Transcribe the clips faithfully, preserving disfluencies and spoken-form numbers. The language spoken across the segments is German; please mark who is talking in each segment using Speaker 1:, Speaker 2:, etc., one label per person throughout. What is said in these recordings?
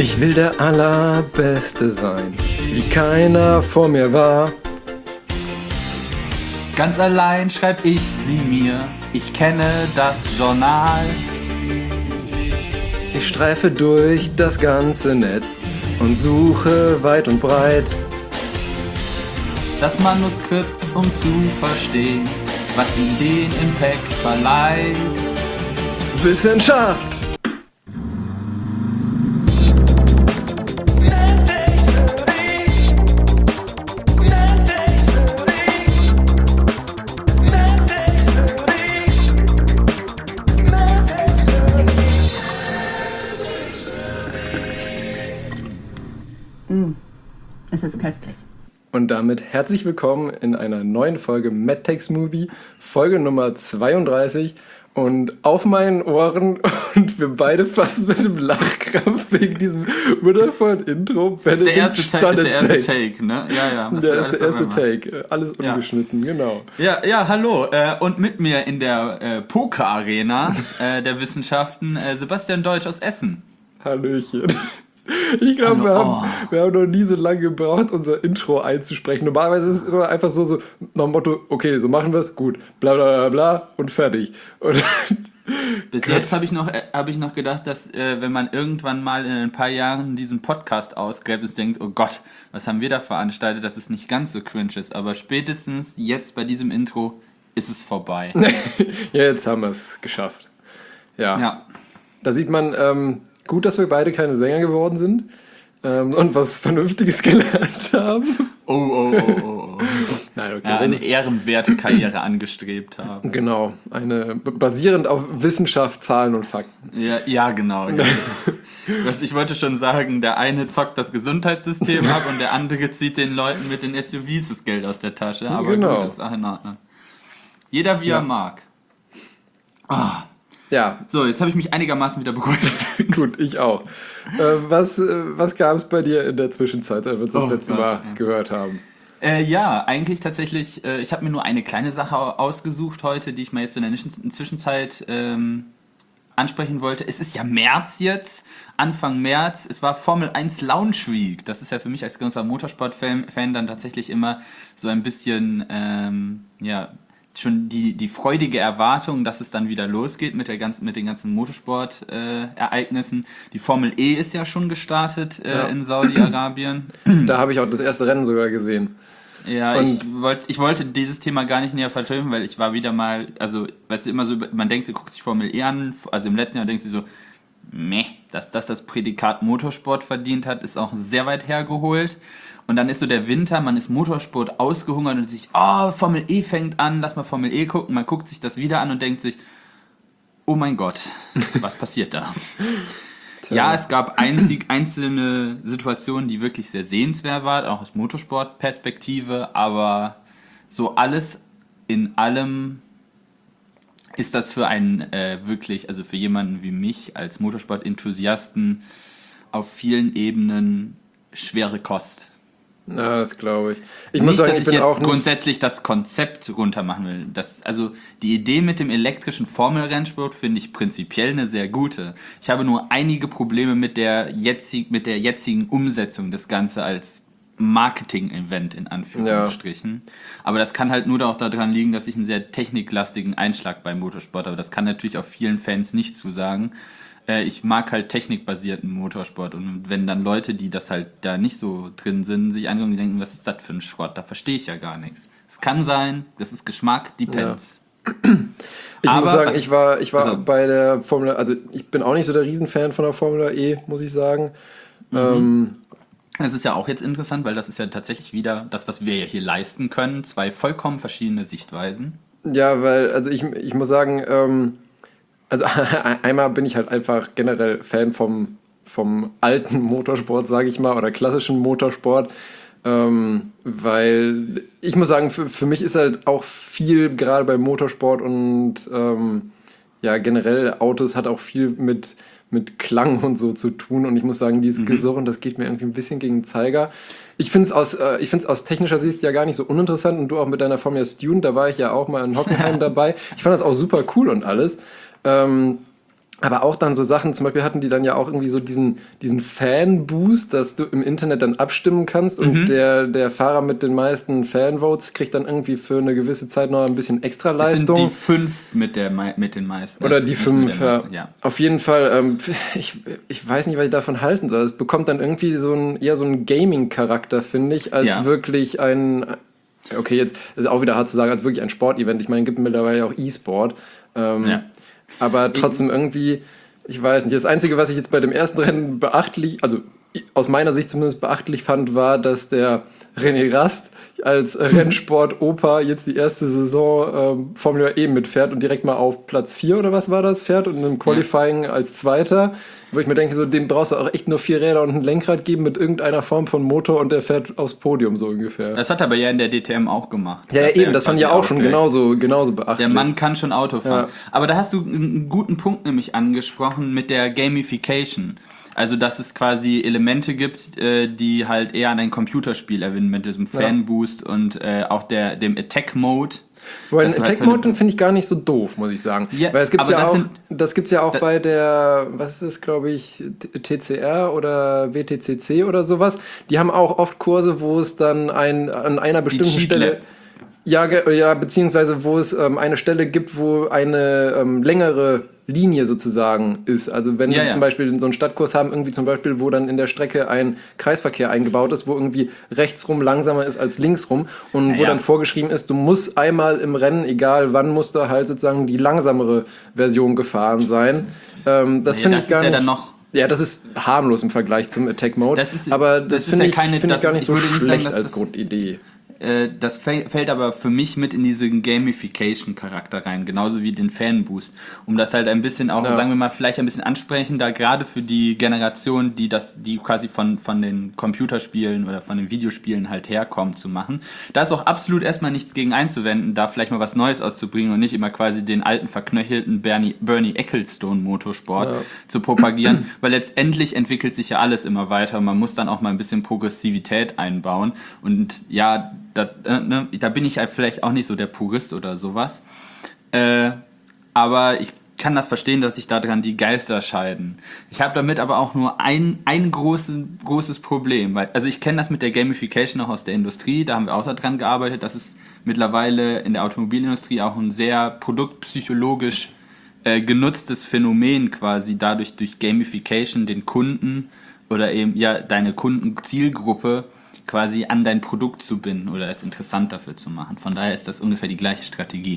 Speaker 1: Ich will der Allerbeste sein, wie keiner vor mir war.
Speaker 2: Ganz allein schreib ich sie mir, ich kenne das Journal.
Speaker 1: Ich streife durch das ganze Netz und suche weit und breit
Speaker 2: Das Manuskript, um zu verstehen, was ihm den Impact verleiht.
Speaker 1: Wissenschaft!
Speaker 3: Es ist köstlich.
Speaker 1: Und damit herzlich willkommen in einer neuen Folge MedTech Smoothie, Folge Nummer zweiunddreißig. Und auf meinen Ohren und wir beide fast mit dem Lachkrampf wegen diesem wundervollen Intro.
Speaker 2: Das ist der erste, Ta- ist der erste Take, ne? Ja, ja.
Speaker 1: Der ist der erste Take. Alles ungeschnitten, ja. Genau.
Speaker 2: Ja, ja, hallo. Äh, und mit mir in der äh, Poker-Arena äh, der Wissenschaften äh, Sebastian Deutsch aus Essen.
Speaker 1: Hallöchen. Ich glaube, wir,
Speaker 2: oh.
Speaker 1: haben, wir haben noch nie so lange gebraucht, unser Intro einzusprechen. Normalerweise ist es immer einfach so, so nach dem Motto, okay, so machen wir es, gut, bla bla bla bla und fertig. Und
Speaker 2: Bis jetzt habe ich, noch, äh, hab ich noch gedacht, dass äh, wenn man irgendwann mal in ein paar Jahren diesen Podcast ausgräbt und denkt, oh Gott, was haben wir da veranstaltet, dass es nicht ganz so cringe ist. Aber spätestens jetzt bei diesem Intro ist es vorbei.
Speaker 1: Ja, jetzt haben wir es geschafft. Ja.
Speaker 2: ja.
Speaker 1: Da sieht man, ähm, gut, dass wir beide keine Sänger geworden sind ähm, und was Vernünftiges gelernt haben.
Speaker 2: Oh, oh, oh, oh, oh.
Speaker 1: Nein, okay,
Speaker 2: ja, eine
Speaker 1: ist,
Speaker 2: ehrenwerte Karriere angestrebt haben.
Speaker 1: Genau, eine basierend auf Wissenschaft, Zahlen und Fakten.
Speaker 2: Ja, ja genau. Ja. Was, ich wollte schon sagen, der eine zockt das Gesundheitssystem ab und der andere zieht den Leuten mit den S U Vs das Geld aus der Tasche. Aber
Speaker 1: genau.
Speaker 2: Gut, das ist auch in Ordnung. Jeder wie
Speaker 1: ja.
Speaker 2: er mag. Ah.
Speaker 1: Ja.
Speaker 2: So, jetzt habe ich mich einigermaßen wieder beruhigt.
Speaker 1: Gut, ich auch. Äh, was äh, was gab es bei dir in der Zwischenzeit, als wir uns das
Speaker 2: Oh
Speaker 1: letzte
Speaker 2: Gott,
Speaker 1: Mal
Speaker 2: ja.
Speaker 1: gehört haben?
Speaker 2: Äh, ja, eigentlich tatsächlich, äh, ich habe mir nur eine kleine Sache ausgesucht heute, die ich mal jetzt in der Zwischenzeit ähm, ansprechen wollte. Es ist ja März jetzt, Anfang März. Es war Formel eins Lounge Week. Das ist ja für mich als großer Motorsport-Fan Fan dann tatsächlich immer so ein bisschen, ähm, ja... schon die, die freudige Erwartung, dass es dann wieder losgeht mit, der ganzen, mit den ganzen Motorsport-Ereignissen. Äh, die Formel E ist ja schon gestartet äh, ja. in Saudi-Arabien.
Speaker 1: Da habe ich auch das erste Rennen sogar gesehen.
Speaker 2: Ja,
Speaker 1: Und
Speaker 2: ich, wollt, ich wollte dieses Thema gar nicht näher vertiefen, weil ich war wieder mal, also, weißt du, immer so, man denkt, du guckst sich Formel E an, also im letzten Jahr denkt sie so, meh, dass das das Prädikat Motorsport verdient hat, ist auch sehr weit hergeholt. Und dann ist so der Winter, man ist Motorsport ausgehungert und sich, oh, Formel E fängt an, lass mal Formel E gucken. Man guckt sich das wieder an und denkt sich, oh mein Gott, was passiert da? Ja, es gab einzig, einzelne Situationen, die wirklich sehr sehenswert waren, auch aus Motorsport-Perspektive, aber so alles in allem ist das für einen äh, wirklich, also für jemanden wie mich als Motorsport-Enthusiasten auf vielen Ebenen schwere Kost.
Speaker 1: Na, das glaube ich. Ich
Speaker 2: nicht,
Speaker 1: muss sagen,
Speaker 2: dass
Speaker 1: ich
Speaker 2: ich
Speaker 1: bin
Speaker 2: jetzt
Speaker 1: auch nicht
Speaker 2: grundsätzlich das Konzept runter machen will. Das, also die Idee mit dem elektrischen Formel-Rennsport finde ich prinzipiell eine sehr gute. Ich habe nur einige Probleme mit der, jetzig, mit der jetzigen Umsetzung des Ganzen als Marketing-Event in Anführungsstrichen. Ja. Aber das kann halt nur auch daran liegen, dass ich einen sehr techniklastigen Einschlag beim Motorsport habe. Das kann natürlich auch vielen Fans nicht zusagen. Ich mag halt technikbasierten Motorsport und wenn dann Leute, die das halt da nicht so drin sind, sich angucken und denken, was ist das für ein Schrott, da verstehe ich ja gar nichts. Es kann sein, das ist Geschmack, depends.
Speaker 1: Ja. Ich
Speaker 2: Aber,
Speaker 1: muss sagen,
Speaker 2: was,
Speaker 1: ich war, ich war
Speaker 2: also,
Speaker 1: bei der Formel, also ich bin auch nicht so der Riesenfan von der Formel E, muss ich sagen.
Speaker 2: Mhm.
Speaker 1: Ähm,
Speaker 2: das ist ja auch jetzt interessant, weil das ist ja tatsächlich wieder das, was wir ja hier leisten können, zwei vollkommen verschiedene Sichtweisen.
Speaker 1: Ja, weil, also ich, ich muss sagen, ähm, also einmal bin ich halt einfach generell Fan vom, vom alten Motorsport, sage ich mal, oder klassischen Motorsport, ähm, weil ich muss sagen, für, für mich ist halt auch viel, gerade beim Motorsport und ähm, ja generell Autos, hat auch viel mit, mit Klang und so zu tun und ich muss sagen, dieses mhm. Gesurren, das geht mir irgendwie ein bisschen gegen den Zeiger. Ich finde es aus, äh, ich find's aus technischer Sicht ja gar nicht so uninteressant und du auch mit deiner Formula Student, da war ich ja auch mal in Hockenheim dabei. Ich fand das auch super cool und alles. Ähm, Aber auch dann so Sachen, zum Beispiel hatten die dann ja auch irgendwie so diesen, diesen Fan-Boost, dass du im Internet dann abstimmen kannst und
Speaker 2: Mhm.
Speaker 1: der, der Fahrer mit den meisten Fan-Votes kriegt dann irgendwie für eine gewisse Zeit noch ein bisschen extra
Speaker 2: Es sind
Speaker 1: Leistung.
Speaker 2: die fünf mit, der, mei- mit den meisten.
Speaker 1: Oder
Speaker 2: Das ist
Speaker 1: die
Speaker 2: nicht nur
Speaker 1: fünf,
Speaker 2: der
Speaker 1: ja.
Speaker 2: meiste, ja.
Speaker 1: Auf jeden Fall, ähm, ich, ich weiß nicht, was ich davon halten soll. Es bekommt dann irgendwie so ein, eher so einen Gaming-Charakter, finde ich, als
Speaker 2: Ja.
Speaker 1: wirklich ein, okay, jetzt ist auch wieder hart zu sagen, als wirklich ein Sportevent. Ich meine, es gibt mittlerweile auch E-Sport. Ähm,
Speaker 2: Ja.
Speaker 1: Aber trotzdem irgendwie, ich weiß nicht, das Einzige, was ich jetzt bei dem ersten Rennen beachtlich, also aus meiner Sicht zumindest beachtlich fand, war, dass der René Rast als Rennsport-Opa jetzt die erste Saison ähm, Formel E mitfährt und direkt mal auf Platz vier oder was war das fährt und im Qualifying als Zweiter, wo ich mir denke, so dem brauchst du auch echt nur vier Räder und ein Lenkrad geben mit irgendeiner Form von Motor und der fährt aufs Podium so ungefähr.
Speaker 2: Das hat er aber ja in der D T M auch gemacht.
Speaker 1: Ja, ja
Speaker 2: dass
Speaker 1: eben,
Speaker 2: er
Speaker 1: das fand ich
Speaker 2: quasi
Speaker 1: auch schon
Speaker 2: direkt-
Speaker 1: genauso, genauso beachtlich.
Speaker 2: Der Mann kann schon Auto fahren.
Speaker 1: Ja.
Speaker 2: Aber da hast du einen guten Punkt nämlich angesprochen mit der Gamification. Also, dass es quasi Elemente gibt, äh, die halt eher an ein Computerspiel erinnern mit diesem Fanboost und äh, auch der, dem Attack-Mode.
Speaker 1: Wobei
Speaker 2: dass
Speaker 1: den
Speaker 2: du halt
Speaker 1: Attack-Mode,
Speaker 2: für-
Speaker 1: den finde ich gar nicht so doof, muss ich sagen.
Speaker 2: Ja,
Speaker 1: Weil es gibt's
Speaker 2: aber
Speaker 1: ja
Speaker 2: das
Speaker 1: auch,
Speaker 2: sind-
Speaker 1: das gibt's ja auch
Speaker 2: da-
Speaker 1: bei der, was ist das, glaube ich, T C R oder W T C C oder sowas. Die haben auch oft Kurse, wo es dann ein, an einer bestimmten
Speaker 2: Cheat
Speaker 1: Stelle...
Speaker 2: Lab.
Speaker 1: Ja, ge- ja, beziehungsweise wo es ähm, eine Stelle gibt, wo eine ähm, längere Linie sozusagen ist. Also wenn
Speaker 2: Ja,
Speaker 1: wir
Speaker 2: ja.
Speaker 1: zum Beispiel so einen Stadtkurs haben, irgendwie zum Beispiel, wo dann in der Strecke ein Kreisverkehr eingebaut ist, wo irgendwie rechtsrum langsamer ist als linksrum und
Speaker 2: Ja,
Speaker 1: wo
Speaker 2: ja.
Speaker 1: dann vorgeschrieben ist, du musst einmal im Rennen, egal wann, musst du halt sozusagen die langsamere Version gefahren sein. Ähm, das
Speaker 2: Ja,
Speaker 1: finde
Speaker 2: das
Speaker 1: ich gar
Speaker 2: ist ja
Speaker 1: nicht...
Speaker 2: dann noch-
Speaker 1: Ja, das ist harmlos im Vergleich zum Attack Mode,
Speaker 2: Das ist-
Speaker 1: aber
Speaker 2: das
Speaker 1: das,
Speaker 2: ist
Speaker 1: finde
Speaker 2: ja
Speaker 1: ich,
Speaker 2: keine-
Speaker 1: find ich
Speaker 2: das
Speaker 1: gar
Speaker 2: ist-
Speaker 1: nicht
Speaker 2: ich
Speaker 1: so
Speaker 2: würde nicht
Speaker 1: schlecht
Speaker 2: sagen, dass
Speaker 1: als
Speaker 2: das-
Speaker 1: Grundidee.
Speaker 2: Äh, das fäll- fällt aber für mich mit in diesen Gamification-Charakter rein, genauso wie den Fanboost. Um das halt ein bisschen auch,
Speaker 1: Ja.
Speaker 2: sagen wir mal, vielleicht ein bisschen ansprechender, gerade für die Generation, die das, die quasi von, von den Computerspielen oder von den Videospielen halt herkommt, zu machen. Da ist auch absolut erstmal nichts gegen einzuwenden, da vielleicht mal was Neues auszubringen und nicht immer quasi den alten, verknöchelten Bernie, Bernie Ecclestone-Motorsport
Speaker 1: Ja.
Speaker 2: zu propagieren, weil letztendlich entwickelt sich ja alles immer weiter und man muss dann auch mal ein bisschen Progressivität einbauen. Und ja, da, äh, ne, da bin ich halt vielleicht auch nicht so der Purist oder sowas. Äh, aber ich kann das verstehen, dass sich daran die Geister scheiden. Ich habe damit aber auch nur ein, ein großes, großes Problem. Weil, also ich kenne das mit der Gamification auch aus der Industrie, da haben wir auch daran gearbeitet, dass es mittlerweile in der Automobilindustrie auch ein sehr produktpsychologisch äh, genutztes Phänomen quasi dadurch durch Gamification den Kunden oder eben ja deine Kundenzielgruppe quasi an dein Produkt zu binden oder es interessant dafür zu machen. Von daher ist das ungefähr die gleiche Strategie.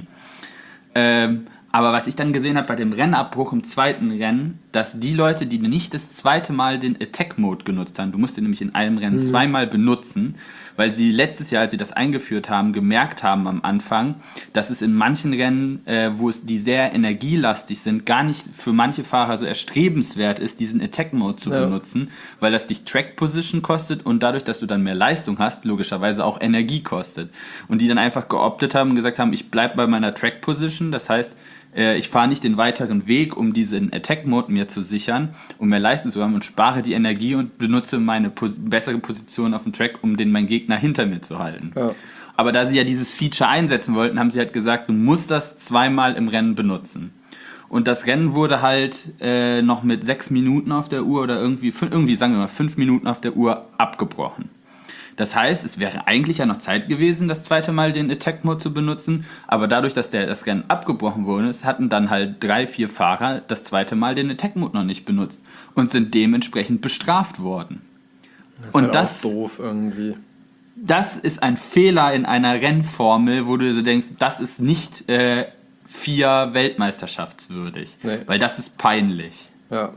Speaker 2: Ähm, aber was ich dann gesehen habe bei dem Rennabbruch im zweiten Rennen, dass die Leute, die nicht das zweite Mal den Attack-Mode genutzt haben, du musst den nämlich in einem Rennen zweimal benutzen, weil sie letztes Jahr, als sie das eingeführt haben, gemerkt haben am Anfang, dass es in manchen Rennen, äh, wo es die sehr energielastig sind, gar nicht für manche Fahrer so erstrebenswert ist, diesen Attack-Mode zu
Speaker 1: Ja.
Speaker 2: benutzen, weil das dich Track-Position kostet und dadurch, dass du dann mehr Leistung hast, logischerweise auch Energie kostet. Und die dann einfach geoptet haben und gesagt haben, ich bleibe bei meiner Track-Position, das heißt, äh, ich fahre nicht den weiteren Weg, um diesen Attack-Mode mir zu sichern, um mehr Leistung zu haben und spare die Energie und benutze meine pos- bessere Position auf dem Track, um den mein Gegner hinter mir zu halten.
Speaker 1: Ja.
Speaker 2: Aber da sie ja dieses Feature einsetzen wollten, haben sie halt gesagt, du musst das zweimal im Rennen benutzen. Und das Rennen wurde halt äh, noch mit sechs Minuten auf der Uhr oder irgendwie, fün- irgendwie sagen wir mal, fünf Minuten auf der Uhr abgebrochen. Das heißt, es wäre eigentlich ja noch Zeit gewesen, das zweite Mal den Attack-Mode zu benutzen, aber dadurch, dass der, das Rennen abgebrochen wurde, hatten dann halt drei, vier Fahrer das zweite Mal den Attack-Mode noch nicht benutzt und sind dementsprechend bestraft worden.
Speaker 1: Das ist
Speaker 2: Und
Speaker 1: halt
Speaker 2: das-
Speaker 1: auch doof irgendwie.
Speaker 2: Das ist ein Fehler in einer Rennformel, wo du so denkst, das ist nicht äh, vier Weltmeisterschaftswürdig,
Speaker 1: Nee.
Speaker 2: weil das ist peinlich.
Speaker 1: Ja.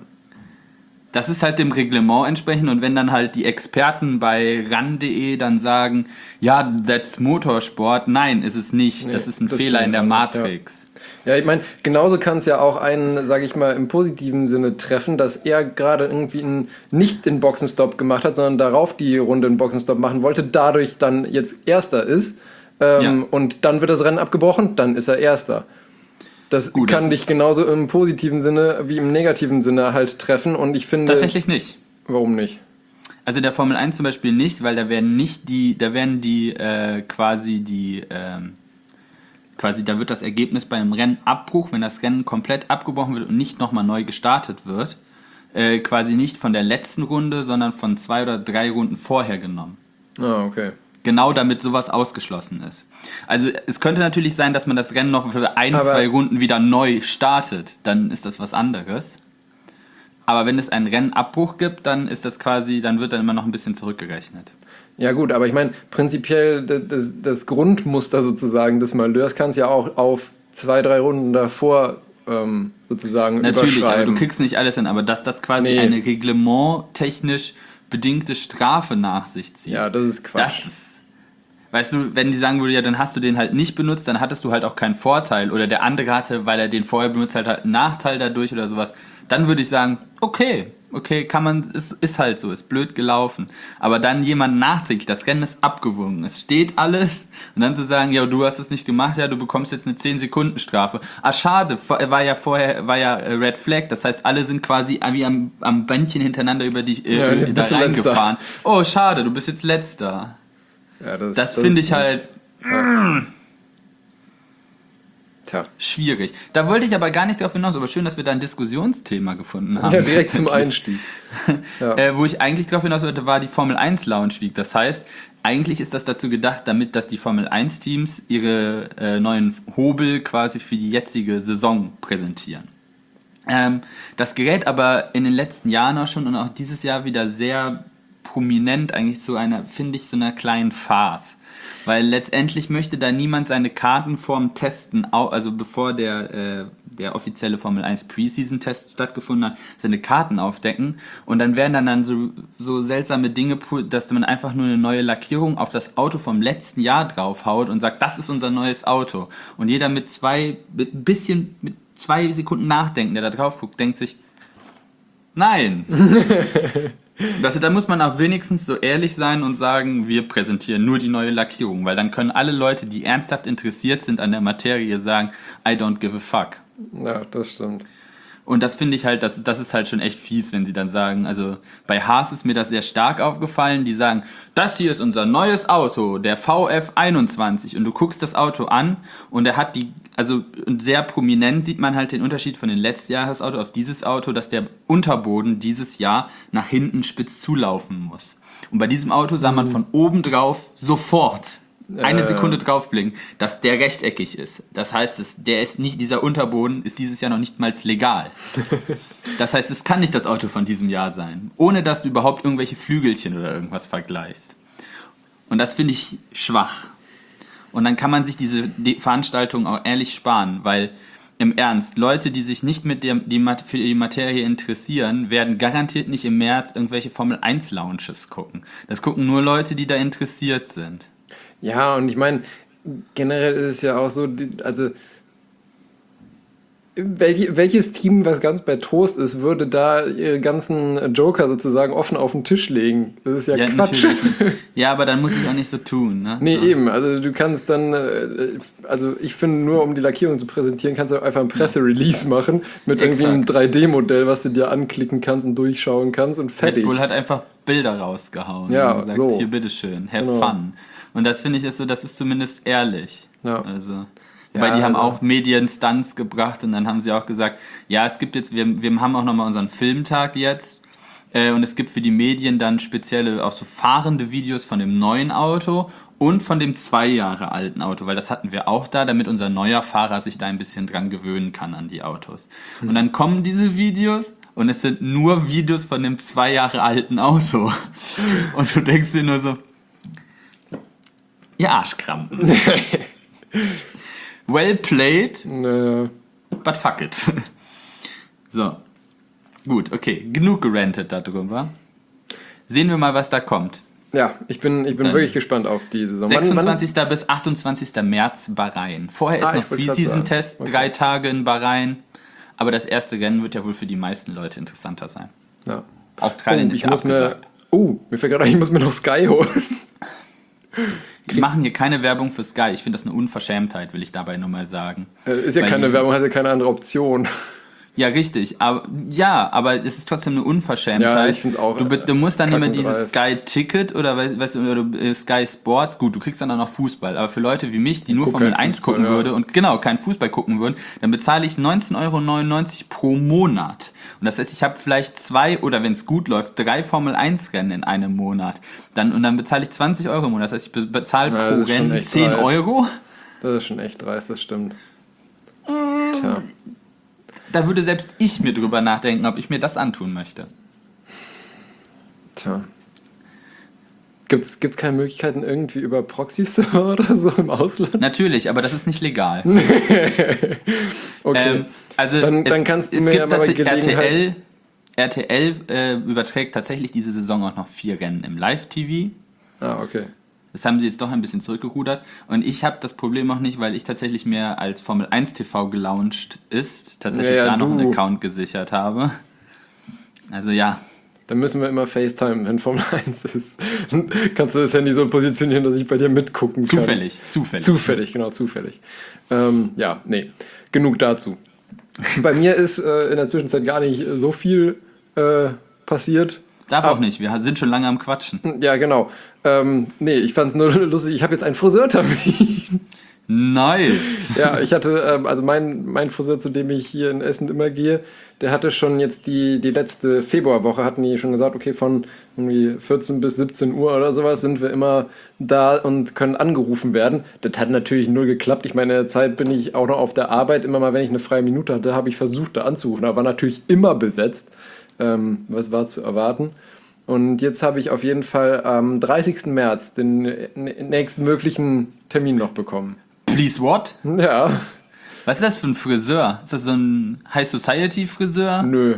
Speaker 2: Das ist halt dem Reglement entsprechend und wenn dann halt die Experten bei ran punkt de dann sagen, ja, that's Motorsport, nein, ist es nicht,
Speaker 1: Nee,
Speaker 2: das ist ein
Speaker 1: das
Speaker 2: Fehler in
Speaker 1: stimmt
Speaker 2: der
Speaker 1: auch nicht, ja.
Speaker 2: Matrix.
Speaker 1: Ja, ich meine, genauso kann es ja auch einen, sage ich mal, im positiven Sinne treffen, dass er gerade irgendwie einen, nicht den Boxenstopp gemacht hat, sondern darauf die Runde einen Boxenstopp machen wollte, dadurch dann jetzt Erster ist ähm,
Speaker 2: Ja.
Speaker 1: und dann wird das Rennen abgebrochen, dann ist er Erster. Das
Speaker 2: Gut,
Speaker 1: kann
Speaker 2: das-
Speaker 1: dich genauso im positiven Sinne wie im negativen Sinne halt treffen und ich finde...
Speaker 2: Tatsächlich nicht.
Speaker 1: Warum nicht?
Speaker 2: Also der Formel eins zum Beispiel nicht, weil da werden nicht die, da werden die äh, quasi die, ähm, quasi da wird das Ergebnis bei einem Rennabbruch, wenn das Rennen komplett abgebrochen wird und nicht nochmal neu gestartet wird, äh, quasi nicht von der letzten Runde, sondern von zwei oder drei Runden vorher genommen.
Speaker 1: Ah, okay.
Speaker 2: Genau damit sowas ausgeschlossen ist. Also es könnte natürlich sein, dass man das Rennen noch für ein,
Speaker 1: Aber
Speaker 2: zwei Runden wieder neu startet. Dann ist das was anderes. Aber wenn es einen Rennabbruch gibt, dann ist das quasi, dann wird dann immer noch ein bisschen zurückgerechnet.
Speaker 1: Ja gut, aber ich meine, prinzipiell das, das Grundmuster sozusagen des Malheurs kannst du ja auch auf zwei, drei Runden davor ähm, sozusagen
Speaker 2: Natürlich,
Speaker 1: überschreiben.
Speaker 2: aber du kriegst nicht alles hin. Aber dass das quasi
Speaker 1: Nee.
Speaker 2: eine reglementtechnisch bedingte Strafe nach sich zieht.
Speaker 1: Ja, das ist Quatsch.
Speaker 2: Das ist, weißt du, wenn die sagen würde, ja, dann hast du den halt nicht benutzt, dann hattest du halt auch keinen Vorteil. Oder der andere hatte, weil er den vorher benutzt hat, halt einen Nachteil dadurch oder sowas. Dann würde ich sagen, okay, okay, kann man, ist, ist halt so, ist blöd gelaufen. Aber dann jemand nachträglich, das Rennen ist abgewogen, es steht alles und dann zu sagen, ja, du hast es nicht gemacht, ja, du bekommst jetzt eine zehn Sekunden Strafe. Ah, schade, war ja vorher, war ja Red Flag, das heißt, alle sind quasi wie am, am Bändchen hintereinander über die, äh,
Speaker 1: Ja, jetzt
Speaker 2: da
Speaker 1: bist du
Speaker 2: reingefahren. Oh, schade, du bist jetzt Letzter.
Speaker 1: Ja, das
Speaker 2: Das,
Speaker 1: das
Speaker 2: finde
Speaker 1: ist
Speaker 2: ich halt
Speaker 1: Ja. Tja.
Speaker 2: schwierig. Da wollte ich aber gar nicht drauf hinaus, aber schön, dass wir da ein Diskussionsthema gefunden haben.
Speaker 1: Ja, direkt zum Einstieg. Ja.
Speaker 2: Äh, wo ich eigentlich drauf hinaus wollte, war die Formel eins Lounge Week. Das heißt, eigentlich ist das dazu gedacht, damit, dass die Formel eins Teams ihre äh, neuen Hobel quasi für die jetzige Saison präsentieren. Ähm, das gerät aber in den letzten Jahren auch schon und auch dieses Jahr wieder sehr prominent eigentlich zu einer, finde ich, so einer kleinen Farce. Weil letztendlich möchte da niemand seine Karten vorm Testen, au- also bevor der, äh, der offizielle Formel eins Preseason-Test stattgefunden hat, seine Karten aufdecken. Und dann werden dann, dann so, so seltsame Dinge, pu- dass man einfach nur eine neue Lackierung auf das Auto vom letzten Jahr draufhaut und sagt, das ist unser neues Auto. Und jeder mit zwei, mit ein bisschen, mit zwei Sekunden Nachdenken, der da drauf guckt, denkt sich, nein. Also, da muss man auch wenigstens so ehrlich sein und sagen, wir präsentieren nur die neue Lackierung, weil dann können alle Leute, die ernsthaft interessiert sind an der Materie, sagen, I don't give a fuck.
Speaker 1: Ja, das stimmt.
Speaker 2: Und das finde ich halt, das, das ist halt schon echt fies, wenn sie dann sagen, also bei Haas ist mir das sehr stark aufgefallen, die sagen, das hier ist unser neues Auto, der V F einundzwanzig, und du guckst das Auto an und er hat die, also und sehr prominent sieht man halt den Unterschied von den Letztjahresauto auf dieses Auto, dass der Unterboden dieses Jahr nach hinten spitz zulaufen muss. Und bei diesem Auto sah man von oben drauf sofort, eine Sekunde draufblicken, dass der rechteckig ist. Das heißt, es, der ist nicht, dieser Unterboden ist dieses Jahr noch nicht mal legal. Das heißt, es kann nicht das Auto von diesem Jahr sein, ohne dass du überhaupt irgendwelche Flügelchen oder irgendwas vergleichst. Und das finde ich schwach. Und dann kann man sich diese Veranstaltung auch ehrlich sparen, weil im Ernst, Leute, die sich nicht mit der, die, für die Materie interessieren, werden garantiert nicht im März irgendwelche Formel eins Lounges gucken. Das gucken nur Leute, die da interessiert sind.
Speaker 1: Ja, und ich meine, generell ist es ja auch so, die- also welche, welches Team, was ganz bei Trost ist, würde da ihre ganzen Joker sozusagen offen auf den Tisch legen? Das ist ja,
Speaker 2: Ja,
Speaker 1: Quatsch.
Speaker 2: natürlich nicht. Ja, aber dann muss ich auch nicht so tun. Ne?
Speaker 1: Nee,
Speaker 2: so.
Speaker 1: eben. Also du kannst dann, äh, also ich finde, nur um die Lackierung zu präsentieren, kannst du auch einfach ein Presserelease machen mit irgendwie einem
Speaker 2: Exakt.
Speaker 1: drei D Modell, was du dir anklicken kannst und durchschauen kannst und
Speaker 2: Red
Speaker 1: fertig.
Speaker 2: Bull hat einfach Bilder rausgehauen
Speaker 1: Ja,
Speaker 2: und gesagt,
Speaker 1: so.
Speaker 2: hier, bitteschön, have
Speaker 1: Genau.
Speaker 2: fun. Und das finde ich ist so, das ist zumindest ehrlich.
Speaker 1: Ja.
Speaker 2: Also, weil
Speaker 1: Ja,
Speaker 2: die haben
Speaker 1: also-
Speaker 2: auch Medien-Stunts gebracht und dann haben sie auch gesagt, ja, es gibt jetzt, wir, wir haben auch nochmal unseren Filmtag jetzt äh, und es gibt für die Medien dann spezielle, auch so fahrende Videos von dem neuen Auto und von dem zwei Jahre alten Auto, weil das hatten wir auch da, damit unser neuer Fahrer sich da ein bisschen dran gewöhnen kann an die Autos. Und dann kommen diese Videos und es sind nur Videos von dem zwei Jahre alten Auto. Und du denkst dir nur so, ihr Arschkrampen. Well played,
Speaker 1: Naja.
Speaker 2: but fuck it. So. Gut, okay. Genug gerantet darüber. Sehen wir mal, was da kommt.
Speaker 1: Ja, ich bin, ich bin
Speaker 2: Dann
Speaker 1: wirklich gespannt auf die Saison. Wann- wann ist-
Speaker 2: sechsundzwanzigster bis achtundzwanzigster März Bahrain. Vorher ist
Speaker 1: Ah,
Speaker 2: noch
Speaker 1: ich wollte grad
Speaker 2: Preseason-Test,
Speaker 1: sagen. Okay.
Speaker 2: drei Tage in Bahrain. Aber das erste Rennen wird ja wohl für die meisten Leute interessanter sein.
Speaker 1: Ja.
Speaker 2: Australien
Speaker 1: Oh,
Speaker 2: ist
Speaker 1: ich
Speaker 2: ja
Speaker 1: muss mir,
Speaker 2: abgesagt.
Speaker 1: oh, mir fällt gerade ein, ich muss mir noch Sky holen.
Speaker 2: Wir machen hier keine Werbung für Sky. Ich finde das eine Unverschämtheit, will ich dabei nur mal sagen.
Speaker 1: Äh, ist ja
Speaker 2: Weil
Speaker 1: keine
Speaker 2: die-
Speaker 1: Werbung, hast ja keine andere Option.
Speaker 2: Ja, richtig. Aber, ja, aber es ist trotzdem eine Unverschämtheit.
Speaker 1: Ja, ich find's auch,
Speaker 2: Du, be- du musst dann immer dieses
Speaker 1: kackendreist.
Speaker 2: Sky-Ticket oder, weißt weißt du, oder du- äh, Sky Sports, gut, du kriegst dann auch noch Fußball. Aber für Leute wie mich, die nur
Speaker 1: guck
Speaker 2: Formel
Speaker 1: kein
Speaker 2: eins
Speaker 1: Fußball,
Speaker 2: gucken
Speaker 1: ja.
Speaker 2: würde und genau, keinen Fußball gucken würden, dann bezahle ich neunzehn Euro neunundneunzig pro Monat. Und das heißt, ich habe vielleicht zwei oder wenn es gut läuft, drei Formel eins Rennen in einem Monat. Dann, und dann bezahle ich zwanzig Euro im Monat. Das heißt, ich be- bezahle
Speaker 1: Ja,
Speaker 2: pro
Speaker 1: das ist schon
Speaker 2: Rennen
Speaker 1: echt
Speaker 2: zehn
Speaker 1: dreist.
Speaker 2: Euro.
Speaker 1: Das ist schon echt dreist, das stimmt. Tja.
Speaker 2: Da würde selbst ich mir drüber nachdenken, ob ich mir das antun möchte.
Speaker 1: Tja. Gibt es keine Möglichkeiten irgendwie über Proxy-Server oder so im Ausland?
Speaker 2: Natürlich, aber das ist nicht legal.
Speaker 1: Okay.
Speaker 2: Ähm, also
Speaker 1: Dann-
Speaker 2: es,
Speaker 1: dann kannst du
Speaker 2: es
Speaker 1: mir
Speaker 2: gibt
Speaker 1: ja mal bei
Speaker 2: tatsächlich
Speaker 1: Gelegenheit-
Speaker 2: R T L, R T L äh, überträgt tatsächlich diese Saison auch noch vier Rennen im Live-T V.
Speaker 1: Ah, okay.
Speaker 2: Das haben sie jetzt doch ein bisschen zurückgerudert. Und ich habe das Problem auch nicht, weil ich tatsächlich mir als Formel eins T V gelauncht ist, tatsächlich
Speaker 1: Ja, ja,
Speaker 2: da noch einen
Speaker 1: du.
Speaker 2: Account gesichert habe. Also ja,
Speaker 1: Dann müssen wir immer FaceTime, wenn Formel eins ist. Dann kannst du das Handy so positionieren, dass ich bei dir mitgucken kann.
Speaker 2: zufällig, zufällig.
Speaker 1: Zufällig, genau, zufällig. Ähm, ja, nee, genug dazu. Bei mir ist äh, in der Zwischenzeit gar nicht so viel äh, passiert.
Speaker 2: Darf
Speaker 1: Ab-
Speaker 2: auch nicht, wir sind schon lange am Quatschen.
Speaker 1: Ja, genau. Ähm, nee, ich fand es nur lustig, ich habe jetzt einen Friseurtermin.
Speaker 2: Nice!
Speaker 1: Ja, ich hatte, ähm, also mein, mein Friseur, zu dem ich hier in Essen immer gehe, der hatte schon jetzt die, die letzte Februarwoche, hatten die schon gesagt, okay, von irgendwie vierzehn bis siebzehn Uhr oder sowas sind wir immer da und können angerufen werden. Das hat natürlich null geklappt. Ich meine, in der Zeit bin ich auch noch auf der Arbeit. Immer mal, wenn ich eine freie Minute hatte, habe ich versucht, da anzurufen. Aber war natürlich immer besetzt. Ähm, was war zu erwarten? Und jetzt habe ich auf jeden Fall am dreißigsten März den nächsten möglichen Termin noch bekommen.
Speaker 2: Please what?
Speaker 1: Ja,
Speaker 2: Was ist das für ein Friseur? Ist das so ein High Society Friseur?
Speaker 1: nö.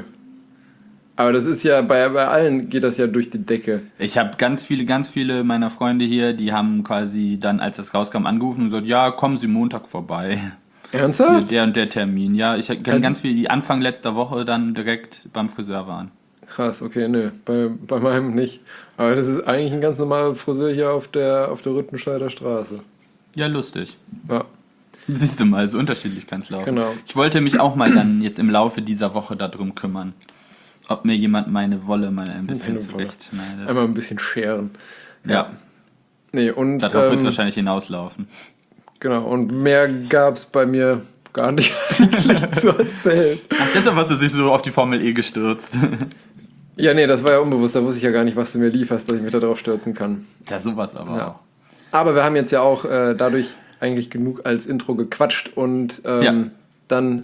Speaker 1: Aber das ist ja, bei, bei allen geht das ja durch die Decke.
Speaker 2: Ich habe ganz viele, ganz viele meiner Freunde hier, die haben quasi dann, als das rauskam, angerufen und gesagt, ja, kommen Sie Montag vorbei. Hier,
Speaker 1: Ernsthaft?
Speaker 2: der und der Termin. Ja, ich kenne
Speaker 1: Also-
Speaker 2: ganz viele, die Anfang letzter Woche dann direkt beim Friseur waren.
Speaker 1: Krass, okay, nö, bei, bei meinem nicht. Aber das ist eigentlich ein ganz normaler Friseur hier auf der, auf der Rüttenscheider Straße.
Speaker 2: Ja, lustig.
Speaker 1: Ja,
Speaker 2: Siehst du mal, so unterschiedlich kann es laufen.
Speaker 1: Genau.
Speaker 2: Ich wollte mich auch mal dann jetzt im Laufe dieser Woche darum kümmern, ob mir jemand meine Wolle mal ein bisschen
Speaker 1: Meine Wolle.
Speaker 2: zurechtschneidet.
Speaker 1: einmal ein bisschen scheren.
Speaker 2: Ja,
Speaker 1: Nee, und,
Speaker 2: darauf wird es
Speaker 1: ähm,
Speaker 2: wahrscheinlich hinauslaufen.
Speaker 1: genau, und mehr gab es bei mir gar nicht eigentlich zu erzählen.
Speaker 2: Ach, deshalb hast du dich so auf die Formel E gestürzt.
Speaker 1: Ja, nee, das war ja unbewusst, da wusste ich ja gar nicht, was du mir lieferst, dass ich mich da drauf stürzen kann.
Speaker 2: Ja, sowas aber
Speaker 1: Ja.
Speaker 2: auch.
Speaker 1: Aber wir haben jetzt ja auch äh, dadurch eigentlich genug als Intro gequatscht und ähm,
Speaker 2: Ja.
Speaker 1: dann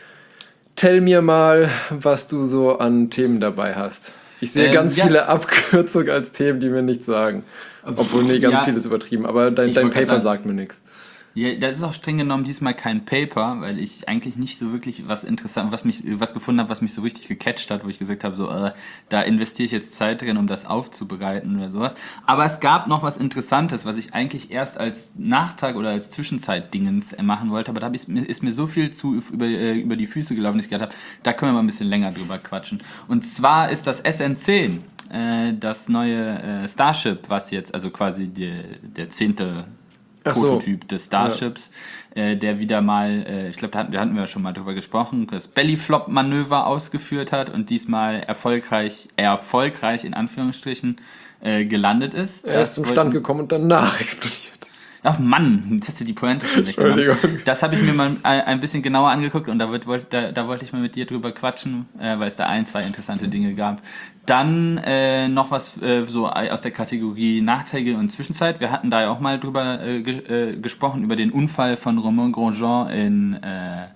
Speaker 1: tell mir mal, was du so an Themen dabei hast. Ich sehe
Speaker 2: Ähm,
Speaker 1: ganz
Speaker 2: ja.
Speaker 1: viele Abkürzungen als Themen, die mir nichts sagen. Obwohl, nee, ganz
Speaker 2: Ja.
Speaker 1: viel ist übertrieben, aber dein,
Speaker 2: Ich
Speaker 1: dein
Speaker 2: wollt grad
Speaker 1: Paper
Speaker 2: sagen-
Speaker 1: sagt mir nichts.
Speaker 2: Ja, das ist auch streng genommen diesmal kein Paper, weil ich eigentlich nicht so wirklich was interessant, was mich, was gefunden habe, was mich so richtig gecatcht hat, wo ich gesagt habe, so, äh, da investiere ich jetzt Zeit drin, um das aufzubereiten oder sowas. Aber es gab noch was Interessantes, was ich eigentlich erst als Nachtrag oder als Zwischenzeit-Dingens äh, machen wollte, aber da hab ich's, mir- ist mir so viel zu über, äh, über die Füße gelaufen, dass ich gedacht habe, da können wir mal ein bisschen länger drüber quatschen. Und zwar ist das S N zehn, äh, das neue äh, Starship, was jetzt, also quasi die, der zehnte
Speaker 1: Ach so.
Speaker 2: Prototyp des Starships, äh, der wieder mal, äh, ich glaube, da hatten, da hatten wir ja schon mal drüber gesprochen, das Bellyflop-Manöver ausgeführt hat und diesmal erfolgreich, erfolgreich in Anführungsstrichen, äh, gelandet ist.
Speaker 1: Er ist zum Stand gekommen und danach explodiert.
Speaker 2: Ach Mann, jetzt hast du die Pointe schon weggenommen.
Speaker 1: Entschuldigung.
Speaker 2: Das habe ich mir mal ein, ein bisschen genauer angeguckt und da, wird, wollt, da, da wollte ich mal mit dir drüber quatschen, äh, weil es da ein, zwei interessante Dinge gab. Dann äh, noch was äh, so aus der Kategorie Nachträge und Zwischenzeit. Wir hatten da ja auch mal drüber äh, ge äh, gesprochen, über den Unfall von Romain Grosjean in äh,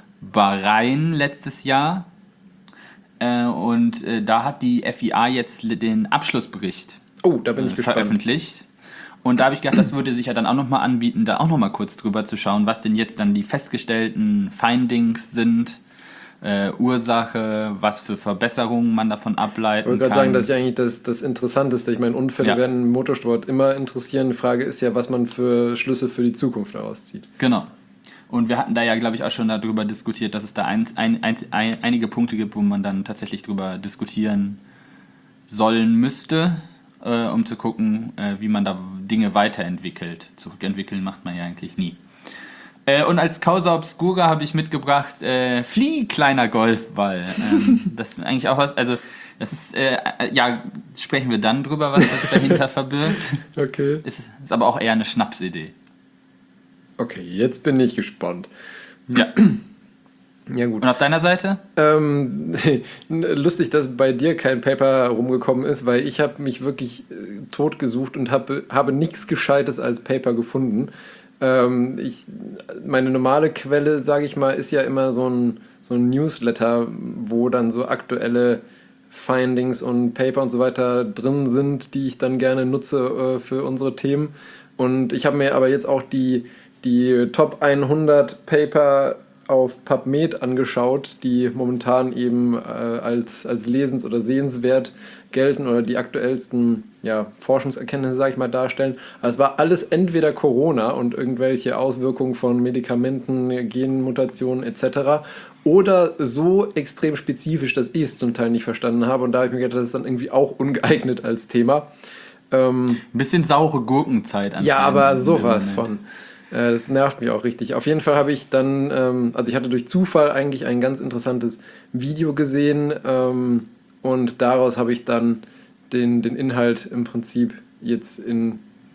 Speaker 2: Bahrain letztes Jahr. Äh, und äh, da hat die F I A jetzt den Abschlussbericht
Speaker 1: Oh, da bin ich
Speaker 2: äh,
Speaker 1: gespannt.
Speaker 2: veröffentlicht. Und da habe ich gedacht, das würde sich ja dann auch nochmal anbieten, da auch nochmal kurz drüber zu schauen, was denn jetzt dann die festgestellten Findings sind, äh, Ursache, was für Verbesserungen man davon
Speaker 1: Ich
Speaker 2: ableiten
Speaker 1: wollte
Speaker 2: kann.
Speaker 1: gerade sagen, das ist ja eigentlich das, das Interessanteste. Ich meine, Unfälle
Speaker 2: Ja.
Speaker 1: werden im Motorsport immer interessieren. Die Frage ist ja, was man für Schlüsse für die Zukunft daraus zieht.
Speaker 2: Genau. Und wir hatten da ja, glaube ich, auch schon darüber diskutiert, dass es da ein, ein, ein, ein, einige Punkte gibt, wo man dann tatsächlich drüber diskutieren sollen müsste, äh, um zu gucken, äh, wie man da Dinge weiterentwickelt. Zurückentwickeln macht man ja eigentlich nie. Äh, und als Causa Obscura habe ich mitgebracht, äh, Flieh, kleiner Golfball. Ähm, das ist eigentlich auch was, also das ist, äh, ja, sprechen wir dann drüber, was das dahinter verbirgt.
Speaker 1: Okay.
Speaker 2: Ist, ist aber auch eher eine Schnapsidee.
Speaker 1: Okay, jetzt bin ich gespannt.
Speaker 2: Ja.
Speaker 1: Ja, gut.
Speaker 2: Und auf deiner Seite?
Speaker 1: Ähm, lustig, dass bei dir kein Paper rumgekommen ist, weil ich habe mich wirklich äh, tot gesucht und hab, habe nichts Gescheites als Paper gefunden. Ähm, ich, meine normale Quelle, sage ich mal, ist ja immer so ein, so ein Newsletter, wo dann so aktuelle Findings und Paper und so weiter drin sind, die ich dann gerne nutze äh, für unsere Themen. Und ich habe mir aber jetzt auch die, die Top hundert Paper auf PubMed angeschaut, die momentan eben äh, als, als lesens- oder sehenswert gelten oder die aktuellsten ja, Forschungserkenntnisse, sage ich mal, darstellen. Also es war alles entweder Corona und irgendwelche Auswirkungen von Medikamenten, Genmutationen et cetera oder so extrem spezifisch, dass ich es zum Teil nicht verstanden habe. Und da habe ich mir gedacht, das ist dann irgendwie auch ungeeignet als Thema. Ähm,
Speaker 2: Ein bisschen saure Gurkenzeit anscheinend.
Speaker 1: ja, aber
Speaker 2: im
Speaker 1: sowas
Speaker 2: Moment.
Speaker 1: von. Äh, Das nervt mich auch richtig. Auf jeden Fall habe ich dann, ähm, also ich hatte durch Zufall eigentlich ein ganz interessantes Video gesehen ähm, und daraus habe ich dann den, den Inhalt im Prinzip jetzt in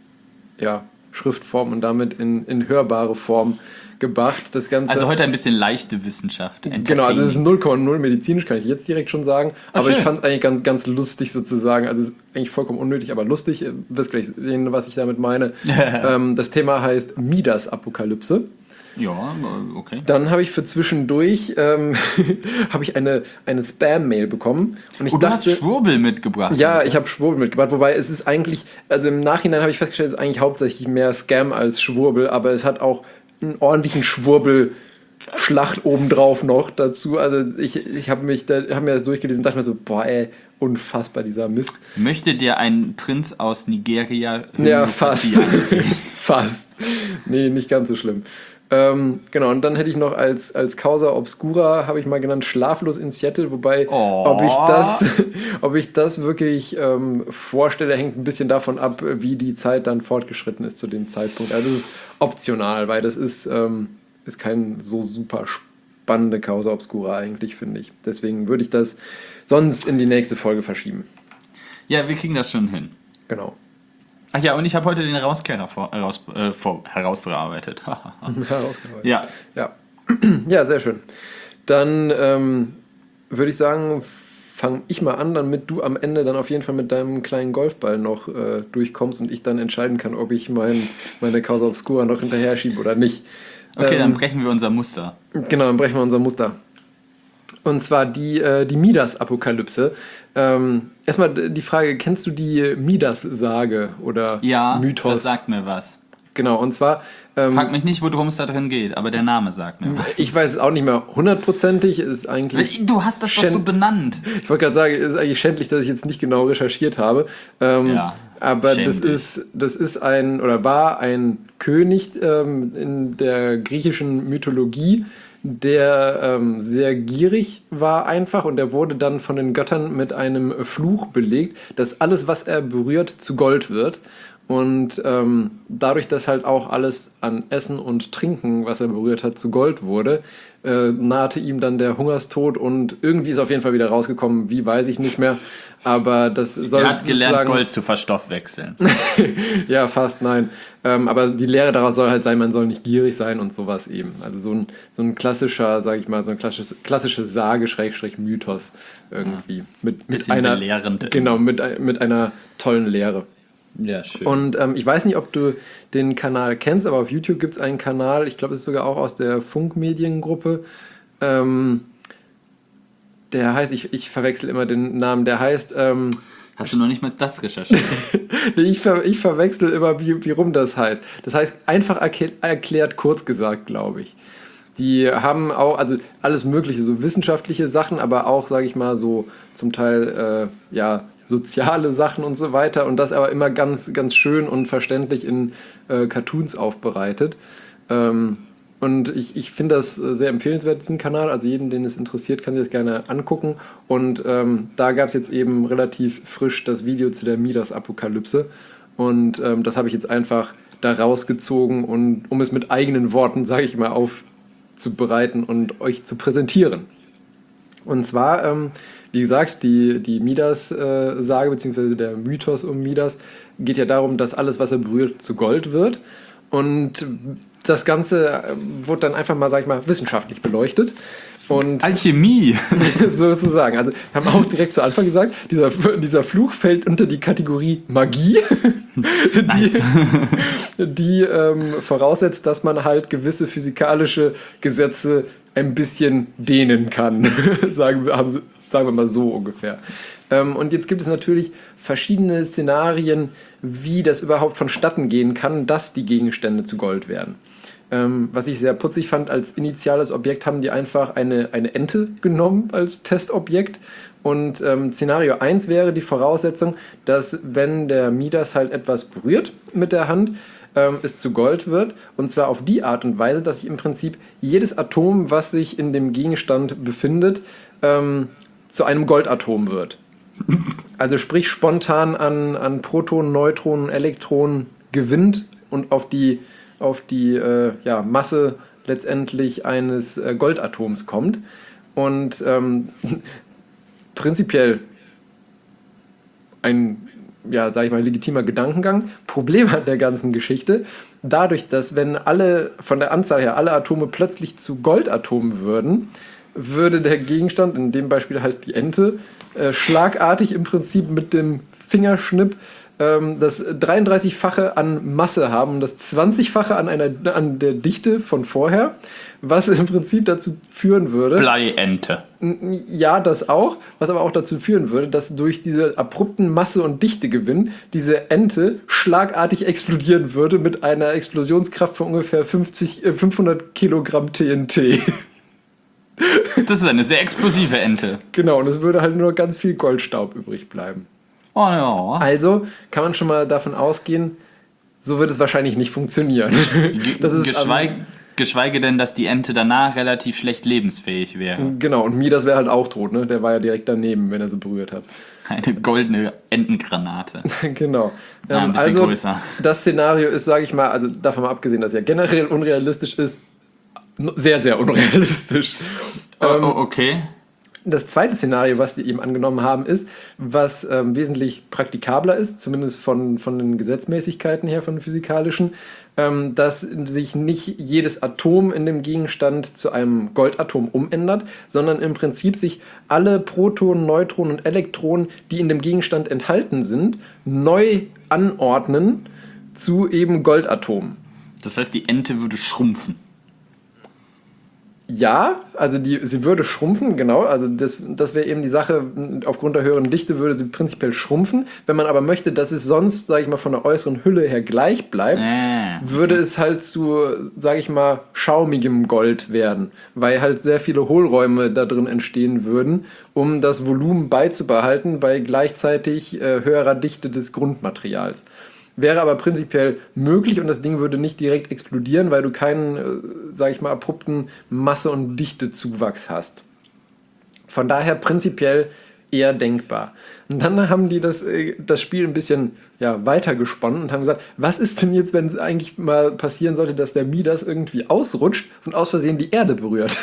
Speaker 1: ja, Schriftform und damit in, in hörbare Form gebracht. Das Ganze,
Speaker 2: Also heute ein bisschen leichte Wissenschaft.
Speaker 1: genau, also es ist
Speaker 2: Entertaining.
Speaker 1: null Komma null medizinisch, kann ich jetzt direkt schon sagen.
Speaker 2: Ah,
Speaker 1: Aber ich
Speaker 2: schön.
Speaker 1: fand es eigentlich ganz, ganz lustig sozusagen. Also es ist eigentlich vollkommen unnötig, aber lustig. Ihr wisst gleich sehen, was ich damit meine. ähm, das Thema heißt Midas-Apokalypse.
Speaker 2: Ja, okay.
Speaker 1: Dann habe ich für zwischendurch ähm, habe ich eine, eine Spam-Mail bekommen. Und ich
Speaker 2: Und du hast
Speaker 1: dachte,
Speaker 2: Schwurbel mitgebracht.
Speaker 1: ja,
Speaker 2: Alter.
Speaker 1: ich habe Schwurbel mitgebracht, wobei es ist eigentlich, also im Nachhinein habe ich festgestellt, es ist eigentlich hauptsächlich mehr Scam als Schwurbel, aber es hat auch einen ordentlichen Schwurbel-Schlacht obendrauf noch dazu. Also ich, ich habe mich da, hab mir das durchgelesen und dachte mir so, boah ey, unfassbar dieser Mist.
Speaker 2: Möchte dir ein Prinz aus Nigeria
Speaker 1: Ja, fast.
Speaker 2: Homöopathie andrehen?
Speaker 1: Fast. Nee, nicht ganz so schlimm. Ähm, genau, und dann hätte ich noch als, als Causa Obscura, habe ich mal genannt, Schlaflos in Seattle, wobei,
Speaker 2: Oh.
Speaker 1: ob ich das, ob ich das wirklich ähm, vorstelle, hängt ein bisschen davon ab, wie die Zeit dann fortgeschritten ist zu dem Zeitpunkt. Also das ist optional, weil das ist, ähm, ist kein so super spannende Causa Obscura eigentlich, finde ich. Deswegen würde ich das sonst in die nächste Folge verschieben.
Speaker 2: Ja, wir kriegen das schon hin.
Speaker 1: Genau.
Speaker 2: Ach ja, und ich habe heute den Rauskehrer vor, heraus, äh, vor, herausbearbeitet.
Speaker 1: Herausgearbeitet.
Speaker 2: Ja,
Speaker 1: Ja. Ja, sehr schön. Dann ähm, würde ich sagen, fange ich mal an, damit du am Ende dann auf jeden Fall mit deinem kleinen Golfball noch äh, durchkommst und ich dann entscheiden kann, ob ich mein, meine Causa Obscura noch hinterher schiebe oder nicht.
Speaker 2: okay,
Speaker 1: ähm,
Speaker 2: dann brechen wir unser Muster.
Speaker 1: Genau, dann brechen wir unser Muster. Und zwar die, äh, die Midas-Apokalypse. Ähm, erstmal die Frage, kennst du die Midas-Sage oder
Speaker 2: Ja,
Speaker 1: Mythos?
Speaker 2: das sagt mir was.
Speaker 1: Genau, und zwar... Ähm,
Speaker 2: Frag mich nicht, worum es da drin geht, aber der Name sagt mir was.
Speaker 1: ich weiß es auch nicht mehr hundertprozentig, ist eigentlich...
Speaker 2: Du hast das doch so
Speaker 1: Schen-
Speaker 2: benannt.
Speaker 1: Ich wollte gerade sagen, es ist eigentlich schändlich, dass ich jetzt nicht genau recherchiert habe. Ähm,
Speaker 2: Ja,
Speaker 1: aber das
Speaker 2: schändlich.
Speaker 1: ist, das ist ein, oder war ein König ähm, in der griechischen Mythologie, der ähm, sehr gierig war einfach und der wurde dann von den Göttern mit einem Fluch belegt, dass alles, was er berührt, zu Gold wird. Und ähm, dadurch, dass halt auch alles an Essen und Trinken, was er berührt hat, zu Gold wurde, äh, nahte ihm dann der Hungerstod und irgendwie ist er auf jeden Fall wieder rausgekommen, wie weiß ich nicht mehr. Aber das soll
Speaker 2: Er hat gelernt,
Speaker 1: sozusagen-
Speaker 2: Gold zu verstoffwechseln.
Speaker 1: ja, fast, nein. Ähm, aber die Lehre daraus soll halt sein, man soll nicht gierig sein und sowas eben. Also so ein, so ein klassischer, sag ich mal, so ein klassisches, klassische Sage, Schrägstrich, Mythos irgendwie. Mit, mit
Speaker 2: Bisschen
Speaker 1: einer,
Speaker 2: belehrend.
Speaker 1: genau, mit, ein- mit einer tollen Lehre.
Speaker 2: Ja, schön.
Speaker 1: Und ähm, ich weiß nicht, ob du den Kanal kennst, aber auf YouTube gibt es einen Kanal, ich glaube, es ist sogar auch aus der Funkmediengruppe. Ähm, der heißt, ich, ich verwechsel immer den Namen, der heißt, ähm,
Speaker 2: Hast du noch nicht mal das recherchiert?
Speaker 1: ich, ver, ich verwechsel immer, wie, wie rum das heißt. Das heißt, einfach erklärt, erklärt kurz gesagt, glaube ich. Die haben auch, also alles mögliche, so wissenschaftliche Sachen, aber auch, sage ich mal, so zum Teil, äh, ja, soziale Sachen und so weiter und das aber immer ganz, ganz schön und verständlich in äh, Cartoons aufbereitet. Ähm, und ich, ich finde das äh, sehr empfehlenswert, diesen Kanal. Also jeden, den es interessiert, kann sich das gerne angucken. Und ähm, da gab es jetzt eben relativ frisch das Video zu der Midas-Apokalypse. Und ähm, das habe ich jetzt einfach da rausgezogen, und um es mit eigenen Worten, sage ich mal, aufzubereiten und euch zu präsentieren. Und zwar, ähm, wie gesagt, die, die Midas-Sage, äh, beziehungsweise der Mythos um Midas, geht ja darum, dass alles, was er berührt, zu Gold wird. Und das Ganze wurde dann einfach mal, sag ich mal, wissenschaftlich beleuchtet. Und
Speaker 2: Alchemie!
Speaker 1: sozusagen. Also wir haben auch direkt zu Anfang gesagt, dieser, dieser Fluch fällt unter die Kategorie Magie,
Speaker 2: Nice.
Speaker 1: die, die ähm, voraussetzt, dass man halt gewisse physikalische Gesetze ein bisschen dehnen kann. sagen, wir, haben, sagen wir mal so ungefähr. Ähm, und jetzt gibt es natürlich verschiedene Szenarien, wie das überhaupt vonstatten gehen kann, dass die Gegenstände zu Gold werden. Ähm, was ich sehr putzig fand, als initiales Objekt haben die einfach eine, eine Ente genommen als Testobjekt. Und ähm, Szenario eins wäre die Voraussetzung, dass wenn der Midas halt etwas berührt mit der Hand, ähm, es zu Gold wird. Und zwar auf die Art und Weise, dass sich im Prinzip jedes Atom, was sich in dem Gegenstand befindet, ähm, zu einem Goldatom wird. Also sprich spontan an, an Protonen, Neutronen, Elektronen gewinnt und auf die auf die äh, ja, Masse letztendlich eines äh, Goldatoms kommt. Und ähm, prinzipiell ein, ja, sag ich mal, legitimer Gedankengang. Problem an der ganzen Geschichte, dadurch, dass wenn alle, von der Anzahl her, alle Atome plötzlich zu Goldatomen würden, würde der Gegenstand, in dem Beispiel halt die Ente, äh, schlagartig im Prinzip mit dem Fingerschnipp das dreiunddreißigfache an Masse haben, das zwanzigfache an, einer, an der Dichte von vorher, was im Prinzip dazu führen würde...
Speaker 2: Bleiente.
Speaker 1: Ja, das auch, was aber auch dazu führen würde, dass durch diese abrupten Masse- und Dichtegewinn diese Ente schlagartig explodieren würde mit einer Explosionskraft von ungefähr fünfzig, äh, fünfhundert Kilogramm T N T.
Speaker 2: Das ist eine sehr explosive Ente.
Speaker 1: Genau, und es würde halt nur ganz viel Goldstaub übrig bleiben.
Speaker 2: Oh ja.
Speaker 1: Also kann man schon mal davon ausgehen, so wird es wahrscheinlich nicht funktionieren. Das ist,
Speaker 2: Geschweige,
Speaker 1: ähm,
Speaker 2: geschweige denn, dass die Ente danach relativ schlecht lebensfähig wäre.
Speaker 1: Genau, und Midas wäre halt auch tot, ne? Der war ja direkt daneben, wenn er sie berührt hat.
Speaker 2: Eine goldene Entengranate.
Speaker 1: Genau.
Speaker 2: Ja, ein
Speaker 1: ähm,
Speaker 2: bisschen
Speaker 1: also,
Speaker 2: größer.
Speaker 1: Das Szenario ist, sage ich mal, also davon mal abgesehen, dass es ja generell unrealistisch ist, sehr, sehr unrealistisch.
Speaker 2: Oh,
Speaker 1: ähm,
Speaker 2: oh, okay.
Speaker 1: Das zweite Szenario, was die eben angenommen haben, ist, was ähm, wesentlich praktikabler ist, zumindest von, von den Gesetzmäßigkeiten her, von den physikalischen, ähm, dass sich nicht jedes Atom in dem Gegenstand zu einem Goldatom umändert, sondern im Prinzip sich alle Protonen, Neutronen und Elektronen, die in dem Gegenstand enthalten sind, neu anordnen zu eben Goldatomen.
Speaker 2: Das heißt, die Ente würde schrumpfen.
Speaker 1: Ja, also die, sie würde schrumpfen, genau, also das, das wäre eben die Sache, aufgrund der höheren Dichte würde sie prinzipiell schrumpfen. Wenn man aber möchte, dass es sonst, sage ich mal, von der äußeren Hülle her gleich bleibt,
Speaker 2: Äh.
Speaker 1: würde es halt zu, sage ich mal, schaumigem Gold werden, weil halt sehr viele Hohlräume da drin entstehen würden, um das Volumen beizubehalten bei gleichzeitig äh, höherer Dichte des Grundmaterials. Wäre aber prinzipiell möglich und das Ding würde nicht direkt explodieren, weil du keinen, äh, sag ich mal, abrupten Masse- und Dichtezuwachs hast. Von daher prinzipiell eher denkbar. Und dann haben die das, äh, das Spiel ein bisschen ja, weitergesponnen und haben gesagt, was ist denn jetzt, wenn es eigentlich mal passieren sollte, dass der Midas irgendwie ausrutscht und aus Versehen die Erde berührt?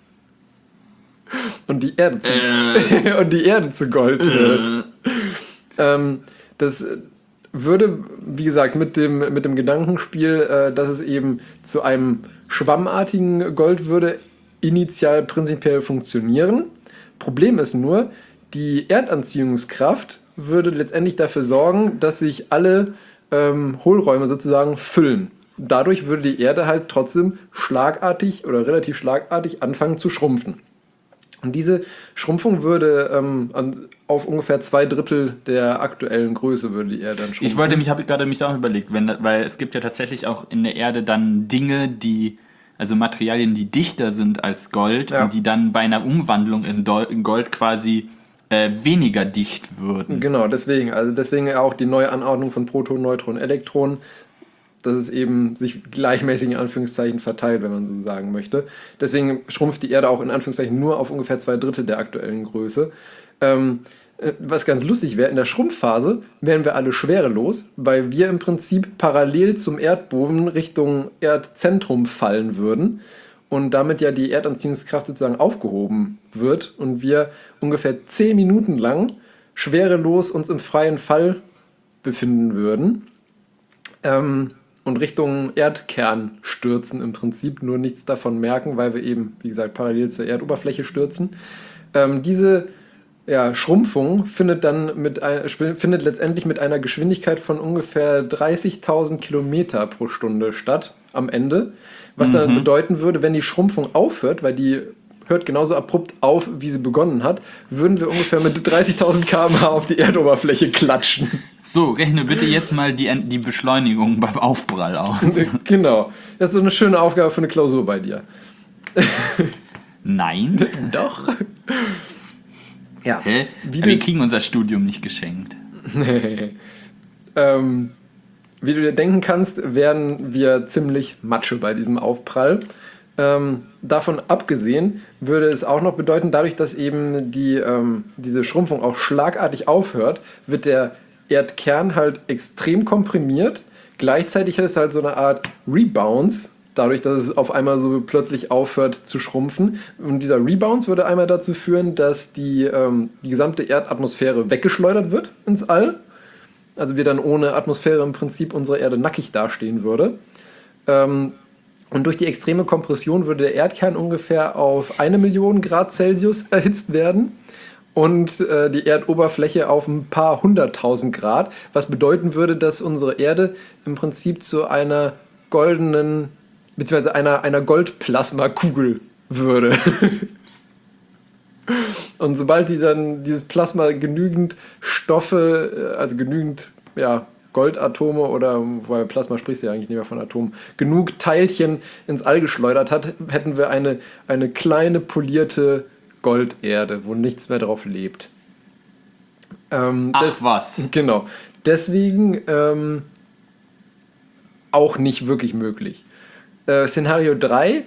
Speaker 1: und, die Erde zu,
Speaker 2: Äh.
Speaker 1: und die Erde zu Gold wird. Äh. Ähm, das... würde, wie gesagt, mit dem, mit dem Gedankenspiel, äh, dass es eben zu einem schwammartigen Gold würde, initial prinzipiell funktionieren. Problem ist nur, die Erdanziehungskraft würde letztendlich dafür sorgen, dass sich alle ähm, Hohlräume sozusagen füllen. Dadurch würde die Erde halt trotzdem schlagartig oder relativ schlagartig anfangen zu schrumpfen. Und diese Schrumpfung würde ähm, an, auf ungefähr zwei Drittel der aktuellen Größe würde die Erde dann schrumpfen.
Speaker 2: Ich wollte mich, habe gerade mich auch überlegt, wenn, weil es gibt ja tatsächlich auch in der Erde dann Dinge, die, also Materialien, die dichter sind als Gold
Speaker 1: Ja.
Speaker 2: und die dann bei einer Umwandlung in, Dol- in Gold quasi äh, weniger dicht würden.
Speaker 1: Genau, deswegen. Also deswegen auch die neue Anordnung von Protonen, Neutronen, Elektronen, dass es eben sich gleichmäßig in Anführungszeichen verteilt, wenn man so sagen möchte. Deswegen schrumpft die Erde auch in Anführungszeichen nur auf ungefähr zwei Drittel der aktuellen Größe. Ähm, äh, was ganz lustig wäre, in der Schrumpfphase wären wir alle schwerelos, weil wir im Prinzip parallel zum Erdboden Richtung Erdzentrum fallen würden und damit ja die Erdanziehungskraft sozusagen aufgehoben wird und wir ungefähr zehn Minuten lang schwerelos uns im freien Fall befinden würden ähm, und Richtung Erdkern stürzen im Prinzip, nur nichts davon merken, weil wir eben, wie gesagt, parallel zur Erdoberfläche stürzen. Ähm, diese ja, Schrumpfung findet dann mit ein, findet letztendlich mit einer Geschwindigkeit von ungefähr dreißigtausend Kilometer pro Stunde statt am Ende, was mhm. dann bedeuten würde, wenn die Schrumpfung aufhört, weil die hört genauso abrupt auf, wie sie begonnen hat, würden wir ungefähr mit dreißigtausend Kilometer pro Stunde auf die Erdoberfläche klatschen.
Speaker 2: So, rechne bitte jetzt mal die, die Beschleunigung beim Aufprall aus.
Speaker 1: Genau. Das ist so eine schöne Aufgabe für eine Klausur bei dir.
Speaker 2: Nein.
Speaker 1: Doch. Ja.
Speaker 2: Hä? Wie wir kriegen unser Studium nicht geschenkt.
Speaker 1: ähm, wie du dir denken kannst, werden wir ziemlich Matsche bei diesem Aufprall. Ähm, davon abgesehen würde es auch noch bedeuten, dadurch, dass eben die, ähm, diese Schrumpfung auch schlagartig aufhört, wird der Erdkern halt extrem komprimiert. Gleichzeitig hat es halt so eine Art Rebounce, dadurch, dass es auf einmal so plötzlich aufhört zu schrumpfen. Und dieser Rebounce würde einmal dazu führen, dass die, ähm, die gesamte Erdatmosphäre weggeschleudert wird ins All. Also wir dann ohne Atmosphäre im Prinzip unsere Erde nackig dastehen würde. Ähm, und durch die extreme Kompression würde der Erdkern ungefähr auf eine Million Grad Celsius erhitzt werden und äh, die Erdoberfläche auf ein paar hunderttausend Grad, was bedeuten würde, dass unsere Erde im Prinzip zu einer goldenen, beziehungsweise einer, einer Goldplasmakugel würde. Und sobald die dann dieses Plasma genügend Stoffe, also genügend ja, Goldatome oder, weil Plasma sprichst du ja eigentlich nicht mehr von Atomen, genug Teilchen ins All geschleudert hat, hätten wir eine, eine kleine polierte Golderde, wo nichts mehr drauf lebt. Ähm,
Speaker 2: Ach
Speaker 1: das,
Speaker 2: was.
Speaker 1: Genau. Deswegen ähm, auch nicht wirklich möglich. Äh, Szenario drei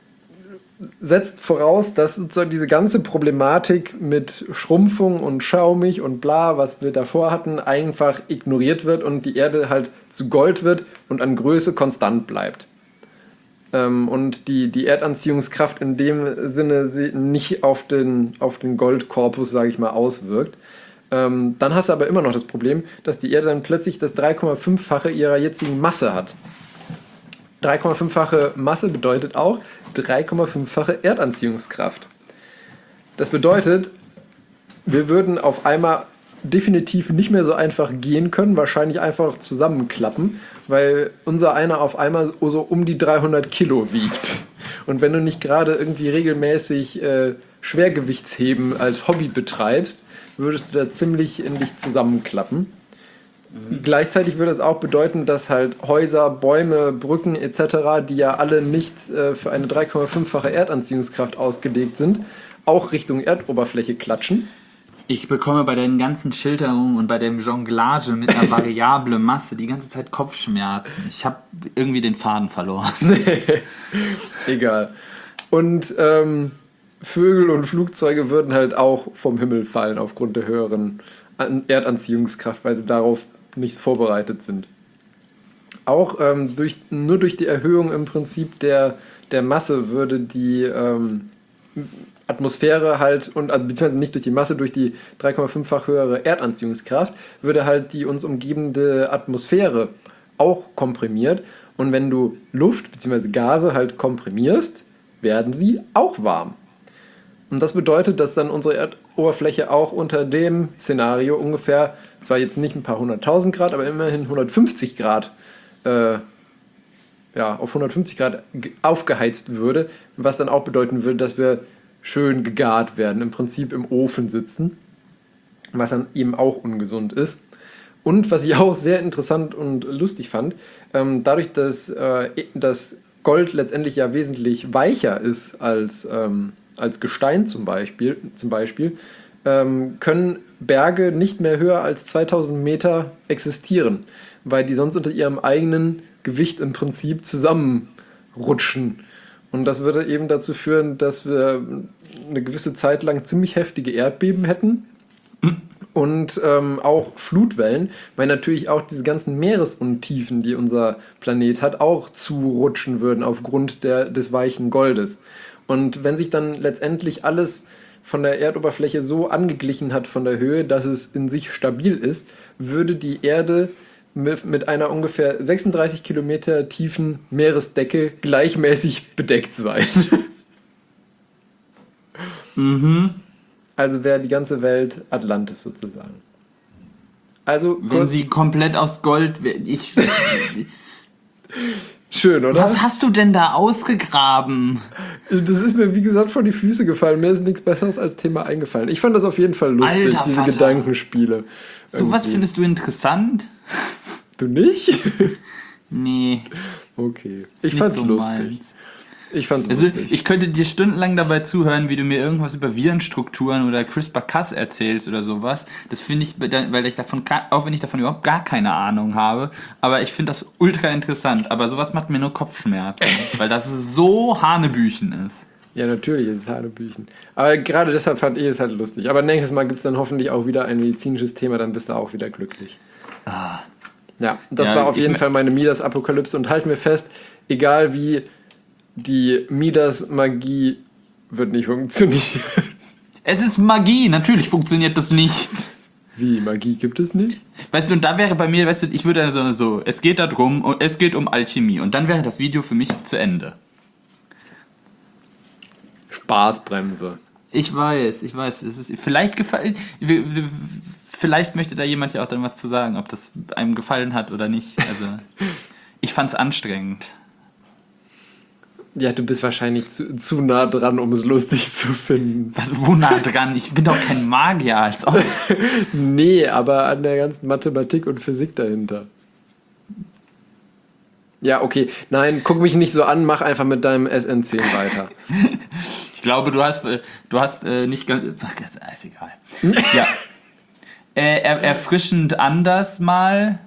Speaker 1: setzt voraus, dass sozusagen diese ganze Problematik mit Schrumpfung und schaumig und bla, was wir davor hatten, einfach ignoriert wird und die Erde halt zu Gold wird und an Größe konstant bleibt. Ähm, und die, die Erdanziehungskraft in dem Sinne nicht auf den, auf den Goldkorpus, sage ich mal, auswirkt. Ähm, dann hast du aber immer noch das Problem, dass die Erde dann plötzlich das drei Komma fünffache ihrer jetzigen Masse hat. drei Komma fünffache Masse bedeutet auch drei Komma fünffache Erdanziehungskraft. Das bedeutet, wir würden auf einmal definitiv nicht mehr so einfach gehen können, wahrscheinlich einfach zusammenklappen, weil unser einer auf einmal so um die dreihundert Kilo wiegt. Und wenn du nicht gerade irgendwie regelmäßig äh, Schwergewichtsheben als Hobby betreibst, würdest du da ziemlich in dich zusammenklappen. Mhm. Gleichzeitig würde es auch bedeuten, dass halt Häuser, Bäume, Brücken et cetera, die ja alle nicht äh, für eine drei Komma fünffache Erdanziehungskraft ausgelegt sind, auch Richtung Erdoberfläche klatschen.
Speaker 2: Ich bekomme bei deinen ganzen Schilderungen und bei dem Jonglage mit einer variablen Masse die ganze Zeit Kopfschmerzen. Ich habe irgendwie den Faden verloren.
Speaker 1: Egal. Und ähm, Vögel und Flugzeuge würden halt auch vom Himmel fallen aufgrund der höheren Erdanziehungskraft, weil sie darauf nicht vorbereitet sind. Auch ähm, durch, nur durch die Erhöhung im Prinzip der, der Masse würde die ähm, Atmosphäre halt, und also, beziehungsweise nicht durch die Masse, durch die drei Komma fünffach höhere Erdanziehungskraft, würde halt die uns umgebende Atmosphäre auch komprimiert. Und wenn du Luft bzw. Gase halt komprimierst, werden sie auch warm. Und das bedeutet, dass dann unsere Erdoberfläche auch unter dem Szenario ungefähr, zwar jetzt nicht ein paar hunderttausend Grad, aber immerhin hundertfünfzig Grad, äh, ja, auf hundertfünfzig Grad aufgeheizt würde, was dann auch bedeuten würde, dass wir schön gegart werden, im Prinzip im Ofen sitzen, was dann eben auch ungesund ist. Und was ich auch sehr interessant und lustig fand, ähm, dadurch, dass äh, das Gold letztendlich ja wesentlich weicher ist als, ähm, als Gestein zum Beispiel, zum Beispiel ähm, können Berge nicht mehr höher als zweitausend Meter existieren, weil die sonst unter ihrem eigenen Gewicht im Prinzip zusammenrutschen. Und das würde eben dazu führen, dass wir eine gewisse Zeit lang ziemlich heftige Erdbeben hätten und ähm, auch Flutwellen, weil natürlich auch diese ganzen Meeresuntiefen, die unser Planet hat, auch zurutschen würden aufgrund der, des weichen Goldes. Und wenn sich dann letztendlich alles von der Erdoberfläche so angeglichen hat von der Höhe, dass es in sich stabil ist, würde die Erde mit, mit einer ungefähr sechsunddreißig Kilometer tiefen Meeresdecke gleichmäßig bedeckt sein.
Speaker 2: Mhm.
Speaker 1: Also wäre die ganze Welt Atlantis sozusagen. Also
Speaker 2: Wenn
Speaker 1: kurz,
Speaker 2: sie komplett aus Gold wär- ich
Speaker 1: schön, oder?
Speaker 2: Was hast du denn da ausgegraben?
Speaker 1: Das ist mir, wie gesagt, vor die Füße gefallen. Mir ist nichts Besseres als Thema eingefallen. Ich fand das auf jeden Fall lustig,
Speaker 2: Alter
Speaker 1: diese
Speaker 2: Vater.
Speaker 1: Gedankenspiele.
Speaker 2: So was
Speaker 1: Irgendwie.
Speaker 2: findest du interessant?
Speaker 1: Du nicht?
Speaker 2: Nee.
Speaker 1: Okay.
Speaker 2: ist
Speaker 1: Ich
Speaker 2: nicht
Speaker 1: fand's
Speaker 2: so
Speaker 1: lustig.
Speaker 2: meins.
Speaker 1: Ich fand's
Speaker 2: Also
Speaker 1: lustig.
Speaker 2: ich könnte dir stundenlang dabei zuhören, wie du mir irgendwas über Virenstrukturen oder CRISPR-Cas erzählst oder sowas. Das finde ich, weil ich davon, auch wenn ich davon überhaupt gar keine Ahnung habe, aber ich finde das ultra interessant. Aber sowas macht mir nur Kopfschmerzen, weil das so Hanebüchen ist.
Speaker 1: Ja, natürlich ist es Hanebüchen. Aber gerade deshalb fand ich es halt lustig. Aber nächstes Mal gibt es dann hoffentlich auch wieder ein medizinisches Thema, dann bist du auch wieder glücklich.
Speaker 2: Ah.
Speaker 1: Ja, das
Speaker 2: Ja,
Speaker 1: war auf
Speaker 2: ich
Speaker 1: jeden
Speaker 2: mö-
Speaker 1: Fall meine Midas-Apokalypse und halten wir fest, egal wie die Midas-Magie wird nicht funktionieren.
Speaker 2: Es ist Magie, natürlich funktioniert das nicht.
Speaker 1: Wie, Magie gibt es nicht?
Speaker 2: Weißt du, und da wäre bei mir, weißt du, ich würde also so, es geht darum, und es geht um Alchemie und dann wäre das Video für mich zu Ende.
Speaker 1: Spaßbremse.
Speaker 2: Ich weiß, ich weiß, es ist vielleicht gefallen, vielleicht möchte da jemand ja auch dann was zu sagen, ob das einem gefallen hat oder nicht. Also, ich fand's anstrengend.
Speaker 1: Ja, du bist wahrscheinlich zu, zu nah dran, um es lustig zu finden.
Speaker 2: Was, wo nah dran? Ich bin doch kein Magier, als ob.
Speaker 1: Nee, aber an der ganzen Mathematik und Physik dahinter. Ja, okay. Nein, guck mich nicht so an, mach einfach mit deinem S N zehn weiter.
Speaker 2: Ich glaube, du hast, äh, du hast äh, nicht ganz. Ach, ist egal. Ja. Äh, er, erfrischend anders mal.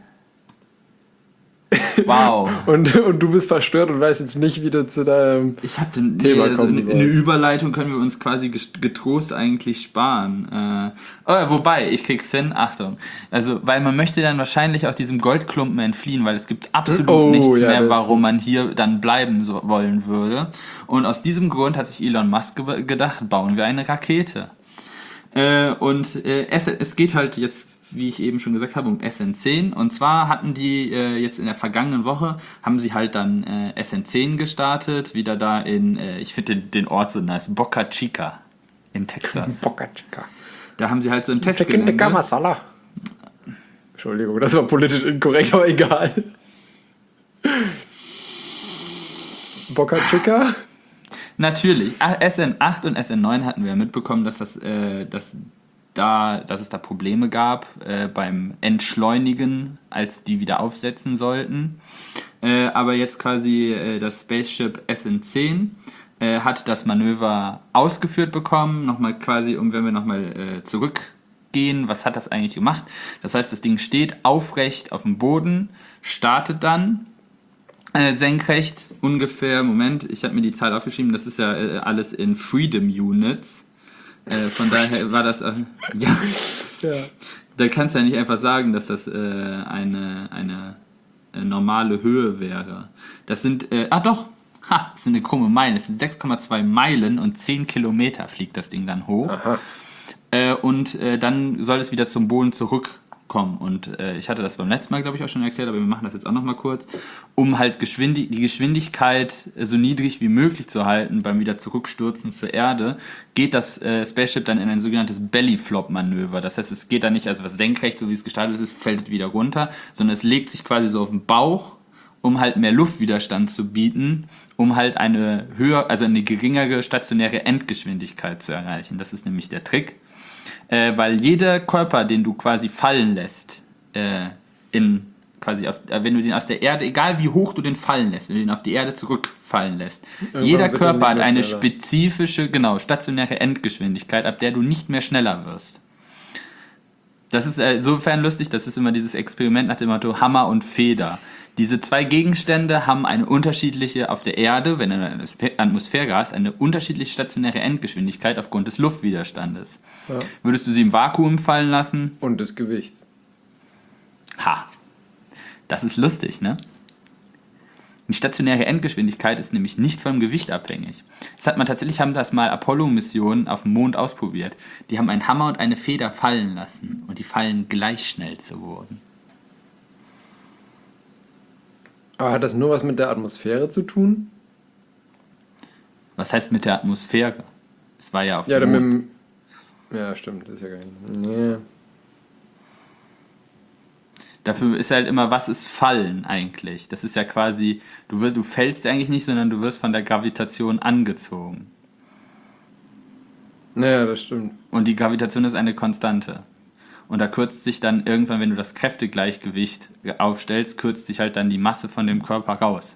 Speaker 2: Wow.
Speaker 1: Und, und du bist verstört und weißt jetzt nicht, wie du zu deinem
Speaker 2: Ich habe nee,
Speaker 1: Thema
Speaker 2: also
Speaker 1: kommen
Speaker 2: eine,
Speaker 1: sollst.
Speaker 2: eine Überleitung können wir uns quasi gest- getrost eigentlich sparen. Äh, oh, wobei, ich krieg's hin, Achtung. Also, weil man möchte dann wahrscheinlich auch diesem Goldklumpen entfliehen, weil es gibt absolut
Speaker 1: Oh,
Speaker 2: nichts
Speaker 1: ja,
Speaker 2: mehr,
Speaker 1: das-
Speaker 2: warum man hier dann bleiben so, wollen würde. Und aus diesem Grund hat sich Elon Musk ge- gedacht, bauen wir eine Rakete. Äh, und äh, es, es geht halt jetzt, wie ich eben schon gesagt habe, um S N zehn. Und zwar hatten die äh, jetzt in der vergangenen Woche, haben sie halt dann äh, S N zehn gestartet, wieder da in, äh, ich finde den, den Ort so nice, Boca Chica in Texas.
Speaker 1: Boca Chica.
Speaker 2: Da haben sie halt so einen Test
Speaker 1: Chicken Tikka Masala. Entschuldigung, das war politisch inkorrekt, aber egal. Boca Chica?
Speaker 2: Natürlich. Ah, S N acht und S N neun hatten wir mitbekommen, dass das, äh, dass da, dass es da Probleme gab äh, beim Entschleunigen, als die wieder aufsetzen sollten. Äh, aber jetzt quasi äh, das Spaceship S N zehn äh, hat das Manöver ausgeführt bekommen. Nochmal quasi, um wenn wir nochmal äh, zurückgehen, was hat das eigentlich gemacht? Das heißt, das Ding steht aufrecht auf dem Boden, startet dann Äh, senkrecht ungefähr, Moment, ich habe mir die Zahl aufgeschrieben, das ist ja äh, alles in Freedom Units. Äh, von daher war das, äh, ja,
Speaker 1: Ja.
Speaker 2: da kannst du ja nicht einfach sagen, dass das äh, eine, eine äh, normale Höhe wäre. Das sind, äh, ah doch, ha, das sind eine krumme Meilen, das sind sechs Komma zwei Meilen und zehn Kilometer fliegt das Ding dann hoch.
Speaker 1: Aha.
Speaker 2: Äh, und äh, dann soll es wieder zum Boden zurückkommen. Und äh, ich hatte das beim letzten Mal, glaube ich, auch schon erklärt, aber wir machen das jetzt auch nochmal kurz. Um halt Geschwindi- die Geschwindigkeit so niedrig wie möglich zu halten beim wieder zurückstürzen zur Erde, geht das äh, Spaceship dann in ein sogenanntes Belly-Flop-Manöver. Das heißt, es geht dann nicht, also was senkrecht, so wie es gestartet ist, fällt es wieder runter, sondern es legt sich quasi so auf den Bauch, um halt mehr Luftwiderstand zu bieten, um halt eine höher, also eine geringere stationäre Endgeschwindigkeit zu erreichen. Das ist nämlich der Trick. Äh, weil jeder Körper, den du quasi fallen lässt, äh, in quasi auf, äh, wenn du den aus der Erde, egal wie hoch du den fallen lässt, wenn du den auf die Erde zurückfallen lässt,
Speaker 1: Irgendwann
Speaker 2: jeder
Speaker 1: wird er
Speaker 2: Körper
Speaker 1: nicht
Speaker 2: hat
Speaker 1: mehr
Speaker 2: eine
Speaker 1: schneller.
Speaker 2: spezifische, genau, stationäre Endgeschwindigkeit, ab der du nicht mehr schneller wirst. Das ist äh, insofern lustig, das ist immer dieses Experiment nach dem Motto Hammer und Feder. Diese zwei Gegenstände haben eine unterschiedliche, auf der Erde, wenn du eine Atmosphäre hast, eine unterschiedliche stationäre Endgeschwindigkeit aufgrund des Luftwiderstandes.
Speaker 1: Ja.
Speaker 2: Würdest du sie im Vakuum fallen lassen?
Speaker 1: Und des Gewichts.
Speaker 2: Ha, das ist lustig, ne? Die stationäre Endgeschwindigkeit ist nämlich nicht vom Gewicht abhängig. Das hat man tatsächlich, haben das mal Apollo-Missionen auf dem Mond ausprobiert. Die haben einen Hammer und eine Feder fallen lassen und die fallen gleich schnell zu Boden.
Speaker 1: Aber hat das nur was mit der Atmosphäre zu tun?
Speaker 2: Was heißt mit der Atmosphäre? Es war ja auf
Speaker 1: Ja,
Speaker 2: dem
Speaker 1: dann
Speaker 2: Mond.
Speaker 1: mit dem, ja, stimmt, das ist ja gar nicht. Nee.
Speaker 2: Dafür ist halt immer, was ist Fallen eigentlich? Das ist ja quasi, du, wirst, du fällst eigentlich nicht, sondern du wirst von der Gravitation angezogen.
Speaker 1: Naja, das stimmt.
Speaker 2: Und die Gravitation ist eine Konstante. Und da kürzt sich dann irgendwann, wenn du das Kräftegleichgewicht aufstellst, kürzt sich halt dann die Masse von dem Körper raus.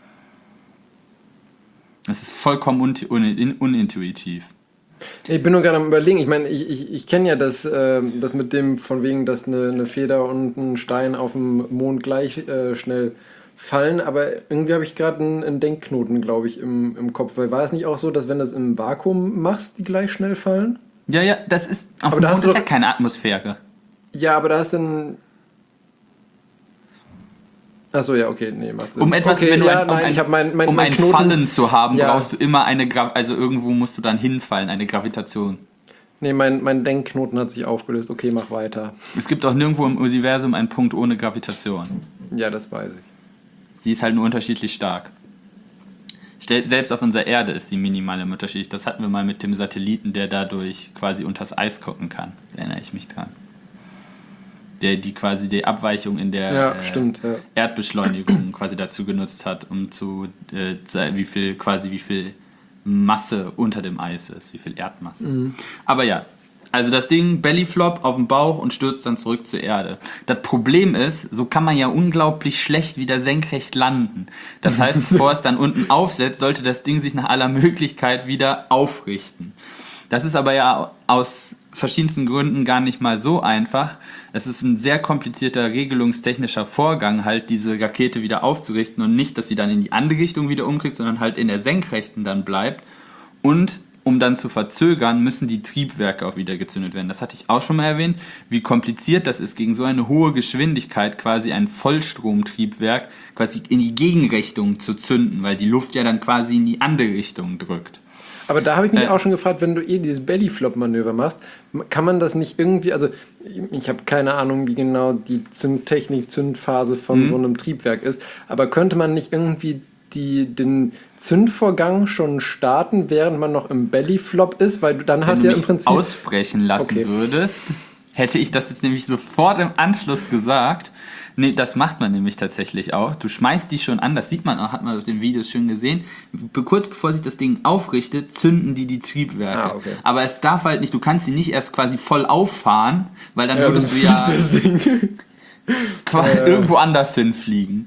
Speaker 2: Das ist vollkommen un- un- unintuitiv.
Speaker 1: Ich bin nur gerade am Überlegen, ich meine, ich, ich, ich kenne ja das, äh, das mit dem, von wegen, dass eine, eine Feder und ein Stein auf dem Mond gleich äh, schnell fallen, aber irgendwie habe ich gerade einen, einen Denkknoten, glaube ich, im, im Kopf. Weil war es nicht auch so, dass wenn du das im Vakuum machst, die gleich schnell fallen?
Speaker 2: Ja, ja, das ist, auf
Speaker 1: Aber
Speaker 2: dem
Speaker 1: da
Speaker 2: Mond
Speaker 1: hast du
Speaker 2: ist ja
Speaker 1: doch-
Speaker 2: keine Atmosphäre.
Speaker 1: Ja, aber da ist dann... Achso, ja, okay, nee, macht Sinn.
Speaker 2: Um etwas,
Speaker 1: okay,
Speaker 2: wenn du
Speaker 1: ja,
Speaker 2: ein, um
Speaker 1: nein,
Speaker 2: ein,
Speaker 1: ich habe mein, mein,
Speaker 2: um
Speaker 1: mein
Speaker 2: ein
Speaker 1: Knoten...
Speaker 2: Fallen zu haben,
Speaker 1: Ja.
Speaker 2: brauchst du immer eine, Gra- also irgendwo musst du dann hinfallen, eine Gravitation.
Speaker 1: Nee, mein, mein Denkknoten hat sich aufgelöst. Okay, mach weiter.
Speaker 2: Es gibt auch nirgendwo im Universum einen Punkt ohne Gravitation.
Speaker 1: Ja, das weiß ich.
Speaker 2: Sie ist halt nur unterschiedlich stark. Stell- Selbst auf unserer Erde ist sie minimal im Unterschied. Das hatten wir mal mit dem Satelliten, der dadurch quasi unters Eis gucken kann. Da erinnere ich mich dran. Der die quasi die Abweichung in der
Speaker 1: Ja,
Speaker 2: äh,
Speaker 1: stimmt, ja.
Speaker 2: Erdbeschleunigung quasi dazu genutzt hat, um zu äh, ze- wie viel quasi wie viel Masse unter dem Eis ist, wie viel Erdmasse.
Speaker 1: Mhm.
Speaker 2: Aber ja, also das Ding Bellyflop auf den Bauch und stürzt dann zurück zur Erde. Das Problem ist, so kann man ja unglaublich schlecht wieder senkrecht landen. Das heißt, bevor es dann unten aufsetzt, sollte das Ding sich nach aller Möglichkeit wieder aufrichten. Das ist aber ja aus verschiedensten Gründen gar nicht mal so einfach. Es ist ein sehr komplizierter regelungstechnischer Vorgang, halt diese Rakete wieder aufzurichten und nicht, dass sie dann in die andere Richtung wieder umkriegt, sondern halt in der Senkrechten dann bleibt. Und um dann zu verzögern, müssen die Triebwerke auch wieder gezündet werden. Das hatte ich auch schon mal erwähnt, wie kompliziert das ist, gegen so eine hohe Geschwindigkeit quasi ein Vollstromtriebwerk quasi in die Gegenrichtung zu zünden, weil die Luft ja dann quasi in die andere Richtung drückt.
Speaker 1: Aber da habe ich mich
Speaker 2: Äh.
Speaker 1: auch schon gefragt, wenn du eh dieses Bellyflop-Manöver machst, kann man das nicht irgendwie, also ich, ich habe keine Ahnung, wie genau die Zündtechnik, Zündphase von
Speaker 2: Mhm.
Speaker 1: so einem Triebwerk ist, aber könnte man nicht irgendwie die, den Zündvorgang schon starten, während man noch im Bellyflop ist? Weil du dann
Speaker 2: Wenn
Speaker 1: hast
Speaker 2: du
Speaker 1: ja
Speaker 2: mich
Speaker 1: im Prinzip...
Speaker 2: aussprechen lassen
Speaker 1: Okay.
Speaker 2: würdest, hätte ich das jetzt nämlich sofort im Anschluss gesagt. Nee, das macht man nämlich tatsächlich auch. Du schmeißt die schon an, das sieht man auch, hat man auf den Videos schön gesehen. Be- Kurz bevor sich das Ding aufrichtet, zünden die die Triebwerke.
Speaker 1: Ah, okay.
Speaker 2: Aber es darf halt nicht, du kannst sie nicht erst quasi voll auffahren, weil dann
Speaker 1: Ja,
Speaker 2: würdest
Speaker 1: dann
Speaker 2: du ja
Speaker 1: fliegt das Ding.
Speaker 2: qua-
Speaker 1: Ja.
Speaker 2: irgendwo anders hinfliegen.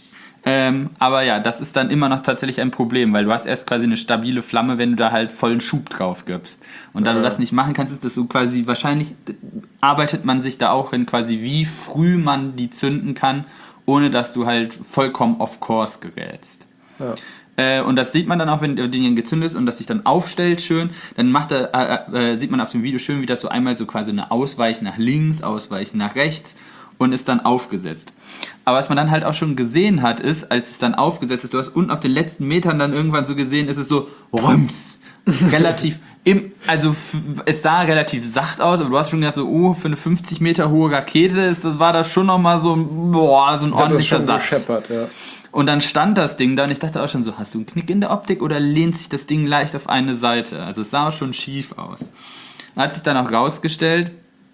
Speaker 2: Ähm, aber ja, das ist dann immer noch tatsächlich ein Problem, weil du hast erst quasi eine stabile Flamme, wenn du da halt vollen Schub drauf gibst. Und da
Speaker 1: Ja.
Speaker 2: du das nicht machen kannst, ist das so quasi, wahrscheinlich arbeitet man sich da auch hin, quasi wie früh man die zünden kann, ohne dass du halt vollkommen off course gerätst.
Speaker 1: Ja.
Speaker 2: Äh, und das sieht man dann auch, wenn der Ding gezündet ist und das sich dann aufstellt schön, dann macht er, äh, äh, sieht man auf dem Video schön, wie das so einmal so quasi eine Ausweichen nach links, Ausweichen nach rechts und ist dann aufgesetzt. Aber was man dann halt auch schon gesehen hat, ist, als es dann aufgesetzt ist, du hast unten auf den letzten Metern dann irgendwann so gesehen, ist es so rums, relativ, im, also f- es sah relativ sacht aus, aber du hast schon gedacht so, oh, für eine fünfzig Meter hohe Rakete ist, das war da schon nochmal so, ein- boah, so ein
Speaker 1: Hat das
Speaker 2: ordentlicher
Speaker 1: schon
Speaker 2: Satz.
Speaker 1: gescheppert, ja.
Speaker 2: Und dann stand das Ding da und ich dachte auch schon so, hast du einen Knick in der Optik oder lehnt sich das Ding leicht auf eine Seite? Also es sah auch schon schief aus. Hat sich dann auch rausgestellt,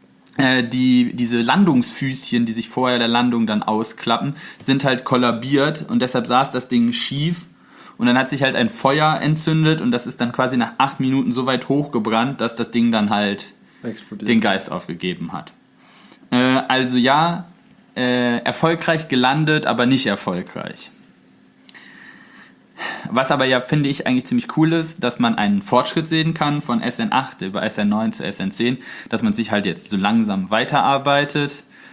Speaker 2: äh, die, diese Landungsfüßchen, die sich vorher der Landung dann ausklappen, sind halt kollabiert und deshalb saß das Ding schief. Und dann hat sich halt ein Feuer entzündet und das ist dann quasi nach acht Minuten so weit hochgebrannt, dass das Ding dann halt
Speaker 1: Explodiert.
Speaker 2: den Geist aufgegeben hat. Äh, also ja, äh, erfolgreich gelandet, aber nicht erfolgreich. Was aber ja, finde ich, eigentlich ziemlich cool ist, dass man einen Fortschritt sehen kann von S N acht über S N neun zu S N zehn, dass man sich halt jetzt so langsam weiterarbeitet,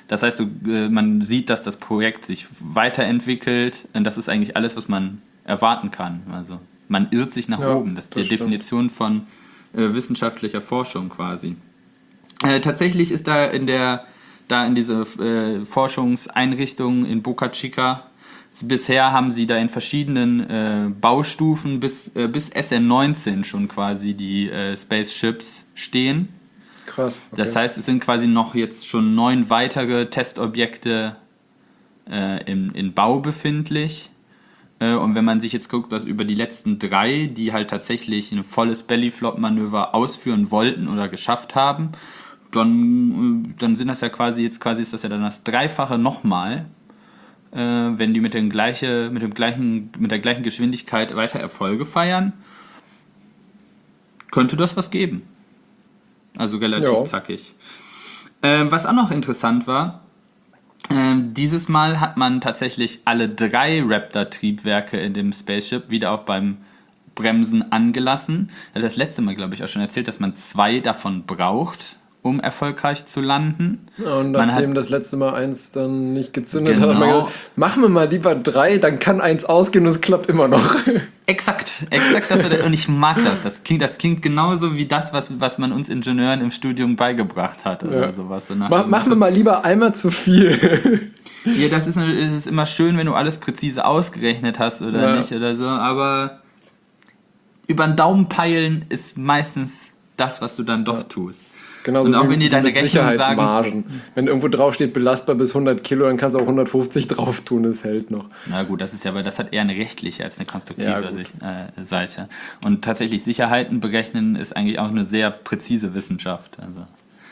Speaker 2: Das heißt, du, äh, man sieht, dass das Projekt sich weiterentwickelt und das ist eigentlich alles, was man erwarten kann. Also man irrt sich nach
Speaker 1: Ja,
Speaker 2: oben. Das ist die
Speaker 1: das stimmt.
Speaker 2: Definition von äh, wissenschaftlicher Forschung quasi. Äh, tatsächlich ist da in der da in diese äh, Forschungseinrichtung in Boca Chica, bisher haben sie da in verschiedenen äh, Baustufen bis, äh, bis S N neunzehn schon quasi die äh, Spaceships stehen.
Speaker 1: Krass. Okay.
Speaker 2: Das heißt, es sind quasi noch jetzt schon neun weitere Testobjekte äh, in, in Bau befindlich. Äh, und wenn man sich jetzt guckt, was über die letzten drei, die halt tatsächlich ein volles Bellyflop-Manöver ausführen wollten oder geschafft haben, dann, dann sind das ja quasi, jetzt quasi ist das ja dann das Dreifache nochmal, äh, wenn die mit, den gleiche, mit, dem gleichen, mit der gleichen Geschwindigkeit weiter Erfolge feiern, könnte das was geben. Also relativ
Speaker 1: Ja.
Speaker 2: zackig. Äh, was auch noch interessant war, äh, dieses Mal hat man tatsächlich alle drei Raptor-Triebwerke in dem Spaceship wieder auch beim Bremsen angelassen. Ich hatte das letzte Mal, glaube ich, auch schon erzählt, dass man zwei davon braucht, um erfolgreich zu landen.
Speaker 1: Ja, und
Speaker 2: Man
Speaker 1: nachdem
Speaker 2: hat-
Speaker 1: das letzte Mal eins dann nicht gezündet
Speaker 2: Genau.
Speaker 1: hat, hat man gesagt, machen wir mal lieber drei, dann kann eins ausgehen und es klappt immer noch.
Speaker 2: Exakt, exakt das. Und ich mag das. Das klingt, das klingt genauso wie das, was, was man uns Ingenieuren im Studium beigebracht hat. Oder
Speaker 1: Ja.
Speaker 2: sowas. So nach
Speaker 1: Ma
Speaker 2: dem
Speaker 1: machen wir
Speaker 2: Motto.
Speaker 1: mal lieber einmal zu viel.
Speaker 2: Ja, das ist, es ist immer schön, wenn du alles präzise ausgerechnet hast oder
Speaker 1: Ja.
Speaker 2: nicht oder so, aber über den Daumen peilen ist meistens das, was du dann doch tust.
Speaker 1: Genauso
Speaker 2: Und auch
Speaker 1: wie,
Speaker 2: wenn die
Speaker 1: wie
Speaker 2: deine
Speaker 1: mit
Speaker 2: Rechnung sagen-
Speaker 1: Sicherheitsmargen. Wenn irgendwo drauf steht, belastbar bis hundert Kilo, dann kannst du auch hundertfünfzig drauf tun, es hält noch.
Speaker 2: Na gut, das ist ja, aber das hat eher eine rechtliche als eine konstruktive
Speaker 1: Ja, gut.
Speaker 2: Sicht- äh, Seite. Und tatsächlich Sicherheiten berechnen ist eigentlich auch eine sehr präzise Wissenschaft. Also.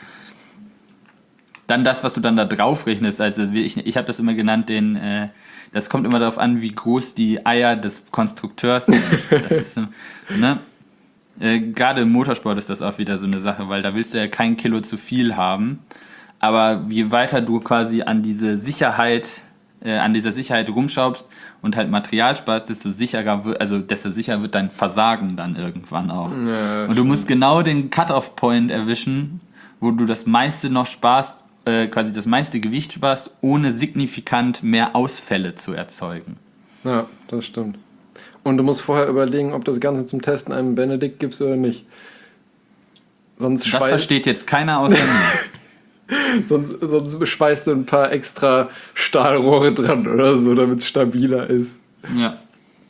Speaker 2: Dann das, was du dann da drauf rechnest, also wie ich, ich habe das immer genannt, den, äh, das kommt immer darauf an, wie groß die Eier des Konstrukteurs sind. Das ist so, ne? Äh, Gerade im Motorsport ist das auch wieder so eine Sache, weil da willst du ja kein Kilo zu viel haben. Aber je weiter du quasi an diese Sicherheit, äh, an dieser Sicherheit rumschraubst und halt Material sparst, desto sicherer wird, also desto sicherer wird dein Versagen dann irgendwann auch.
Speaker 1: Ja,
Speaker 2: und du musst genau den Cut-off-Point erwischen, wo du das meiste noch sparst, äh, quasi das meiste Gewicht sparst, ohne signifikant mehr Ausfälle zu erzeugen.
Speaker 1: Ja, das stimmt. Und du musst vorher überlegen, ob das Ganze zum Testen einem Benedikt gibst oder nicht. Sonst,
Speaker 2: Das
Speaker 1: schweiß,
Speaker 2: versteht jetzt keiner außer mir.
Speaker 1: sonst, sonst schweißt du ein paar extra Stahlrohre dran oder so, damit es stabiler ist.
Speaker 2: Ja.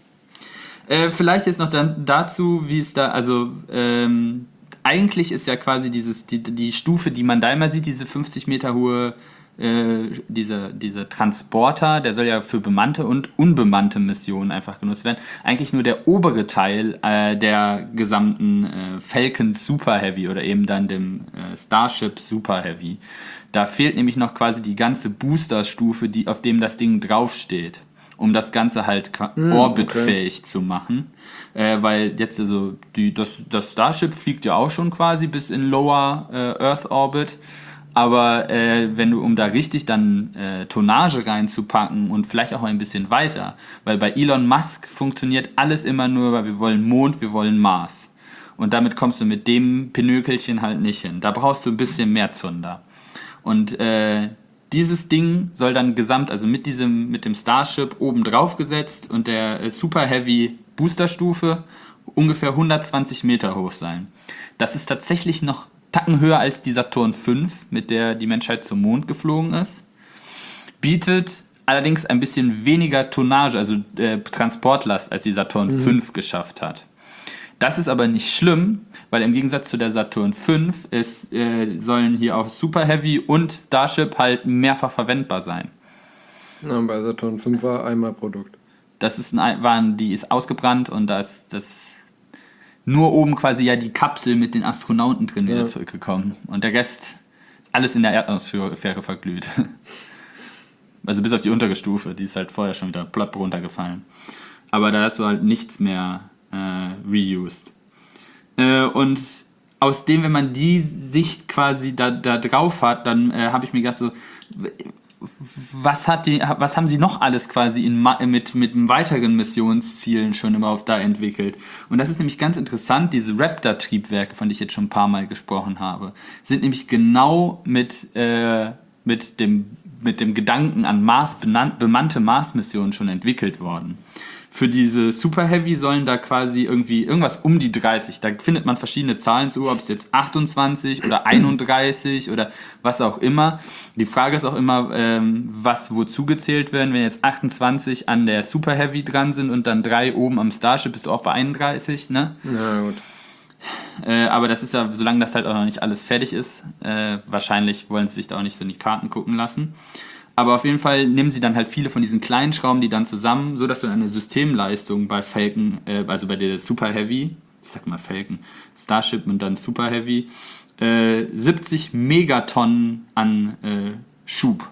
Speaker 2: Äh, vielleicht jetzt noch dann dazu, wie es da, also ähm, eigentlich ist ja quasi dieses, die, die Stufe, die man da immer sieht, diese fünfzig Meter hohe, äh, dieser, dieser Transporter, der soll ja für bemannte und unbemannte Missionen einfach genutzt werden. Eigentlich nur der obere Teil äh, der gesamten äh, Falcon Super Heavy oder eben dann dem äh, Starship Super Heavy. Da fehlt nämlich noch quasi die ganze Booster-Stufe, die, auf dem das Ding draufsteht, um das Ganze halt ka-
Speaker 1: Mm,
Speaker 2: orbitfähig zu machen. Äh, weil jetzt also die, das, das Starship fliegt ja auch schon quasi bis in Lower äh, Earth Orbit. Aber äh, wenn du, um da richtig dann äh, Tonnage reinzupacken und vielleicht auch ein bisschen weiter, weil bei Elon Musk funktioniert alles immer nur, weil wir wollen Mond, wir wollen Mars. Und damit kommst du mit dem Pinökelchen halt nicht hin. Da brauchst du ein bisschen mehr Zunder. Und äh, dieses Ding soll dann gesamt, also mit diesem, mit dem Starship oben drauf gesetzt und der äh, Super Heavy Boosterstufe ungefähr hundertzwanzig Meter hoch sein. Das ist tatsächlich noch Tacken höher als die Saturn fünf, mit der die Menschheit zum Mond geflogen ist. Bietet allerdings ein bisschen weniger Tonnage, also äh, Transportlast, als die Saturn fünf geschafft hat. Das ist aber nicht schlimm, weil im Gegensatz zu der Saturn fünf ist, äh, sollen hier auch Super Heavy und Starship halt mehrfach verwendbar sein.
Speaker 1: Na, bei Saturn fünf war einmal Produkt.
Speaker 2: Das ist ein, waren, die ist ausgebrannt und da ist das nur oben quasi ja die Kapsel mit den Astronauten drin wieder
Speaker 1: Ja.
Speaker 2: zurückgekommen. Und der Rest, alles in der Erdatmosphäre verglüht. Also bis auf die untere Stufe, die ist halt vorher schon wieder plopp runtergefallen. Aber da hast du halt nichts mehr äh, reused. Äh, und aus dem, wenn man die Sicht quasi da, da drauf hat, dann äh, habe ich mir gedacht so, was, hat die, was haben sie noch alles quasi in, mit, mit weiteren Missionszielen schon überhaupt da entwickelt? Und das ist nämlich ganz interessant, diese Raptor-Triebwerke, von denen ich jetzt schon ein paar Mal gesprochen habe, sind nämlich genau mit, äh, mit dem, mit dem Gedanken an Mars benannt, bemannte Mars-Missionen schon entwickelt worden. Für diese Super Heavy sollen da quasi irgendwie irgendwas um die dreißig, da findet man verschiedene Zahlen zu, ob es jetzt achtundzwanzig oder einunddreißig oder was auch immer. Die Frage ist auch immer, ähm, was wozu gezählt werden. Wenn jetzt achtundzwanzig an der Super Heavy dran sind und dann drei oben am Starship, bist du auch bei einunddreißig, ne?
Speaker 1: Na gut.
Speaker 2: Äh, aber das ist ja, solange das halt auch noch nicht alles fertig ist, äh, wahrscheinlich wollen sie sich da auch nicht so in die Karten gucken lassen. Aber auf jeden Fall nehmen sie dann halt viele von diesen kleinen Schrauben, die dann zusammen, so dass du eine Systemleistung bei Falcon, äh, also bei der Super Heavy, ich sag mal Falcon, Starship und dann Super Heavy, äh, siebzig Megatonnen an äh, Schub.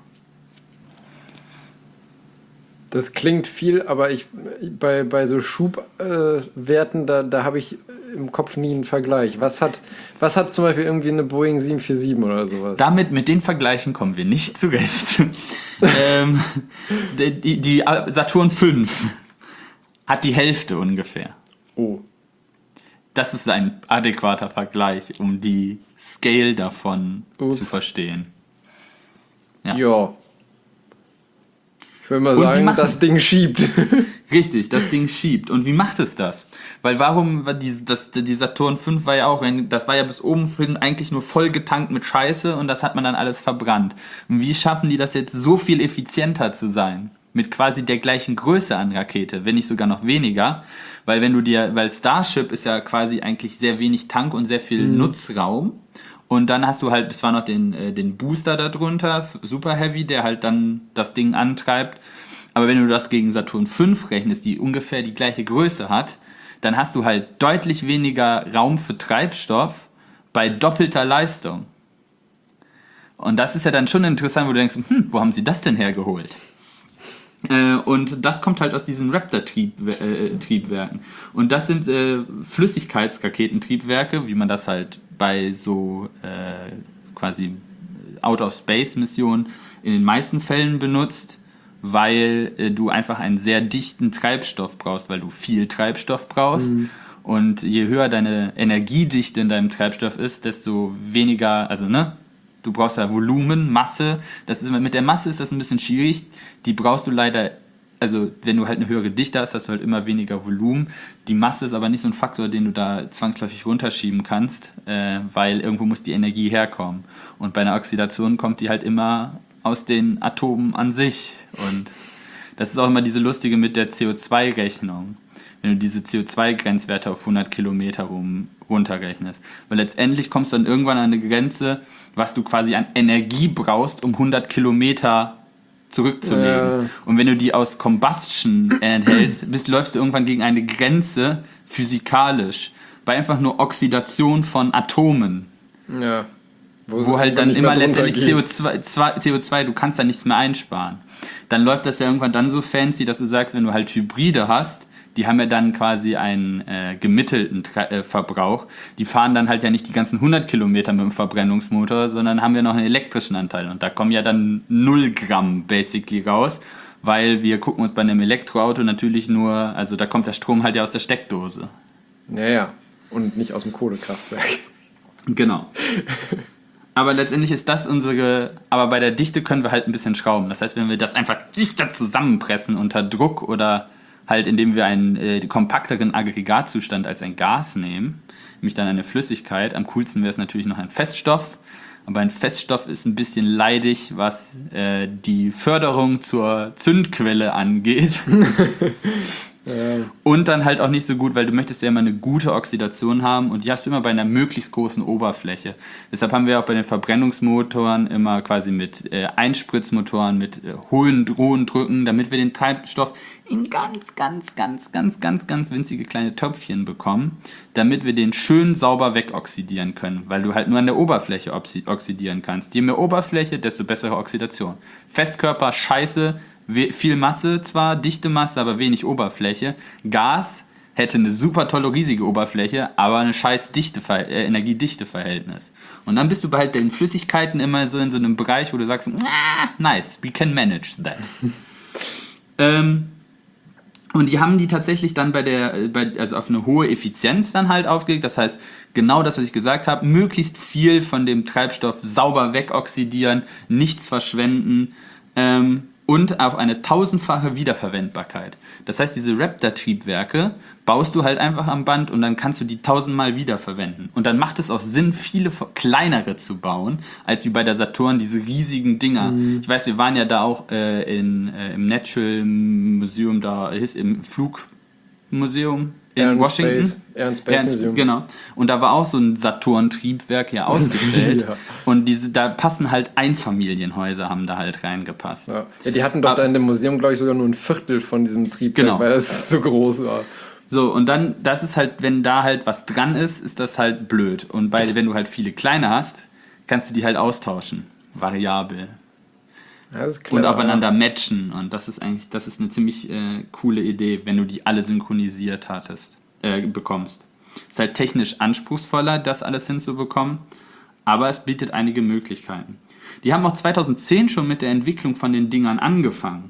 Speaker 1: Das klingt viel, aber ich bei, bei so Schubwerten, äh, da, da habe ich im Kopf nie einen Vergleich. Was hat, was hat zum Beispiel irgendwie eine Boeing sieben vier sieben oder sowas?
Speaker 2: Damit, mit den Vergleichen kommen wir nicht zurecht. ähm, die, die Saturn fünf hat die Hälfte ungefähr.
Speaker 1: Oh.
Speaker 2: Das ist ein adäquater Vergleich, um die Scale davon Ups. zu verstehen.
Speaker 1: Ja. ja. Ich will mal sagen, das Ding schiebt.
Speaker 2: Richtig, das Ding schiebt. Und wie macht es das? Weil warum, die, das, die Saturn fünf war ja auch, das war ja bis oben hin eigentlich nur voll getankt mit Scheiße und das hat man dann alles verbrannt. Und wie schaffen die das jetzt so viel effizienter zu sein? Mit quasi der gleichen Größe an Rakete, wenn nicht sogar noch weniger. Weil wenn du dir, weil Starship ist ja quasi eigentlich sehr wenig Tank und sehr viel mhm. Nutzraum. Und dann hast du halt, es war noch den, äh, den Booster da drunter, Super Heavy, der halt dann das Ding antreibt. Aber wenn du das gegen Saturn fünf rechnest, die ungefähr die gleiche Größe hat, dann hast du halt deutlich weniger Raum für Treibstoff bei doppelter Leistung. Und das ist ja dann schon interessant, wo du denkst, hm, wo haben sie das denn hergeholt? Äh, und das kommt halt aus diesen Raptor-Triebwerken. Und das sind äh, Flüssigkeitsraketentriebwerke, wie man das halt bei so äh, quasi Out-of-Space-Missionen in den meisten Fällen benutzt, weil äh, du einfach einen sehr dichten Treibstoff brauchst, weil du viel Treibstoff brauchst. Mhm. Und je höher deine Energiedichte in deinem Treibstoff ist, desto weniger, also ne, du brauchst ja Volumen, Masse. Das ist, mit der Masse ist das ein bisschen schwierig. Die brauchst du leider, also wenn du halt eine höhere Dichte hast, hast du halt immer weniger Volumen. Die Masse ist aber nicht so ein Faktor, den du da zwangsläufig runterschieben kannst, äh, weil irgendwo muss die Energie herkommen. Und bei einer Oxidation kommt die halt immer aus den Atomen an sich. Und das ist auch immer diese lustige mit der C O zwei Rechnung. Wenn du diese C O zwei Grenzwerte auf hundert Kilometer rum runterrechnest. Weil letztendlich kommst du dann irgendwann an eine Grenze, was du quasi an Energie brauchst, um hundert Kilometer zurückzulegen. Ja. Und wenn du die aus Combustion enthältst, bist, läufst du irgendwann gegen eine Grenze physikalisch. Bei einfach nur Oxidation von Atomen.
Speaker 1: Ja.
Speaker 2: Wo, wo halt dann immer letztendlich C O zwei, C O zwei, du kannst da nichts mehr einsparen. Dann läuft das ja irgendwann dann so fancy, dass du sagst, wenn du halt Hybride hast, die haben ja dann quasi einen äh, gemittelten Tra- äh, Verbrauch. Die fahren dann halt ja nicht die ganzen hundert Kilometer mit dem Verbrennungsmotor, sondern haben ja noch einen elektrischen Anteil. Und da kommen ja dann null Gramm basically raus, weil wir gucken uns bei einem Elektroauto natürlich nur, also da kommt der Strom halt ja aus der Steckdose.
Speaker 1: Naja, und nicht aus dem Kohlekraftwerk.
Speaker 2: Genau. Aber letztendlich ist das unsere, aber bei der Dichte können wir halt ein bisschen schrauben. Das heißt, wenn wir das einfach dichter zusammenpressen unter Druck oder halt indem wir einen äh, kompakteren Aggregatzustand als ein Gas nehmen, nämlich dann eine Flüssigkeit. Am coolsten wäre es natürlich noch ein Feststoff, aber ein Feststoff ist ein bisschen leidig, was äh, die Förderung zur Zündquelle angeht. Ja. Und dann halt auch nicht so gut, weil du möchtest ja immer eine gute Oxidation haben und die hast du immer bei einer möglichst großen Oberfläche. Deshalb haben wir auch bei den Verbrennungsmotoren immer quasi mit äh, Einspritzmotoren, mit äh, hohen, hohen Drücken, damit wir den Treibstoff in ganz, ganz, ganz, ganz, ganz, ganz winzige kleine Töpfchen bekommen, damit wir den schön sauber wegoxidieren können, weil du halt nur an der Oberfläche oxidieren kannst. Je mehr Oberfläche, desto bessere Oxidation. Festkörper, scheiße, viel Masse zwar, dichte Masse, aber wenig Oberfläche. Gas hätte eine super tolle, riesige Oberfläche, aber eine scheiß dichte äh, Energiedichte-Verhältnis. Und dann bist du bei halt den Flüssigkeiten immer so in so einem Bereich, wo du sagst, ah, nice, we can manage that. ähm, Und die haben die tatsächlich dann bei der, bei, also auf eine hohe Effizienz dann halt aufgelegt. Das heißt, genau das, was ich gesagt habe, möglichst viel von dem Treibstoff sauber wegoxidieren, nichts verschwenden ähm, und auf eine tausendfache Wiederverwendbarkeit. Das heißt, diese Raptor-Triebwerke baust du halt einfach am Band und dann kannst du die tausendmal wiederverwenden. Und dann macht es auch Sinn, viele kleinere zu bauen, als wie bei der Saturn diese riesigen Dinger. Mhm. Ich weiß, wir waren ja da auch äh, in, äh, im Natural Museum, da ist im Flugmuseum in
Speaker 1: Air
Speaker 2: Washington.
Speaker 1: Space, Air and Space
Speaker 2: Air and,
Speaker 1: Museum.
Speaker 2: Genau. Und da war auch so ein Saturn-Triebwerk ja ausgestellt. Ja. Und diese, da passen halt Einfamilienhäuser, haben da halt reingepasst.
Speaker 1: Ja, ja die hatten doch Aber, da in dem Museum, glaube ich, sogar nur ein Viertel von diesem Triebwerk,
Speaker 2: genau.
Speaker 1: weil das so groß war.
Speaker 2: So, und dann, das ist halt, wenn da halt was dran ist, ist das halt blöd. Und bei, wenn du halt viele kleine hast, kannst du die halt austauschen. Variabel.
Speaker 1: Ja, das ist clever,
Speaker 2: und aufeinander
Speaker 1: ja.
Speaker 2: matchen. Und das ist eigentlich, das ist eine ziemlich äh, coole Idee, wenn du die alle synchronisiert hattest, äh, bekommst. Ist halt technisch anspruchsvoller, das alles hinzubekommen, aber es bietet einige Möglichkeiten. Die haben auch zweitausendzehn schon mit der Entwicklung von den Dingern angefangen.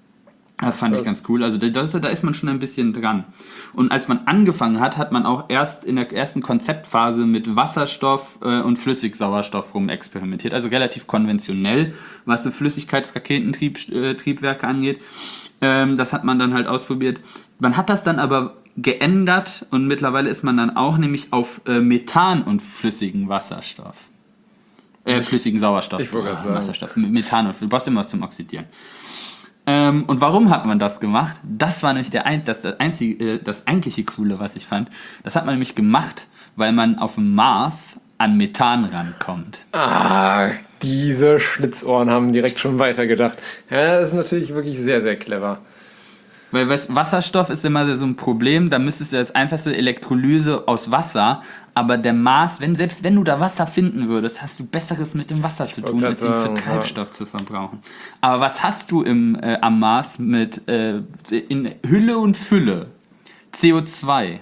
Speaker 2: Das fand ich ganz cool. Also da, da ist man schon ein bisschen dran. Und als man angefangen hat, hat man auch erst in der ersten Konzeptphase mit Wasserstoff äh, und Flüssigsauerstoff rumexperimentiert. Also relativ konventionell, was so Flüssigkeitsraketentriebwerke äh, angeht. Ähm, das hat man dann halt ausprobiert. Man hat das dann aber geändert und mittlerweile ist man dann auch nämlich auf äh, Methan und flüssigen Wasserstoff. Äh, flüssigen Sauerstoff.
Speaker 1: Ich wollte gerade sagen.
Speaker 2: Wasserstoff. Methan und du brauchst immer was zum Oxidieren. Ähm, und warum hat man das gemacht? Das war nämlich der ein, das, das, einzige, äh, das eigentliche Coole, was ich fand. Das hat man nämlich gemacht, weil man auf dem Mars an Methan rankommt.
Speaker 1: Ah, diese Schlitzohren haben direkt schon weitergedacht. Ja, das ist natürlich wirklich sehr, sehr clever.
Speaker 2: Weil weißt, Wasserstoff ist immer so ein Problem, da müsstest du das einfachste Elektrolyse aus Wasser, aber der Mars, wenn, selbst wenn du da Wasser finden würdest, hast du Besseres mit dem Wasser zu tun, als ihn für Treibstoff ja. zu verbrauchen. Aber was hast du im, äh, am Mars mit äh, in Hülle und Fülle? C O zwei.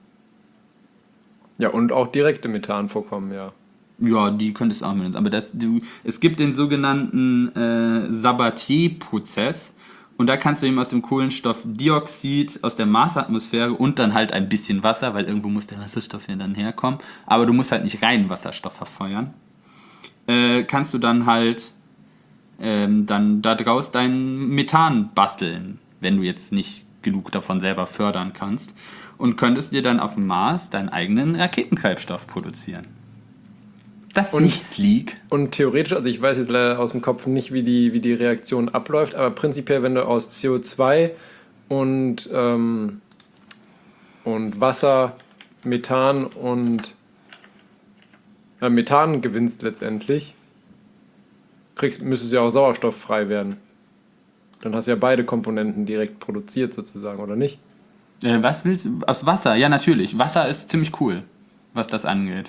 Speaker 1: Ja, und auch direkte Methanvorkommen, ja.
Speaker 2: Ja, die könntest du auch benutzen. Aber das, du, es gibt den sogenannten äh, Sabatier-Prozess. Und da kannst du eben aus dem Kohlenstoffdioxid aus der Marsatmosphäre und dann halt ein bisschen Wasser, weil irgendwo muss der Wasserstoff ja dann herkommen, aber du musst halt nicht reinen Wasserstoff verfeuern, äh, kannst du dann halt ähm, dann daraus dein Methan basteln, wenn du jetzt nicht genug davon selber fördern kannst und könntest dir dann auf dem Mars deinen eigenen Raketentreibstoff produzieren. Das ist
Speaker 1: und,
Speaker 2: nicht sleek.
Speaker 1: Und theoretisch, also ich weiß jetzt leider aus dem Kopf nicht, wie die, wie die Reaktion abläuft, aber prinzipiell, wenn du aus C O zwei und, ähm, und Wasser, Methan und äh, Methan gewinnst letztendlich, kriegst, müsste es ja auch sauerstofffrei werden. Dann hast du ja beide Komponenten direkt produziert sozusagen, oder nicht?
Speaker 2: Äh, was willst du? Aus Wasser? Ja, natürlich. Wasser ist ziemlich cool, was das angeht.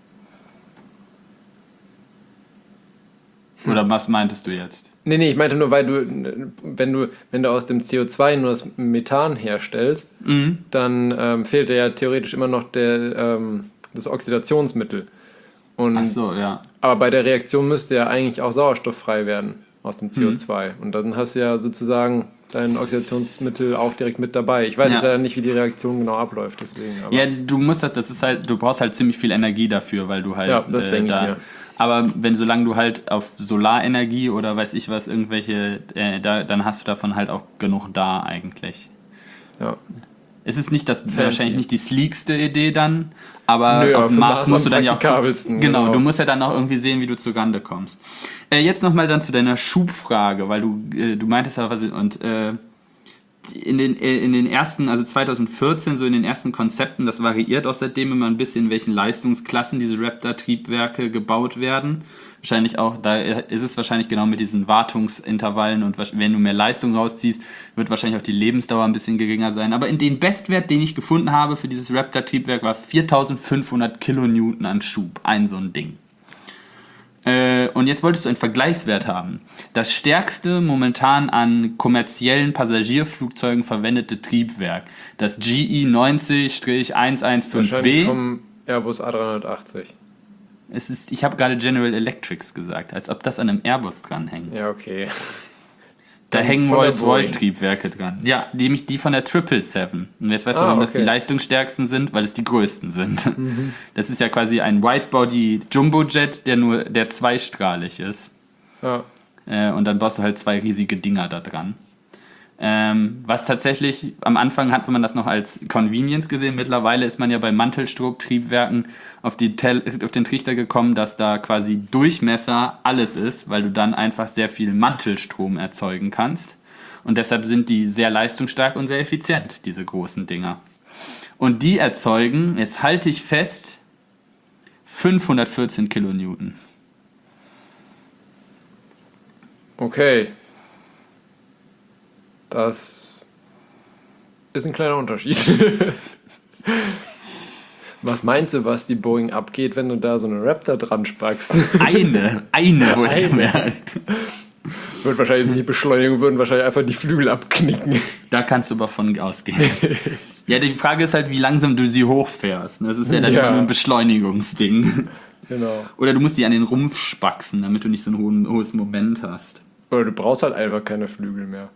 Speaker 2: Oder was meintest du jetzt?
Speaker 1: Nee, nee, ich meinte nur, weil du, wenn du, wenn du aus dem C O zwei nur das Methan herstellst, mhm. dann ähm, fehlt dir ja theoretisch immer noch der, ähm, das Oxidationsmittel. Und,
Speaker 2: Ach so, ja.
Speaker 1: Aber bei der Reaktion müsste ja eigentlich auch Sauerstoff frei werden aus dem C O zwei. Mhm. Und dann hast du ja sozusagen dein Oxidationsmittel auch direkt mit dabei. Ich weiß ja. leider nicht, wie die Reaktion genau abläuft, deswegen. Aber
Speaker 2: ja, du musst das, das ist halt, du brauchst halt ziemlich viel Energie dafür, weil du halt.
Speaker 1: Ja, das äh, denke
Speaker 2: da,
Speaker 1: ich mir.
Speaker 2: Aber wenn solange du halt auf Solarenergie oder weiß ich was, irgendwelche, äh, da, dann hast du davon halt auch genug da eigentlich.
Speaker 1: Ja.
Speaker 2: Es ist nicht das Fancy. Wahrscheinlich nicht die sleekste Idee dann, aber
Speaker 1: Nö,
Speaker 2: auf dem Mars musst du dann ja auch. Genau,
Speaker 1: genau,
Speaker 2: du musst ja dann auch irgendwie sehen, wie du zugande kommst. Äh, jetzt nochmal dann zu deiner Schubfrage, weil du, äh, du meintest ja was und äh, in den, in den ersten, also zwanzig vierzehn, so in den ersten Konzepten, das variiert auch seitdem immer ein bisschen, in welchen Leistungsklassen diese Raptor-Triebwerke gebaut werden. Wahrscheinlich auch, da ist es wahrscheinlich genau mit diesen Wartungsintervallen und wenn du mehr Leistung rausziehst, wird wahrscheinlich auch die Lebensdauer ein bisschen geringer sein. Aber in den Bestwert, den ich gefunden habe für dieses Raptor-Triebwerk, war viertausendfünfhundert Kilonewton an Schub, ein so ein Ding. Und jetzt wolltest du einen Vergleichswert haben. Das stärkste momentan an kommerziellen Passagierflugzeugen verwendete Triebwerk, das G E neunzig eins eins fünf B.
Speaker 1: Wahrscheinlich vom Airbus A dreihundertachtzig.
Speaker 2: Es ist, ich habe gerade General Electrics gesagt, als ob das an einem Airbus dranhängt.
Speaker 1: Ja, okay.
Speaker 2: Da
Speaker 1: Ähm,
Speaker 2: hängen
Speaker 1: von der
Speaker 2: Rolls-Royce-Triebwerke dran. Ja, die, nämlich die von der triple seven. Und jetzt weißt du,
Speaker 1: Ah,
Speaker 2: warum das
Speaker 1: okay.
Speaker 2: die leistungsstärksten sind, weil es die größten sind. Das ist ja quasi ein Widebody-Jumbojet, der nur der zweistrahlig ist.
Speaker 1: Ja.
Speaker 2: Äh, und dann baust du halt zwei riesige Dinger da dran. Ähm, was tatsächlich, am Anfang hat man das noch als Convenience gesehen, mittlerweile ist man ja bei Mantelstromtriebwerken auf, die Tel- auf den Trichter gekommen, dass da quasi Durchmesser alles ist, weil du dann einfach sehr viel Mantelstrom erzeugen kannst. Und deshalb sind die sehr leistungsstark und sehr effizient, diese großen Dinger. Und die erzeugen, jetzt halte ich fest, fünfhundertvierzehn Kilonewton.
Speaker 1: Okay. Das ist ein kleiner Unterschied. Was meinst du, was die Boeing abgeht, wenn du da so eine Raptor dran spackst?
Speaker 2: Eine, eine wurde
Speaker 1: Eine.
Speaker 2: gemerkt.
Speaker 1: Wird wahrscheinlich nicht Beschleunigung, würden wahrscheinlich einfach die Flügel abknicken.
Speaker 2: Da kannst du aber von ausgehen. Ja, die Frage ist halt, wie langsam du sie hochfährst. Das ist ja dann
Speaker 1: Ja.
Speaker 2: immer nur ein Beschleunigungsding.
Speaker 1: Genau.
Speaker 2: Oder du musst die an den Rumpf spaxen, damit du nicht so ein hohen, hohes Moment hast.
Speaker 1: Oder du brauchst halt einfach keine Flügel mehr.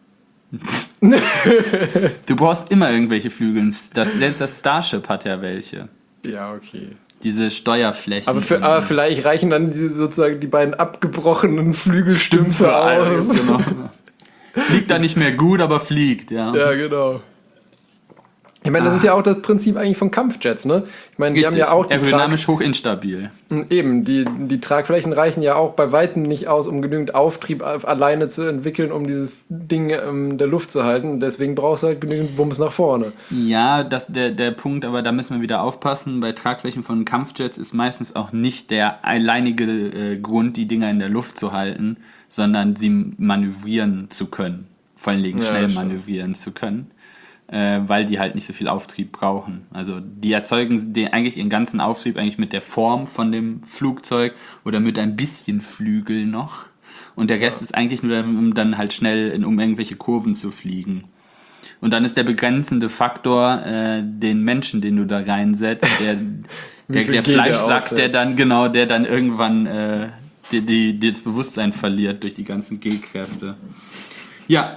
Speaker 2: Du brauchst immer irgendwelche Flügel. Das, selbst das Starship hat ja welche.
Speaker 1: Ja, okay.
Speaker 2: Diese Steuerflächen.
Speaker 1: Aber, für, aber vielleicht reichen dann diese, sozusagen die beiden abgebrochenen Flügelstümpfe
Speaker 2: Stümpfe
Speaker 1: aus.
Speaker 2: aus. Genau. Fliegt da nicht mehr gut, aber fliegt, ja.
Speaker 1: Ja, genau. Ich meine, das
Speaker 2: Ah.
Speaker 1: ist ja auch das Prinzip eigentlich von Kampfjets, ne? Ich meine, die haben ja auch die
Speaker 2: aerodynamisch hochinstabil.
Speaker 1: Trag- eben, die, die Tragflächen reichen ja auch bei weitem nicht aus, um genügend Auftrieb auf- alleine zu entwickeln, um dieses Ding ähm, in der Luft zu halten. Deswegen brauchst du halt genügend Wumms nach vorne.
Speaker 2: Ja, das der, der Punkt, aber da müssen wir wieder aufpassen. Bei Tragflächen von Kampfjets ist meistens auch nicht der alleinige äh, Grund, die Dinger in der Luft zu halten, sondern sie manövrieren zu können. Vor allen Dingen
Speaker 1: Ja,
Speaker 2: schnell
Speaker 1: das stimmt.
Speaker 2: manövrieren zu können, äh, weil die halt nicht so viel Auftrieb brauchen. Also die erzeugen den, eigentlich ihren ganzen Auftrieb eigentlich mit der Form von dem Flugzeug oder mit ein bisschen Flügel noch. Und der Rest ist eigentlich nur, um dann halt schnell in, um irgendwelche Kurven zu fliegen. Und dann ist der begrenzende Faktor äh, den Menschen, den du da reinsetzt, der, der,
Speaker 1: viel
Speaker 2: der
Speaker 1: G der
Speaker 2: Fleischsack,
Speaker 1: aushält.
Speaker 2: der dann, genau, der dann irgendwann äh, die, die, die das Bewusstsein verliert durch die ganzen G-Kräfte. Ja.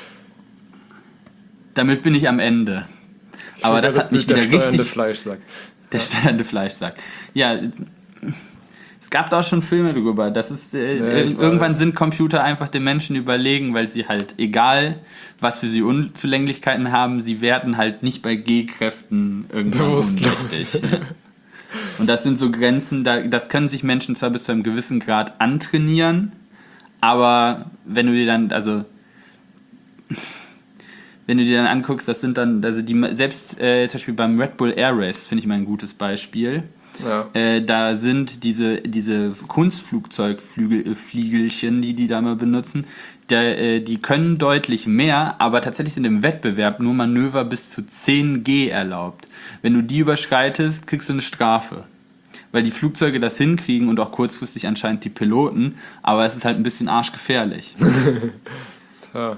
Speaker 2: Damit bin ich am Ende. Aber
Speaker 1: Ja,
Speaker 2: das, hat mich
Speaker 1: Bild
Speaker 2: wieder
Speaker 1: der steuernde
Speaker 2: richtig...
Speaker 1: Fleischsack.
Speaker 2: Der steuernde Fleischsack. Ja, es gab da auch schon Filme drüber. Das ist, äh,
Speaker 1: Ja, ich
Speaker 2: ir- irgendwann
Speaker 1: weiß.
Speaker 2: sind Computer einfach den Menschen überlegen, weil sie halt, egal was für sie Unzulänglichkeiten haben, sie werden halt nicht bei G-Kräften irgendwann
Speaker 1: Bewusstlos.
Speaker 2: ohnmächtig. Ja. Und das sind so Grenzen, da, das können sich Menschen zwar bis zu einem gewissen Grad antrainieren, aber wenn du dir dann, also wenn du dir dann anguckst, das sind dann, also die, selbst äh, zum Beispiel beim Red Bull Air Race, finde ich mal ein gutes Beispiel.
Speaker 1: Ja.
Speaker 2: Äh, da sind diese, diese Kunstflugzeugflügelchen, die die da mal benutzen, der, äh, die können deutlich mehr, aber tatsächlich sind im Wettbewerb nur Manöver bis zu zehn G erlaubt. Wenn du die überschreitest, kriegst du eine Strafe. Weil die Flugzeuge das hinkriegen und auch kurzfristig anscheinend die Piloten, aber es ist halt ein bisschen arschgefährlich.
Speaker 1: Ja.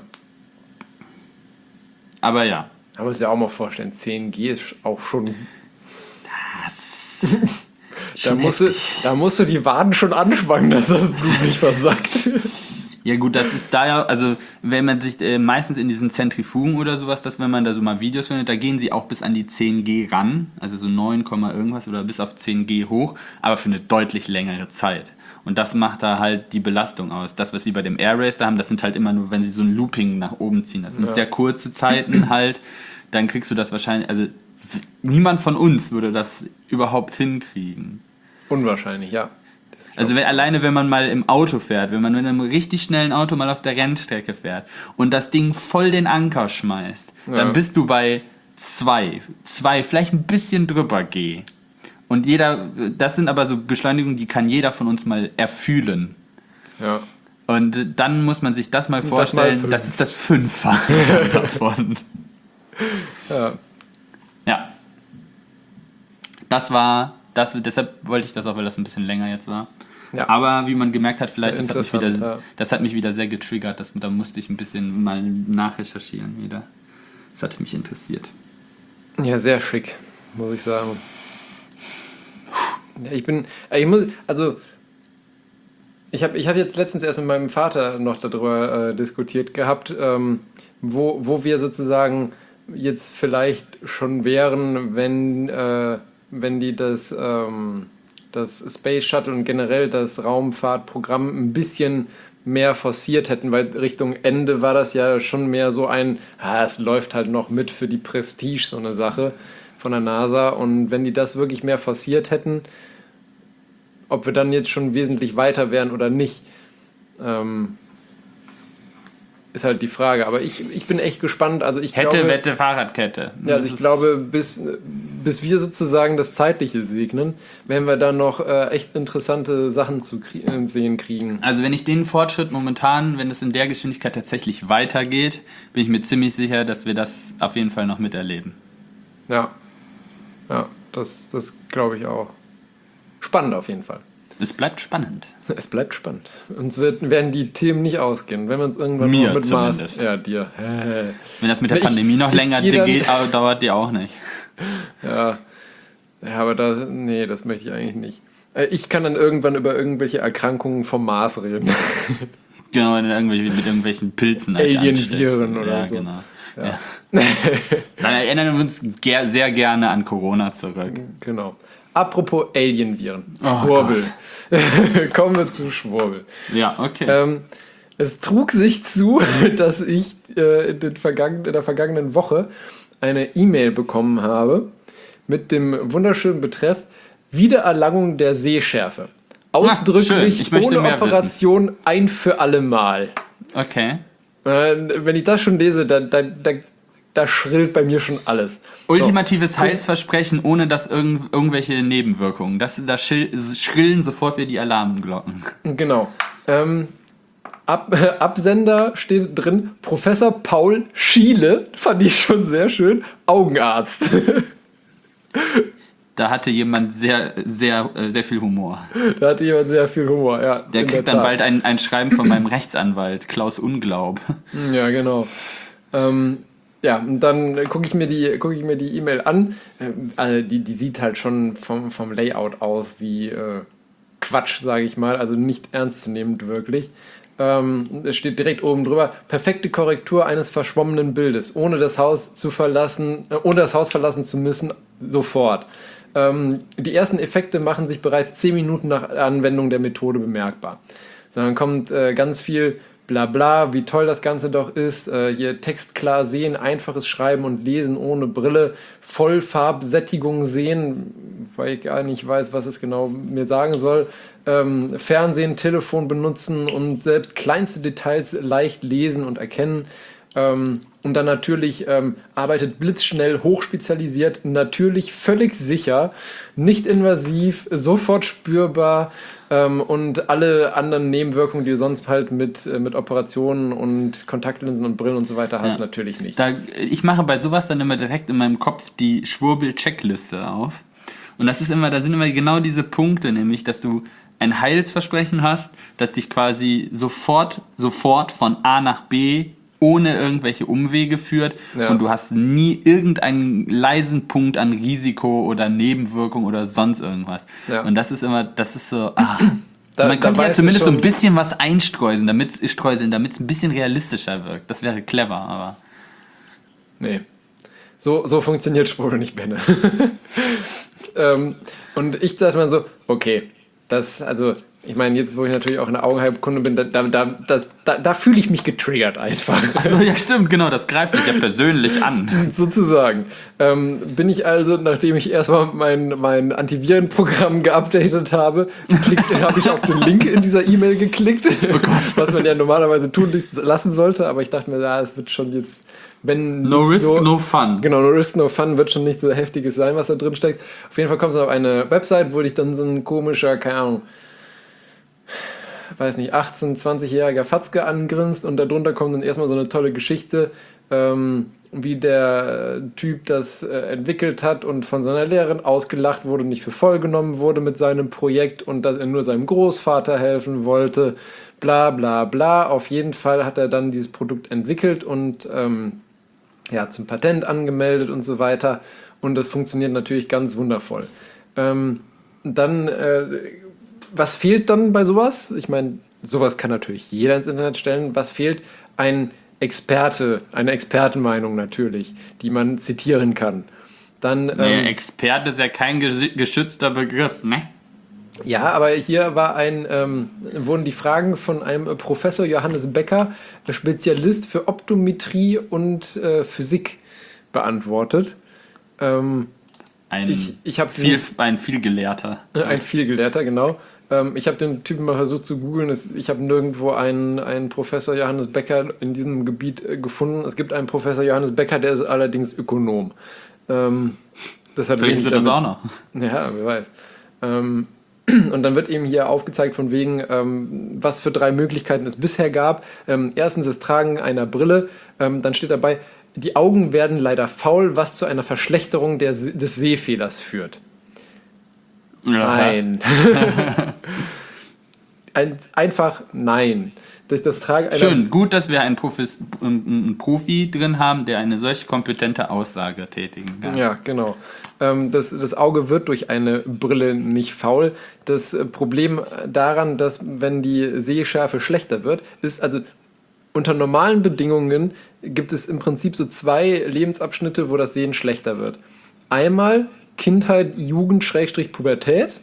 Speaker 2: Aber ja.
Speaker 1: Man muss ja auch mal vorstellen, zehn G ist auch schon.
Speaker 2: Das
Speaker 1: Da
Speaker 2: schon
Speaker 1: musst, du,
Speaker 2: heftig.
Speaker 1: da musst du die Waden schon anspannen, dass das Blut nicht versackt.
Speaker 2: Ja gut, das ist da ja, also wenn man sich äh, meistens in diesen Zentrifugen oder sowas, dass wenn man da so mal Videos findet, da gehen sie auch bis an die zehn G ran, also so neun, irgendwas oder bis auf zehn G hoch, aber für eine deutlich längere Zeit. Und das macht da halt die Belastung aus. Das, was sie bei dem Air Race da haben, das sind halt immer nur, wenn sie so ein Looping nach oben ziehen. Das sind
Speaker 1: Ja.
Speaker 2: sehr kurze Zeiten halt, dann kriegst du das wahrscheinlich, also w- niemand von uns würde das überhaupt hinkriegen.
Speaker 1: Unwahrscheinlich, ja. Das glaub
Speaker 2: Also wenn, alleine wenn man mal im Auto fährt, wenn man mit einem richtig schnellen Auto mal auf der Rennstrecke fährt und das Ding voll den Anker schmeißt,
Speaker 1: Ja.
Speaker 2: dann bist du bei zwei, zwei, vielleicht ein bisschen drüber G. Und jeder, das sind aber so Beschleunigungen, die kann jeder von uns mal erfühlen.
Speaker 1: Ja.
Speaker 2: Und dann muss man sich das mal
Speaker 1: Das mal
Speaker 2: vorstellen,
Speaker 1: fünf.
Speaker 2: das ist das Fünffache davon.
Speaker 1: Ja.
Speaker 2: Ja. Das war, das, deshalb wollte ich das auch, weil das ein bisschen länger jetzt war.
Speaker 1: Ja.
Speaker 2: Aber wie man gemerkt hat, vielleicht, das hat, mich wieder,
Speaker 1: Interessant, ja.
Speaker 2: das hat mich wieder sehr getriggert. Das, da musste ich ein bisschen mal nachrecherchieren wieder. Das hat mich interessiert.
Speaker 1: Ja, sehr schick, muss ich sagen. Ja, ich bin, ich muss, also Ich habe ich hab jetzt letztens erst mit meinem Vater noch darüber äh, diskutiert gehabt, ähm, wo, wo wir sozusagen jetzt vielleicht schon wären, wenn, äh, wenn die das, ähm, das Space Shuttle und generell das Raumfahrtprogramm ein bisschen mehr forciert hätten, weil Richtung Ende war das ja schon mehr so ein, ah, es läuft halt noch mit für die Prestige, so eine Sache von der NASA. Und wenn die das wirklich mehr forciert hätten, ob wir dann jetzt schon wesentlich weiter wären oder nicht, ähm, ist halt die Frage. Aber ich, ich bin echt gespannt. Also ich
Speaker 2: Hätte,
Speaker 1: glaube,
Speaker 2: Wette, Fahrradkette.
Speaker 1: ja, also ich glaube, bis, bis wir sozusagen das Zeitliche segnen, werden wir da noch äh, echt interessante Sachen zu krie- äh, sehen kriegen.
Speaker 2: Also wenn ich den Fortschritt momentan, wenn es in der Geschwindigkeit tatsächlich weitergeht, bin ich mir ziemlich sicher, dass wir das auf jeden Fall noch miterleben.
Speaker 1: Ja, ja, das, das glaube ich auch. Spannend auf jeden Fall.
Speaker 2: Es bleibt spannend.
Speaker 1: Es bleibt spannend. Uns wird, werden die Themen nicht ausgehen. Wenn wir uns irgendwann
Speaker 2: Mir
Speaker 1: noch mit Mars...
Speaker 2: zumindest.
Speaker 1: Ja, dir.
Speaker 2: Wenn das mit der
Speaker 1: Ich-
Speaker 2: Pandemie noch
Speaker 1: ich
Speaker 2: länger
Speaker 1: geh dann-
Speaker 2: geht, aber dauert die auch nicht.
Speaker 1: Ja, ja, aber da... Nee, das möchte ich eigentlich nicht. Äh, Ich kann dann irgendwann über irgendwelche Erkrankungen vom Mars reden.
Speaker 2: Genau, wenn du irgendwelche, mit irgendwelchen Pilzen euch
Speaker 1: Alien-Viren
Speaker 2: ansteckst.
Speaker 1: oder
Speaker 2: ja,
Speaker 1: so.
Speaker 2: Genau. Ja. Dann erinnern wir uns ger- sehr gerne an Corona zurück.
Speaker 1: Genau. Apropos Alien-Viren.
Speaker 2: Oh
Speaker 1: Schwurbel. Kommen wir zu Schwurbel.
Speaker 2: Ja, okay.
Speaker 1: Ähm, es trug sich zu, dass ich äh, in, den vergangen, in der vergangenen Woche eine E-Mail bekommen habe mit dem wunderschönen Betreff Wiedererlangung der Sehschärfe. Ausdrücklich
Speaker 2: schön. Ich möchte
Speaker 1: ohne
Speaker 2: mehr
Speaker 1: Operation ein für alle Mal.
Speaker 2: Okay.
Speaker 1: Äh, wenn ich das schon lese, da, da, da, da schrillt bei mir schon alles.
Speaker 2: Ultimatives Heilsversprechen ohne dass irgend, irgendwelche Nebenwirkungen. Das, da schil- schrillen sofort wieder die Alarmglocken.
Speaker 1: Genau. Ähm, Ab, äh, Absender steht drin, Professor Paul Schiele, fand ich schon sehr schön, Augenarzt.
Speaker 2: Da hatte jemand sehr, sehr, äh, sehr viel Humor.
Speaker 1: Da hatte jemand sehr viel Humor, ja.
Speaker 2: Der
Speaker 1: in
Speaker 2: kriegt
Speaker 1: der
Speaker 2: dann
Speaker 1: Tat.
Speaker 2: bald ein, ein Schreiben von meinem Rechtsanwalt, Klaus Unglaub.
Speaker 1: Ja, genau. Ähm, ja, und dann gucke ich mir die gucke ich mir die E-Mail an. Ähm, also die, die sieht halt schon vom, vom Layout aus wie äh, Quatsch, sage ich mal. Also nicht ernstzunehmend wirklich. Ähm, es steht direkt oben drüber, perfekte Korrektur eines verschwommenen Bildes, ohne das Haus zu verlassen, äh, ohne das Haus verlassen zu müssen, sofort. Ähm, die ersten Effekte machen sich bereits zehn Minuten nach Anwendung der Methode bemerkbar. So, dann kommt äh, ganz viel Blabla, wie toll das Ganze doch ist. Äh, hier Text klar sehen, einfaches Schreiben und Lesen ohne Brille, Vollfarbsättigung sehen, weil ich gar nicht weiß, was es genau mir sagen soll. Ähm, Fernsehen, Telefon benutzen und selbst kleinste Details leicht lesen und erkennen. Ähm, und dann natürlich ähm, arbeitet blitzschnell, hochspezialisiert, natürlich völlig sicher, nicht invasiv, sofort spürbar ähm, und alle anderen Nebenwirkungen, die du sonst halt mit, äh, mit Operationen und Kontaktlinsen und Brillen und so weiter hast,
Speaker 2: Ja.
Speaker 1: natürlich nicht.
Speaker 2: Da, ich mache bei sowas dann immer direkt in meinem Kopf die Schwurbel-Checkliste auf. Und das ist immer, da sind immer genau diese Punkte, nämlich, dass du ein Heilsversprechen hast, das dich quasi sofort, sofort von A nach B ohne irgendwelche Umwege führt,
Speaker 1: Ja.
Speaker 2: und du hast nie irgendeinen leisen Punkt an Risiko oder Nebenwirkung oder sonst irgendwas.
Speaker 1: Ja.
Speaker 2: Und das ist immer, das ist so, ah.
Speaker 1: Da-
Speaker 2: Man
Speaker 1: da
Speaker 2: könnte ja
Speaker 1: weißt du
Speaker 2: zumindest so ein
Speaker 1: schon-
Speaker 2: bisschen was einstreuseln, damit streuseln, damit es ein bisschen realistischer wirkt. Das wäre clever, aber
Speaker 1: Nee. So, so funktioniert Schwurbel nicht, Benne. ähm, und ich dachte mir so, okay, das, also, ich meine, jetzt, wo ich natürlich auch eine Augenheilkunde bin, da, da, da, das- da, da fühle ich mich getriggert einfach.
Speaker 2: also, ja, stimmt, genau, das greift dich ja persönlich an.
Speaker 1: Sozusagen. Ähm, bin ich also, nachdem ich erstmal mein, mein Antivirenprogramm geupdatet habe, habe ich auf den Link in dieser E-Mail geklickt,
Speaker 2: Oh Gott.
Speaker 1: was man ja normalerweise tun lassen sollte, aber ich dachte mir, ja, es wird schon jetzt, wenn
Speaker 2: No
Speaker 1: nicht
Speaker 2: risk,
Speaker 1: so,
Speaker 2: no fun.
Speaker 1: Genau, no risk, no fun wird schon nicht so heftiges sein, was da drin steckt. Auf jeden Fall kommst du auf eine Website, wo dich dann so ein komischer, keine Ahnung, weiß nicht, achtzehn-, zwanzigjähriger Fatzke angrinst und darunter kommt dann erstmal so eine tolle Geschichte, ähm, wie der Typ das äh, entwickelt hat und von seiner Lehrerin ausgelacht wurde und nicht für voll genommen wurde mit seinem Projekt und dass er nur seinem Großvater helfen wollte, bla bla bla. Auf jeden Fall hat er dann dieses Produkt entwickelt und ähm, ja, zum Patent angemeldet und so weiter. Und das funktioniert natürlich ganz wundervoll. Ähm, dann äh, was fehlt dann bei sowas? Ich meine, sowas kann natürlich jeder ins Internet stellen. Was fehlt? Ein Experte, eine Expertenmeinung natürlich, die man zitieren kann. Dann,
Speaker 2: Nee,
Speaker 1: ähm,
Speaker 2: Experte ist ja kein ges- geschützter Begriff, ne?
Speaker 1: ja, aber hier war ein, ähm, wurden die Fragen von einem äh, Professor Johannes Becker, äh, Spezialist für Optometrie und äh, Physik, beantwortet. Ähm,
Speaker 2: Ein,
Speaker 1: ich ich habe
Speaker 2: viel, ein vielgelehrter.
Speaker 1: ein Vielgelehrter, genau. Ähm, ich habe den Typen mal versucht zu googeln. Es- Ich habe nirgendwo einen, einen Professor Johannes Becker in diesem Gebiet äh, gefunden. Es gibt einen Professor Johannes Becker, der ist allerdings Ökonom. Ähm, das hat
Speaker 2: Vielleicht
Speaker 1: wenig
Speaker 2: sind das
Speaker 1: damit-
Speaker 2: auch noch.
Speaker 1: Ja, wer weiß. Ähm, und dann wird eben hier aufgezeigt von wegen, ähm, was für drei Möglichkeiten es bisher gab. Ähm, erstens das Tragen einer Brille. Ähm, dann steht dabei, die Augen werden leider faul, was zu einer Verschlechterung der, Se- des Sehfehlers führt.
Speaker 2: Ja.
Speaker 1: Nein. Ein, einfach nein. Durch das Tragen einer
Speaker 2: Schön, gut, dass wir einen, Profis, einen Profi drin haben, der eine solch kompetente Aussage tätigen kann.
Speaker 1: Ja, genau. Ähm, das, das Auge wird durch eine Brille nicht faul. Das äh, Problem daran, dass wenn die Sehschärfe schlechter wird, ist also unter normalen Bedingungen gibt es im Prinzip so zwei Lebensabschnitte, wo das Sehen schlechter wird. Einmal Kindheit, Jugend, Schrägstrich, Pubertät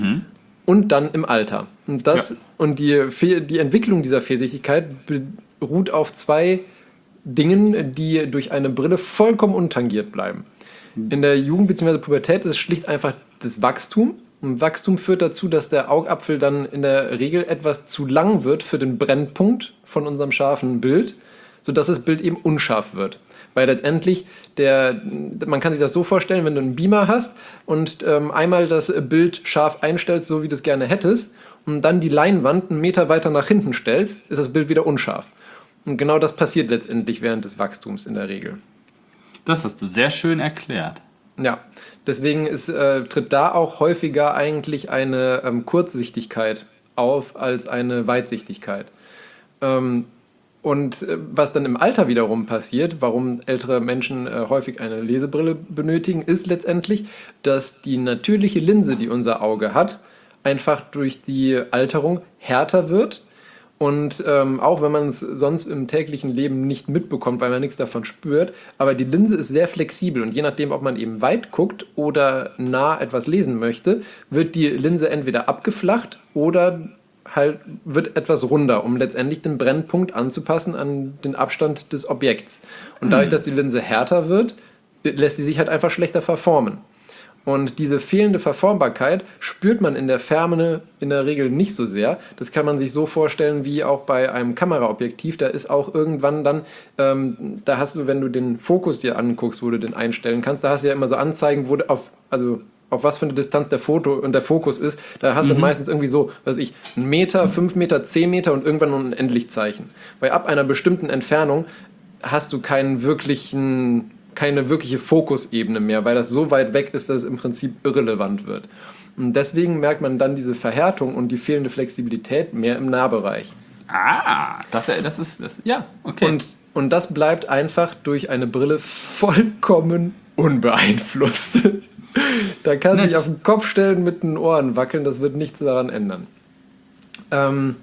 Speaker 1: und dann im Alter. Und, das,
Speaker 2: Ja.
Speaker 1: und die, Fehl- die Entwicklung dieser Fehlsichtigkeit beruht auf zwei Dingen, die durch eine Brille vollkommen untangiert bleiben. In der Jugend bzw. Pubertät ist es schlicht einfach das Wachstum. Und Wachstum führt dazu, dass der Augapfel dann in der Regel etwas zu lang wird für den Brennpunkt von unserem scharfen Bild, sodass das Bild eben unscharf wird. Weil letztendlich, der, man kann sich das so vorstellen, wenn du einen Beamer hast und ähm, einmal das Bild scharf einstellst, so wie du es gerne hättest, und dann die Leinwand einen Meter weiter nach hinten stellst, ist das Bild wieder unscharf. Und genau das passiert letztendlich während des Wachstums in der Regel.
Speaker 2: Das hast du sehr schön erklärt.
Speaker 1: Ja, deswegen ist, äh, tritt da auch häufiger eigentlich eine ähm, Kurzsichtigkeit auf als eine Weitsichtigkeit. Ähm, und äh, was dann im Alter wiederum passiert, warum ältere Menschen äh, häufig eine Lesebrille benötigen, ist letztendlich, dass die natürliche Linse, die unser Auge hat, einfach durch die Alterung härter wird. Und ähm, auch wenn man es sonst im täglichen Leben nicht mitbekommt, weil man nichts davon spürt, aber die Linse ist sehr flexibel und je nachdem, ob man eben weit guckt oder nah etwas lesen möchte, wird die Linse entweder abgeflacht oder halt wird etwas runder, um letztendlich den Brennpunkt anzupassen an den Abstand des Objekts. Und dadurch, dass die Linse härter wird, lässt sie sich halt einfach schlechter verformen. Und diese fehlende Verformbarkeit spürt man in der Ferne in der Regel nicht so sehr. Das kann man sich so vorstellen wie auch bei einem Kameraobjektiv. Da ist auch irgendwann dann, ähm, da hast du, wenn du den Fokus dir anguckst, wo du den einstellen kannst, da hast du ja immer so Anzeigen, wo du auf, also auf was für eine Distanz der Foto und der Fokus ist. Da hast du meistens irgendwie so, weiß ich, einen Meter, fünf Meter, zehn Meter und irgendwann noch ein Endlichzeichen. Weil ab einer bestimmten Entfernung hast du keinen wirklichen keine wirkliche Fokusebene mehr, weil das so weit weg ist, dass es im Prinzip irrelevant wird. Und deswegen merkt man dann diese Verhärtung und die fehlende Flexibilität mehr im Nahbereich.
Speaker 2: Ah, das, das ist, das, ja, okay.
Speaker 1: Und, und das bleibt einfach durch eine Brille vollkommen unbeeinflusst. Da kann
Speaker 2: Nett.
Speaker 1: sich auf den Kopf stellen, mit den Ohren wackeln, das wird nichts daran ändern. Ähm,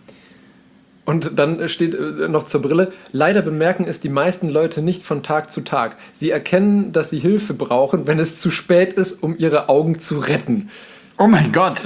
Speaker 1: Und dann steht äh, noch zur Brille, leider bemerken es die meisten Leute nicht von Tag zu Tag. Sie erkennen, dass sie Hilfe brauchen, wenn es zu spät ist, um ihre Augen zu retten.
Speaker 2: Oh mein Gott,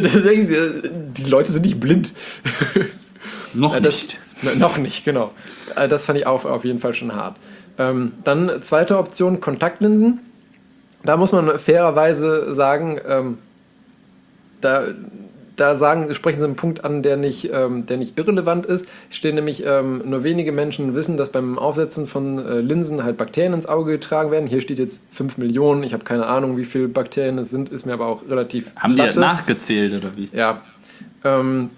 Speaker 1: Die Leute sind nicht blind.
Speaker 2: noch
Speaker 1: Äh, das,
Speaker 2: nicht.
Speaker 1: Ne, noch nicht, genau. Äh, Das fand ich auch auf jeden Fall schon hart. Ähm, dann zweite Option, Kontaktlinsen. Da muss man fairerweise sagen, ähm, da, da sagen, sprechen Sie einen Punkt an, der nicht, ähm, der nicht irrelevant ist. Steht nämlich, ähm, nur wenige Menschen wissen, dass beim Aufsetzen von äh, Linsen halt Bakterien ins Auge getragen werden. Hier steht jetzt fünf Millionen. Ich habe keine Ahnung, wie viele Bakterien es sind, ist mir aber auch relativ
Speaker 2: Haben die das
Speaker 1: Latte.
Speaker 2: nachgezählt oder wie?
Speaker 1: Ja. Ähm,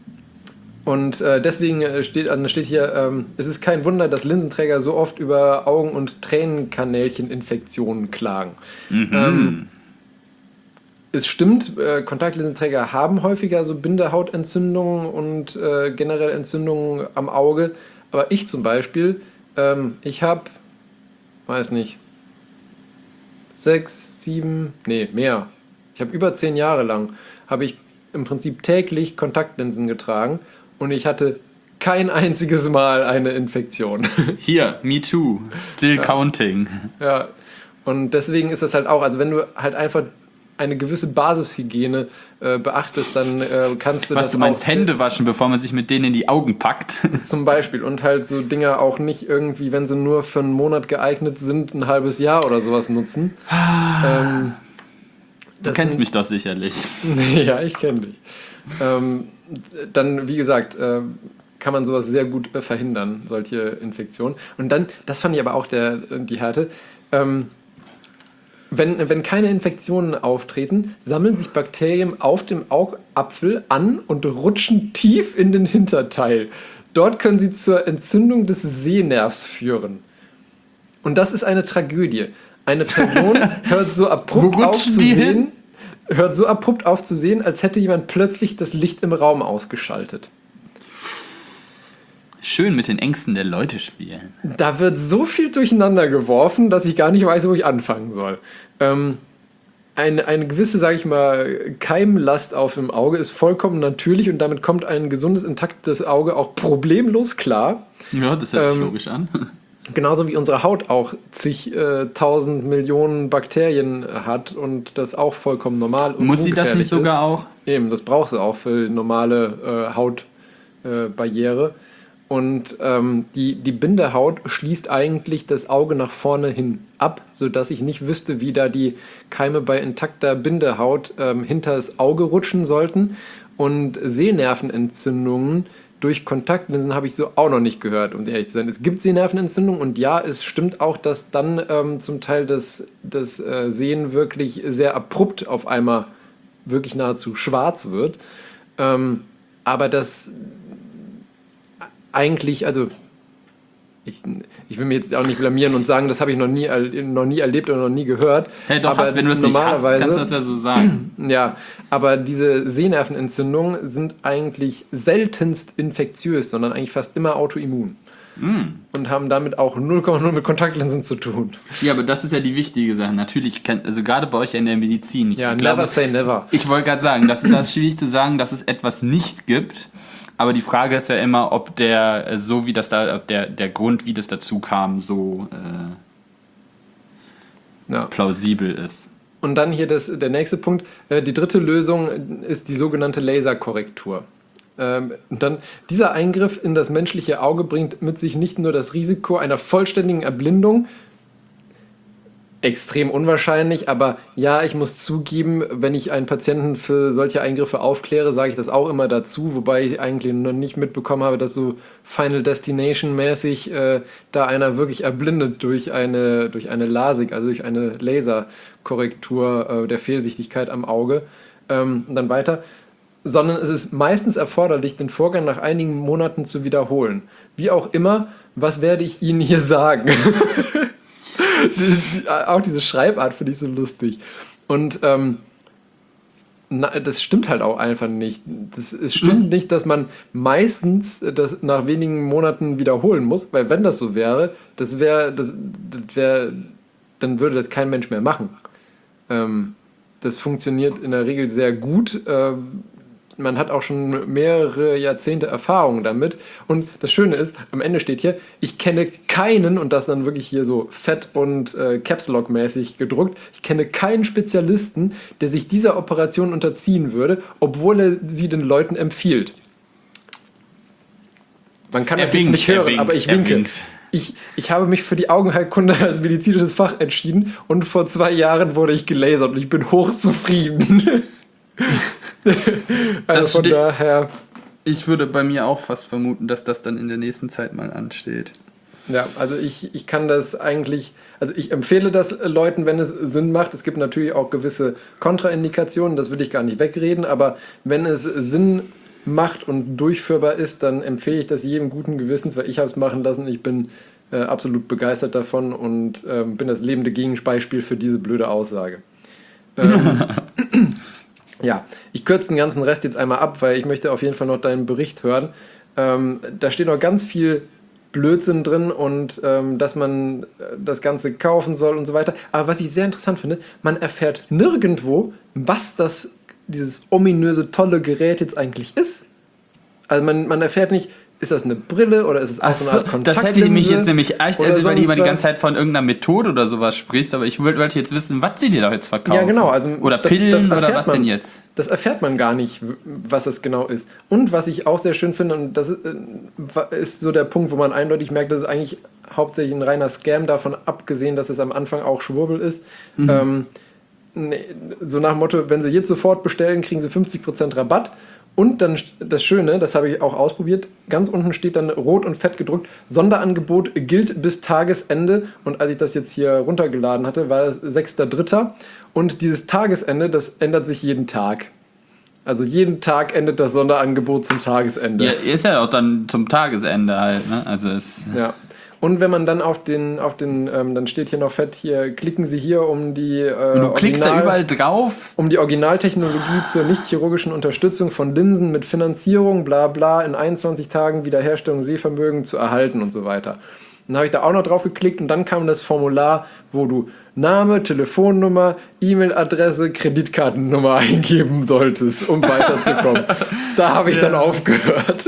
Speaker 1: und äh, deswegen äh, steht, äh, steht hier, ähm, es ist kein Wunder, dass Linsenträger so oft über Augen- und Tränenkanälcheninfektionen klagen. Ähm, es stimmt, äh, Kontaktlinsenträger haben häufiger so Bindehautentzündungen und äh, generell Entzündungen am Auge. Aber ich zum Beispiel, ähm, ich habe, weiß nicht, sechs, sieben, nee, mehr. Ich habe über zehn Jahre lang, habe ich im Prinzip täglich Kontaktlinsen getragen und ich hatte kein einziges Mal eine Infektion.
Speaker 2: Hier, me too, still
Speaker 1: ja.
Speaker 2: counting.
Speaker 1: Ja, und deswegen ist das halt auch, also wenn du halt einfach eine gewisse Basishygiene äh, beachtest, dann äh, kannst du
Speaker 2: Was
Speaker 1: das
Speaker 2: du meinst,
Speaker 1: auch,
Speaker 2: Hände waschen, bevor man sich mit denen in die Augen packt.
Speaker 1: zum Beispiel, und halt so Dinger auch nicht irgendwie, wenn sie nur für einen Monat geeignet sind, ein halbes Jahr oder sowas nutzen. ähm,
Speaker 2: Du kennst sind, mich doch sicherlich.
Speaker 1: Ja, ich kenne dich. Ähm, dann, wie gesagt, äh, kann man sowas sehr gut äh, verhindern, solche Infektionen. Und dann, das fand ich aber auch der, die Härte, ähm, wenn, wenn keine Infektionen auftreten, sammeln sich Bakterien auf dem Augapfel an und rutschen tief in den Hinterteil. Dort können sie zur Entzündung des Sehnervs führen. Und das ist eine Tragödie. Eine Person hört so abrupt auf zu sehen, hört so abrupt auf zu sehen, als hätte jemand plötzlich das Licht im Raum ausgeschaltet.
Speaker 2: Schön mit den Ängsten der Leute spielen.
Speaker 1: Da wird so viel durcheinander geworfen, dass ich gar nicht weiß, wo ich anfangen soll. Ähm, eine, eine gewisse, sage ich mal, Keimlast auf dem Auge ist vollkommen natürlich und damit kommt ein gesundes, intaktes Auge auch problemlos klar.
Speaker 2: Ja, das hört sich
Speaker 1: ähm,
Speaker 2: logisch an.
Speaker 1: Genauso wie unsere Haut auch zig äh, tausend Millionen Bakterien hat und das auch vollkommen normal und
Speaker 2: muss sie das nicht sogar
Speaker 1: ist.
Speaker 2: auch?
Speaker 1: Eben, das braucht sie auch für die normale äh, Hautbarriere. Äh, und ähm, die, die Bindehaut schließt eigentlich das Auge nach vorne hin ab, sodass ich nicht wüsste, wie da die Keime bei intakter Bindehaut ähm, hinter das Auge rutschen sollten. Und Sehnervenentzündungen durch Kontaktlinsen habe ich so auch noch nicht gehört, um ehrlich zu sein. Es gibt Sehnervenentzündungen und ja, es stimmt auch, dass dann ähm, zum Teil das, das äh, Sehen wirklich sehr abrupt auf einmal wirklich nahezu schwarz wird. Ähm, aber das eigentlich, also ich, ich will mir jetzt auch nicht blamieren und sagen, das habe ich noch nie, noch nie erlebt oder noch nie gehört.
Speaker 2: Hey, doch,
Speaker 1: aber
Speaker 2: hast, wenn du es nicht hast, kannst du das ja so sagen.
Speaker 1: Ja, aber diese Sehnervenentzündungen sind eigentlich seltenst infektiös, sondern eigentlich fast immer autoimmun. Mm. Und haben damit auch null Komma null mit Kontaktlinsen zu tun.
Speaker 2: Ja, aber das ist ja die wichtige Sache. Natürlich, kann, also gerade bei euch in der Medizin. Ich
Speaker 1: ja,
Speaker 2: glaube,
Speaker 1: never say never.
Speaker 2: Ich wollte gerade sagen, das ist, das ist schwierig zu sagen, dass es etwas nicht gibt. Aber die Frage ist ja immer, ob der, so wie das da, ob der, der Grund, wie das dazu kam, so äh, ja. plausibel ist.
Speaker 1: Und dann hier das, der nächste Punkt. Äh, die dritte Lösung ist die sogenannte Laserkorrektur. Ähm, dann, dieser Eingriff in das menschliche Auge bringt mit sich nicht nur das Risiko einer vollständigen Erblindung, extrem unwahrscheinlich, aber ja, ich muss zugeben, wenn ich einen Patienten für solche Eingriffe aufkläre, sage ich das auch immer dazu, wobei ich eigentlich noch nicht mitbekommen habe, dass so Final Destination mäßig äh, da einer wirklich erblindet durch eine, durch eine LASIK, also durch eine Laserkorrektur äh, der Fehlsichtigkeit am Auge. Ähm, und dann weiter. Sondern es ist meistens erforderlich, den Vorgang nach einigen Monaten zu wiederholen. Wie auch immer, was werde ich Ihnen hier sagen? Die, die, auch diese Schreibart finde ich so lustig. Und ähm, na, das stimmt halt auch einfach nicht. Das, es stimmt nicht, dass man meistens das nach wenigen Monaten wiederholen muss, weil wenn das so wäre, das wäre, das, das wär, dann würde das kein Mensch mehr machen. Ähm, das funktioniert in der Regel sehr gut. Ähm, Man hat auch schon mehrere Jahrzehnte Erfahrung damit. Und das Schöne ist, am Ende steht hier, ich kenne keinen, und das dann wirklich hier so fett und äh, Caps Lock mäßig gedruckt, ich kenne keinen Spezialisten, der sich dieser Operation unterziehen würde, obwohl er sie den Leuten empfiehlt. Man kann
Speaker 2: er
Speaker 1: das
Speaker 2: winkt,
Speaker 1: jetzt nicht hören,
Speaker 2: winkt,
Speaker 1: aber ich winke. Ich, ich habe mich für die Augenheilkunde als medizinisches Fach entschieden und vor zwei Jahren wurde ich gelasert und ich bin hochzufrieden. Also von daher.
Speaker 2: Ich würde bei mir auch fast vermuten, dass das dann in der nächsten Zeit mal ansteht.
Speaker 1: Ja, also ich, ich kann das eigentlich, also ich empfehle das Leuten, wenn es Sinn macht. Es gibt natürlich auch gewisse Kontraindikationen, das will ich gar nicht wegreden, aber wenn es Sinn macht und durchführbar ist, dann empfehle ich das jedem guten Gewissens, weil ich habe es machen lassen. Ich bin äh, absolut begeistert davon und äh, bin das lebende Gegenbeispiel für diese blöde Aussage. Ähm, Ja, ich kürze den ganzen Rest jetzt einmal ab, weil ich möchte auf jeden Fall noch deinen Bericht hören. Ähm, da steht noch ganz viel Blödsinn drin und ähm, dass man das Ganze kaufen soll und so weiter. Aber was ich sehr interessant finde, man erfährt nirgendwo, was das dieses ominöse, tolle Gerät jetzt eigentlich ist. Also man, man erfährt nicht, ist das eine Brille oder ist es auch so eine Art Kontaktlinse?
Speaker 2: Das hätte ich mich jetzt nämlich echt,
Speaker 1: oder
Speaker 2: also, weil die immer die
Speaker 1: sonst
Speaker 2: ganze Zeit von irgendeiner Methode oder sowas sprichst, aber ich wollte wollte jetzt wissen, was sie dir da jetzt verkaufen.
Speaker 1: Ja, genau. Also
Speaker 2: oder
Speaker 1: das-
Speaker 2: Pillen
Speaker 1: das
Speaker 2: oder
Speaker 1: erfährt
Speaker 2: was
Speaker 1: man.
Speaker 2: denn jetzt?
Speaker 1: Das erfährt man gar nicht, w- was das genau ist. Und was ich auch sehr schön finde, und das ist, äh, wa- ist so der Punkt, wo man eindeutig merkt, dass es eigentlich hauptsächlich ein reiner Scam, davon abgesehen, dass es am Anfang auch Schwurbel ist. Ähm, nee, so nach dem Motto, wenn Sie jetzt sofort bestellen, kriegen Sie fünfzig Prozent Rabatt. Und dann st- das Schöne, das habe ich auch ausprobiert, ganz unten steht dann rot und fett gedruckt, Sonderangebot gilt bis Tagesende. Und als ich das jetzt hier runtergeladen hatte, war es sechster dritter Und dieses Tagesende, das ändert sich jeden Tag. Also jeden Tag endet das Sonderangebot zum Tagesende.
Speaker 2: Ja, ist ja auch dann zum Tagesende halt, ne? Also es
Speaker 1: Ja. Und wenn man dann auf den, auf den, ähm, dann steht hier noch fett, hier klicken Sie hier um die äh,
Speaker 2: und du klickst da
Speaker 1: Original-
Speaker 2: überall drauf.
Speaker 1: um die Originaltechnologie zur nicht-chirurgischen Unterstützung von Linsen mit Finanzierung, bla bla, in einundzwanzig Tagen Wiederherstellung Sehvermögen zu erhalten und so weiter. Dann habe ich da auch noch drauf geklickt und dann kam das Formular, wo du Name, Telefonnummer, E-Mail-Adresse, Kreditkartennummer eingeben solltest, um weiterzukommen. Da habe ich
Speaker 2: Ja.
Speaker 1: dann aufgehört.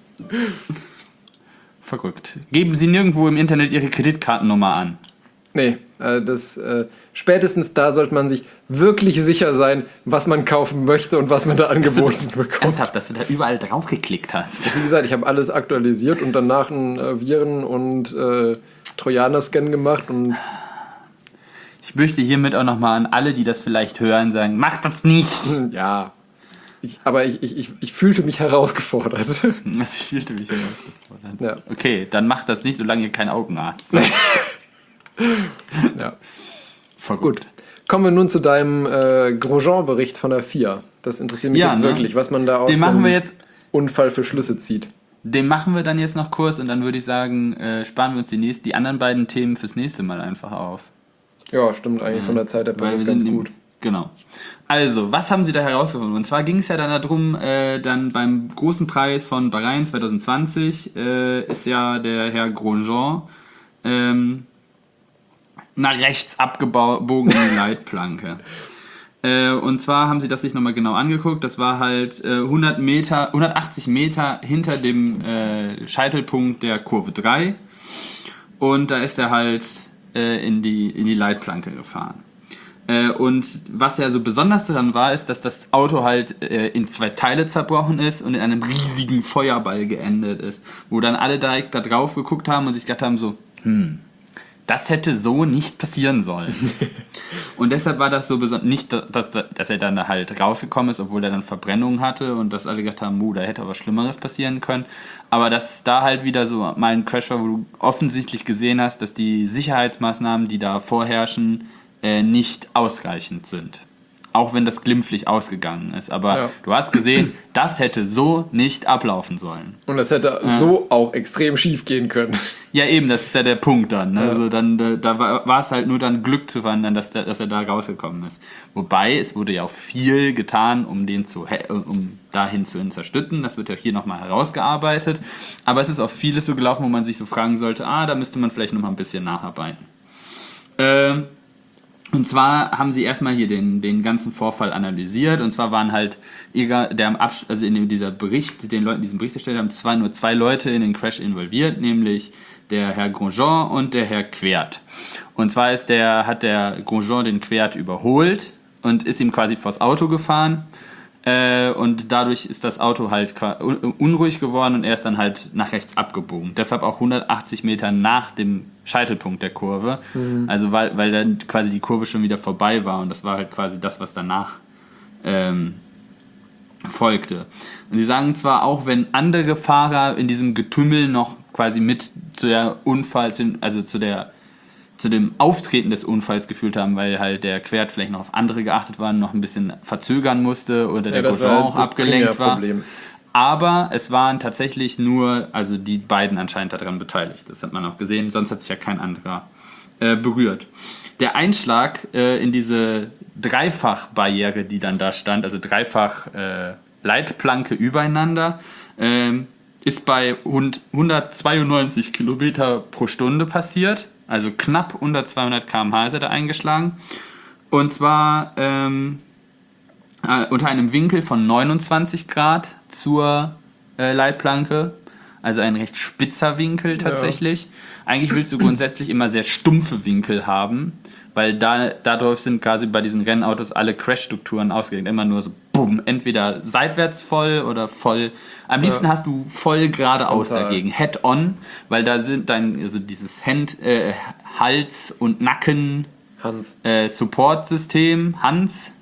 Speaker 2: Verrückt. Geben Sie nirgendwo im Internet Ihre Kreditkartennummer an.
Speaker 1: Nee, äh, das, äh, spätestens da sollte man sich wirklich sicher sein, was man kaufen möchte und was man da angeboten bekommt.
Speaker 2: Ernsthaft, dass du da überall drauf geklickt hast.
Speaker 1: Wie gesagt, ich habe alles aktualisiert und danach einen äh, Viren- und äh, Trojaner-Scan gemacht und
Speaker 2: Ich möchte hiermit auch nochmal an alle, die das vielleicht hören, sagen, macht das nicht.
Speaker 1: hm, ja. Ich, aber ich, ich, ich, ich fühlte mich herausgefordert.
Speaker 2: Das fühlte mich herausgefordert.
Speaker 1: Ja.
Speaker 2: Okay, dann macht das nicht, solange ihr kein Augenarzt seid.
Speaker 1: Ja.
Speaker 2: Verrückt.
Speaker 1: Kommen wir nun zu deinem äh, Grosjean-Bericht von der F I A. Das interessiert mich
Speaker 2: Ja,
Speaker 1: jetzt
Speaker 2: ne?
Speaker 1: wirklich, was man da aus
Speaker 2: Den machen
Speaker 1: dem
Speaker 2: wir jetzt,
Speaker 1: Unfall für Schlüsse zieht.
Speaker 2: den machen wir dann jetzt noch kurz und dann würde ich sagen, äh, sparen wir uns die, nächst, die anderen beiden Themen fürs nächste Mal einfach auf.
Speaker 1: Ja, stimmt eigentlich von der Zeit her
Speaker 2: Weil
Speaker 1: passt
Speaker 2: wir
Speaker 1: das ganz
Speaker 2: sind im-
Speaker 1: gut.
Speaker 2: Genau. Also, was haben Sie da herausgefunden? Und zwar ging es ja dann darum, äh, dann beim großen Preis von Bahrain zwanzig zwanzig äh, ist ja der Herr Grosjean ähm, nach rechts abgebogen in die Leitplanke. Äh, und zwar haben sie das sich nochmal genau angeguckt. Das war halt äh, hundert Meter, hundertachtzig Meter hinter dem äh, Scheitelpunkt der Kurve drei. Und da ist er halt äh, in, die, in die Leitplanke gefahren. Äh, und was ja so besonders daran war, ist, dass das Auto halt äh, in zwei Teile zerbrochen ist und in einem riesigen Feuerball geendet ist. Wo dann alle direkt da drauf geguckt haben und sich gedacht haben so, hm, das hätte so nicht passieren sollen. Und deshalb war das so besonders, nicht, dass, dass er dann halt rausgekommen ist, obwohl er dann Verbrennungen hatte und dass alle gedacht haben, uh, da hätte aber Schlimmeres passieren können. Aber dass es da halt wieder so mal ein Crash war, wo du offensichtlich gesehen hast, dass die Sicherheitsmaßnahmen, die da vorherrschen, äh, nicht ausreichend sind. Auch wenn das glimpflich ausgegangen ist. Aber
Speaker 1: Ja.
Speaker 2: du hast gesehen, das hätte so nicht ablaufen sollen.
Speaker 1: Und das hätte so auch extrem schief gehen können.
Speaker 2: Ja, eben, das ist ja der Punkt dann. Ne?
Speaker 1: Ja.
Speaker 2: Also dann, da, da war, war es halt nur dann Glück zu verhindern, dass, der, dass er da rausgekommen ist. Wobei, es wurde ja auch viel getan, um den zu, he- um dahin zu unterstützen. Das wird ja hier nochmal herausgearbeitet. Aber es ist auch vieles so gelaufen, wo man sich so fragen sollte, ah, da müsste man vielleicht nochmal ein bisschen nacharbeiten. Ähm, Und zwar haben sie erstmal hier den, den ganzen Vorfall analysiert. Und zwar waren halt, egal, der am Absch- also in dem, dieser Bericht, den Leuten diesen Bericht erstellt haben, zwar nur zwei Leute in den Crash involviert, nämlich der Herr Grosjean und der Herr Quert. Und zwar ist der, hat der Grosjean den Quert überholt und ist ihm quasi vors Auto gefahren. Äh, und dadurch ist das Auto halt qua- un- unruhig geworden und er ist dann halt nach rechts abgebogen. Deshalb auch hundertachtzig Meter nach dem Scheitelpunkt der Kurve. Also weil, weil dann quasi die Kurve schon wieder vorbei war und das war halt quasi das, was danach ähm, folgte. Und sie sagen zwar auch, wenn andere Fahrer in diesem Getümmel noch quasi mit zu der Unfall, zu- also zu der zu dem Auftreten des Unfalls gefühlt haben, weil halt der Quert vielleicht noch auf andere geachtet war, noch ein bisschen verzögern musste oder der
Speaker 1: das
Speaker 2: Grosjean
Speaker 1: war
Speaker 2: auch
Speaker 1: das
Speaker 2: abgelenkt war.
Speaker 1: Primärproblem.
Speaker 2: Aber es waren tatsächlich nur, also die beiden anscheinend daran beteiligt. Das hat man auch gesehen, sonst hat sich ja kein anderer äh, berührt. Der Einschlag äh, in diese Dreifachbarriere, die dann da stand, also dreifach äh, Leitplanke übereinander, ähm, ist bei hundertzweiundneunzig Kilometer pro Stunde passiert. Also knapp unter zweihundert Kilometer pro Stunde ist er da eingeschlagen. Und zwar ähm, Äh, unter einem Winkel von neunundzwanzig Grad zur äh, Leitplanke. Also ein recht spitzer Winkel tatsächlich. Ja. Eigentlich willst du grundsätzlich immer sehr stumpfe Winkel haben, weil da, dadurch sind quasi bei diesen Rennautos alle Crash-Strukturen ausgelegt. Immer nur so bumm, entweder seitwärts voll oder voll. Am liebsten ja. hast du voll geradeaus Frontal. Dagegen, Head-on, weil da sind dann also dieses Hand, äh, Hals- und Nacken
Speaker 1: Hans.
Speaker 2: Äh, Support-System, Hans,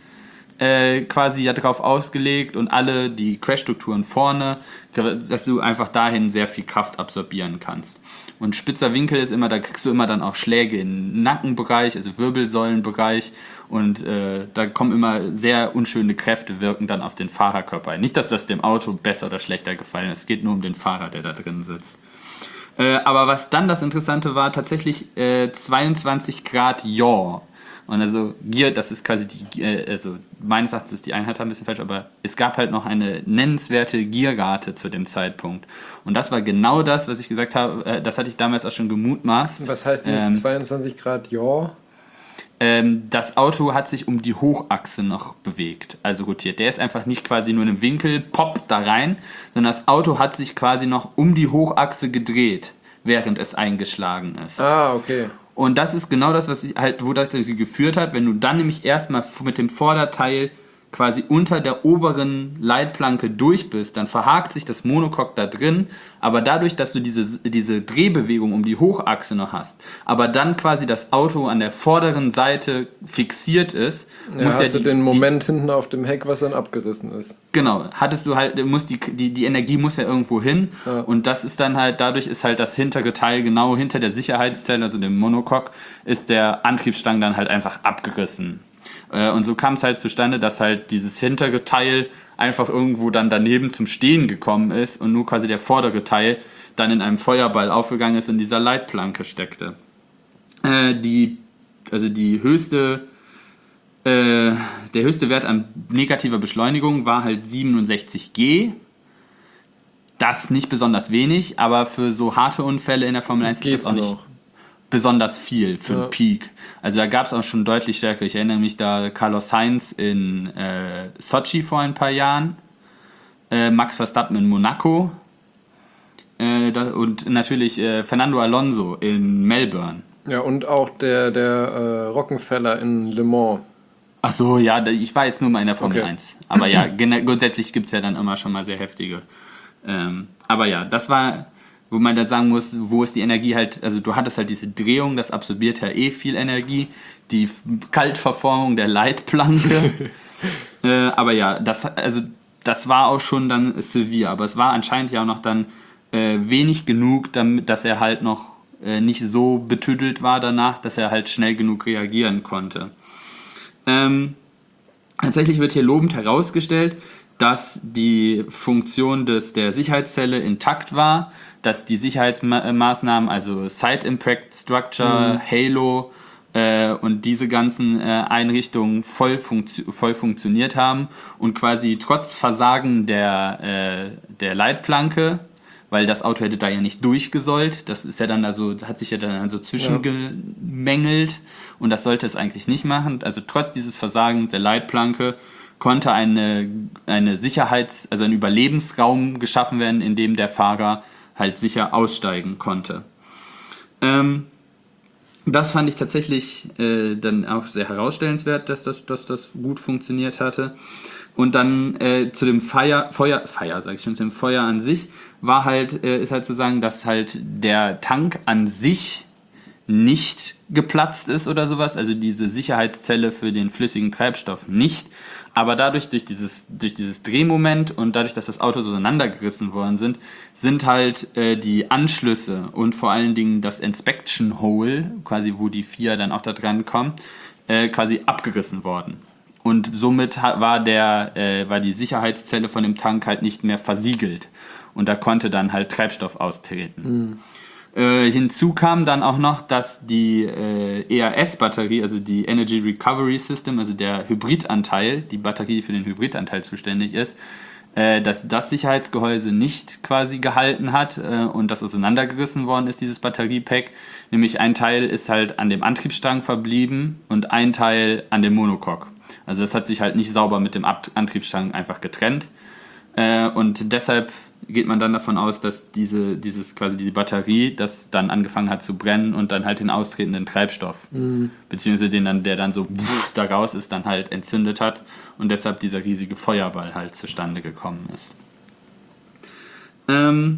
Speaker 2: äh, quasi ja drauf ausgelegt und alle die Crash-Strukturen vorne, dass du einfach dahin sehr viel Kraft absorbieren kannst. Und spitzer Winkel ist immer, da kriegst du immer dann auch Schläge im Nackenbereich, also Wirbelsäulenbereich und äh, da kommen immer sehr unschöne Kräfte wirken dann auf den Fahrerkörper ein. Nicht, dass das dem Auto besser oder schlechter gefallen ist, es geht nur um den Fahrer, der da drin sitzt. Äh, aber was dann das Interessante war, tatsächlich äh, zweiundzwanzig Grad Yaw. Und also Gear, das ist quasi die, äh, also meines Erachtens ist die Einheit ein bisschen falsch, aber es gab halt noch eine nennenswerte Gierrate zu dem Zeitpunkt. Und das war genau das, was ich gesagt habe, äh, das hatte ich damals auch schon gemutmaßt.
Speaker 1: Was heißt dieses ähm, zweiundzwanzig Grad Yaw?
Speaker 2: Ähm, das Auto hat sich um die Hochachse noch bewegt, also rotiert. Der ist einfach nicht quasi nur in einem Winkel, pop, da rein, sondern das Auto hat sich quasi noch um die Hochachse gedreht, während es eingeschlagen ist.
Speaker 1: Ah, okay.
Speaker 2: Und das ist genau das, was ich halt, wo das geführt hat, wenn du dann nämlich erstmal mit dem Vorderteil quasi unter der oberen Leitplanke durch bist, dann verhakt sich das Monocoque da drin, aber dadurch, dass du diese, diese Drehbewegung um die Hochachse noch hast, aber dann quasi das Auto an der vorderen Seite fixiert ist,
Speaker 1: ja,
Speaker 2: muss
Speaker 1: hast
Speaker 2: ja
Speaker 1: du
Speaker 2: die,
Speaker 1: den Moment die, hinten auf dem Heck, was dann abgerissen ist.
Speaker 2: Genau, hattest du halt, muss die, die, die Energie muss ja irgendwo hin ja. Und das ist dann halt, dadurch ist halt das hintere Teil genau hinter der Sicherheitszelle, also dem Monocoque, ist der Antriebsstrang dann halt einfach abgerissen. Und so kam es halt zustande, dass halt dieses hintere Teil einfach irgendwo dann daneben zum Stehen gekommen ist und nur quasi der vordere Teil dann in einem Feuerball aufgegangen ist und in dieser Leitplanke steckte. Äh, die, also die höchste, äh, der höchste Wert an negativer Beschleunigung war halt siebenundsechzig G. Das nicht besonders wenig, aber für so harte Unfälle in der Formel eins
Speaker 1: Geht's
Speaker 2: ist das auch nicht
Speaker 1: noch?
Speaker 2: Besonders viel für
Speaker 1: ja.
Speaker 2: einen Peak. Also da gab es auch schon deutlich stärker. Ich erinnere mich da Carlos Sainz in äh, Sochi vor ein paar Jahren, äh, Max Verstappen in Monaco äh, da, und natürlich äh, Fernando Alonso in Melbourne.
Speaker 1: Ja, und auch der, der äh, Rockefeller in Le Mans.
Speaker 2: Ach so, ja, ich war jetzt nur mal in der Formel
Speaker 1: okay.
Speaker 2: eins. Aber ja, gen- grundsätzlich gibt es ja dann immer schon mal sehr heftige. Ähm, aber ja, das war... wo man da sagen muss, wo ist die Energie halt, also du hattest halt diese Drehung, das absorbiert ja eh viel Energie, die Kaltverformung der Leitplanke, äh, aber ja, das, also das war auch schon dann severe, aber es war anscheinend ja auch noch dann äh, wenig genug, damit, dass er halt noch äh, nicht so betüdelt war danach, dass er halt schnell genug reagieren konnte. Ähm, tatsächlich wird hier lobend herausgestellt, dass die Funktion des, der Sicherheitszelle intakt war, dass die Sicherheitsmaßnahmen, also Side Impact Structure, mhm. Halo äh, und diese ganzen äh, Einrichtungen voll, funktio- voll funktioniert haben und quasi trotz Versagen der, äh, der Leitplanke, weil das Auto hätte da ja nicht durchgesollt, das ist ja dann also, hat sich ja dann so zwischengemängelt und das sollte es eigentlich nicht machen. Also trotz dieses Versagens der Leitplanke konnte eine, eine Sicherheits-, also ein Überlebensraum geschaffen werden, in dem der Fahrer halt sicher aussteigen konnte. Ähm, das fand ich tatsächlich äh, dann auch sehr herausstellenswert, dass das, dass das gut funktioniert hatte. Und dann äh, zu dem Feuer, Feuer, Feuer, sag ich schon, zu dem Feuer an sich, war halt, äh, ist halt zu sagen, dass halt der Tank an sich nicht geplatzt ist oder sowas, also diese Sicherheitszelle für den flüssigen Treibstoff nicht, aber dadurch, durch dieses, durch dieses Drehmoment und dadurch, dass das Auto so auseinandergerissen worden sind, sind halt äh, die Anschlüsse und vor allen Dingen das Inspection Hole, quasi wo die vier dann auch da dran kommen, äh, quasi abgerissen worden. Und somit war, der, äh, war die Sicherheitszelle von dem Tank halt nicht mehr versiegelt und da konnte dann halt Treibstoff austreten. Mhm. Äh, hinzu kam dann auch noch, dass die äh, E R S-Batterie, also die Energy Recovery System, also der Hybridanteil, die Batterie, die für den Hybridanteil zuständig ist, äh, dass das Sicherheitsgehäuse nicht quasi gehalten hat äh, und das auseinandergerissen worden ist, dieses Batteriepack. Nämlich ein Teil ist halt an dem Antriebsstrang verblieben und ein Teil an dem Monocoque. Also das hat sich halt nicht sauber mit dem Ab- Antriebsstrang einfach getrennt. Äh, und deshalb geht man dann davon aus, dass diese, dieses, quasi diese Batterie das dann angefangen hat zu brennen und dann halt den austretenden Treibstoff, mhm. beziehungsweise den dann, der dann so da raus ist, dann halt entzündet hat und deshalb dieser riesige Feuerball halt zustande gekommen ist. Ähm,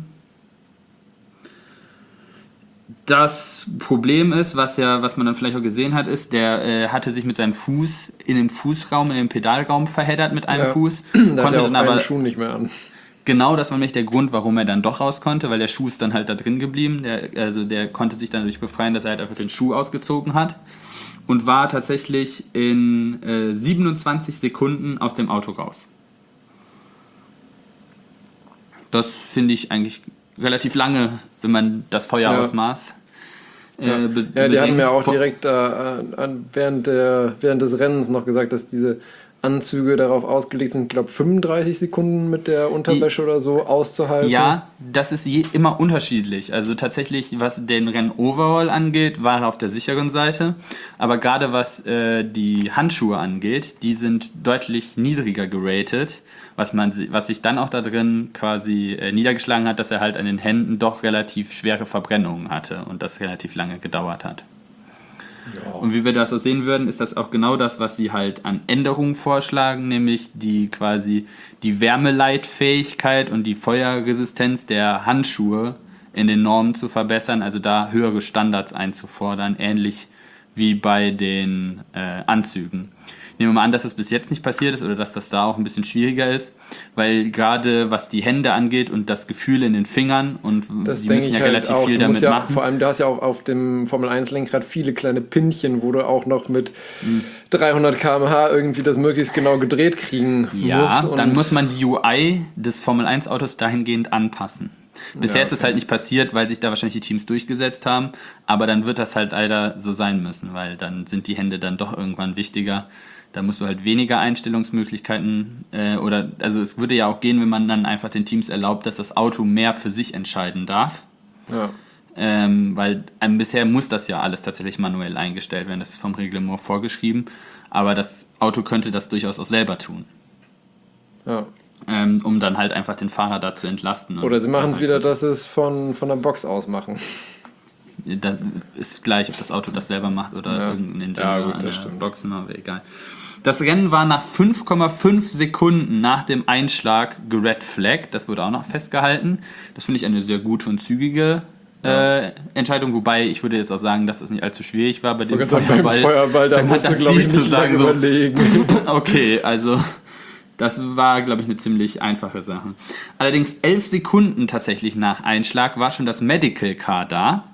Speaker 2: das Problem ist, was ja, was man dann vielleicht auch gesehen hat, ist, der äh, hatte sich mit seinem Fuß in dem Fußraum, in dem Pedalraum verheddert mit einem
Speaker 1: ja.
Speaker 2: Fuß,
Speaker 1: da
Speaker 2: konnte
Speaker 1: hat er auch
Speaker 2: dann aber
Speaker 1: einen Schuh nicht mehr an.
Speaker 2: Genau, das war nämlich der Grund, warum er dann doch raus konnte, weil der Schuh ist dann halt da drin geblieben. Der, also der konnte sich dann dadurch befreien, dass er halt einfach den Schuh ausgezogen hat und war tatsächlich in äh, siebenundzwanzig Sekunden aus dem Auto raus. Das finde ich eigentlich relativ lange, wenn man das Feuerausmaß
Speaker 1: ja. äh, be- Ja, die bedenkt. Hatten mir auch direkt äh, an, während, der, während des Rennens noch gesagt, dass diese Anzüge darauf ausgelegt sind, ich glaube fünfunddreißig Sekunden mit der Unterwäsche oder so auszuhalten.
Speaker 2: Ja, das ist je, immer unterschiedlich. Also tatsächlich, was den Renn-Overall angeht, war er auf der sicheren Seite. Aber gerade was äh, die Handschuhe angeht, die sind deutlich niedriger geratet, was, man, was sich dann auch da drin quasi äh, niedergeschlagen hat, dass er halt an den Händen doch relativ schwere Verbrennungen hatte und das relativ lange gedauert hat. Ja. Und wie wir das so sehen würden, ist das auch genau das, was sie halt an Änderungen vorschlagen, nämlich die quasi die Wärmeleitfähigkeit und die Feuerresistenz der Handschuhe in den Normen zu verbessern, also da höhere Standards einzufordern, ähnlich wie bei den äh, Anzügen. Nehmen wir mal an, dass das bis jetzt nicht passiert ist oder dass das da auch ein bisschen schwieriger ist, weil gerade was die Hände angeht und das Gefühl in den Fingern und
Speaker 1: das
Speaker 2: die müssen ja
Speaker 1: halt
Speaker 2: relativ
Speaker 1: auch,
Speaker 2: viel damit
Speaker 1: ja,
Speaker 2: machen.
Speaker 1: Vor allem, du hast ja auch auf dem Formel eins Lenkrad viele kleine Pinchen, wo du auch noch mit mhm. dreihundert Kilometer pro Stunde irgendwie das möglichst genau gedreht kriegen
Speaker 2: ja, muss. Ja, dann muss man die U I des Formel eins Autos dahingehend anpassen. Bisher ja, okay. ist es halt nicht passiert, weil sich da wahrscheinlich die Teams durchgesetzt haben, aber dann wird das halt leider so sein müssen, weil dann sind die Hände dann doch irgendwann wichtiger. Da musst du halt weniger Einstellungsmöglichkeiten äh, oder, also es würde ja auch gehen, wenn man dann einfach den Teams erlaubt, dass das Auto mehr für sich entscheiden darf.
Speaker 1: Ja.
Speaker 2: Ähm, weil ähm, bisher muss das ja alles tatsächlich manuell eingestellt werden, das ist vom Reglement vorgeschrieben, aber das Auto könnte das durchaus auch selber tun.
Speaker 1: Ja.
Speaker 2: Ähm, um dann halt einfach den Fahrer da zu entlasten.
Speaker 1: Oder sie machen es wieder, dass sie es von, von der Box aus machen.
Speaker 2: Das ist gleich, ob das Auto das selber macht oder ja. irgendein Ingenieur
Speaker 1: ja, gut,
Speaker 2: an der
Speaker 1: stimmt.
Speaker 2: Box, aber egal. Das Rennen war nach fünf Komma fünf Sekunden nach dem Einschlag gered flag. Das wurde auch noch festgehalten. Das finde ich eine sehr gute und zügige ja. äh, Entscheidung. Wobei, ich würde jetzt auch sagen, dass das nicht allzu schwierig war bei dem Feuerball.
Speaker 1: Beim Feuerball, da musst du, glaube ich, nicht sagen, so, überlegen.
Speaker 2: Okay, also das war, glaube ich, eine ziemlich einfache Sache. Allerdings elf Sekunden tatsächlich nach Einschlag war schon das Medical Car da.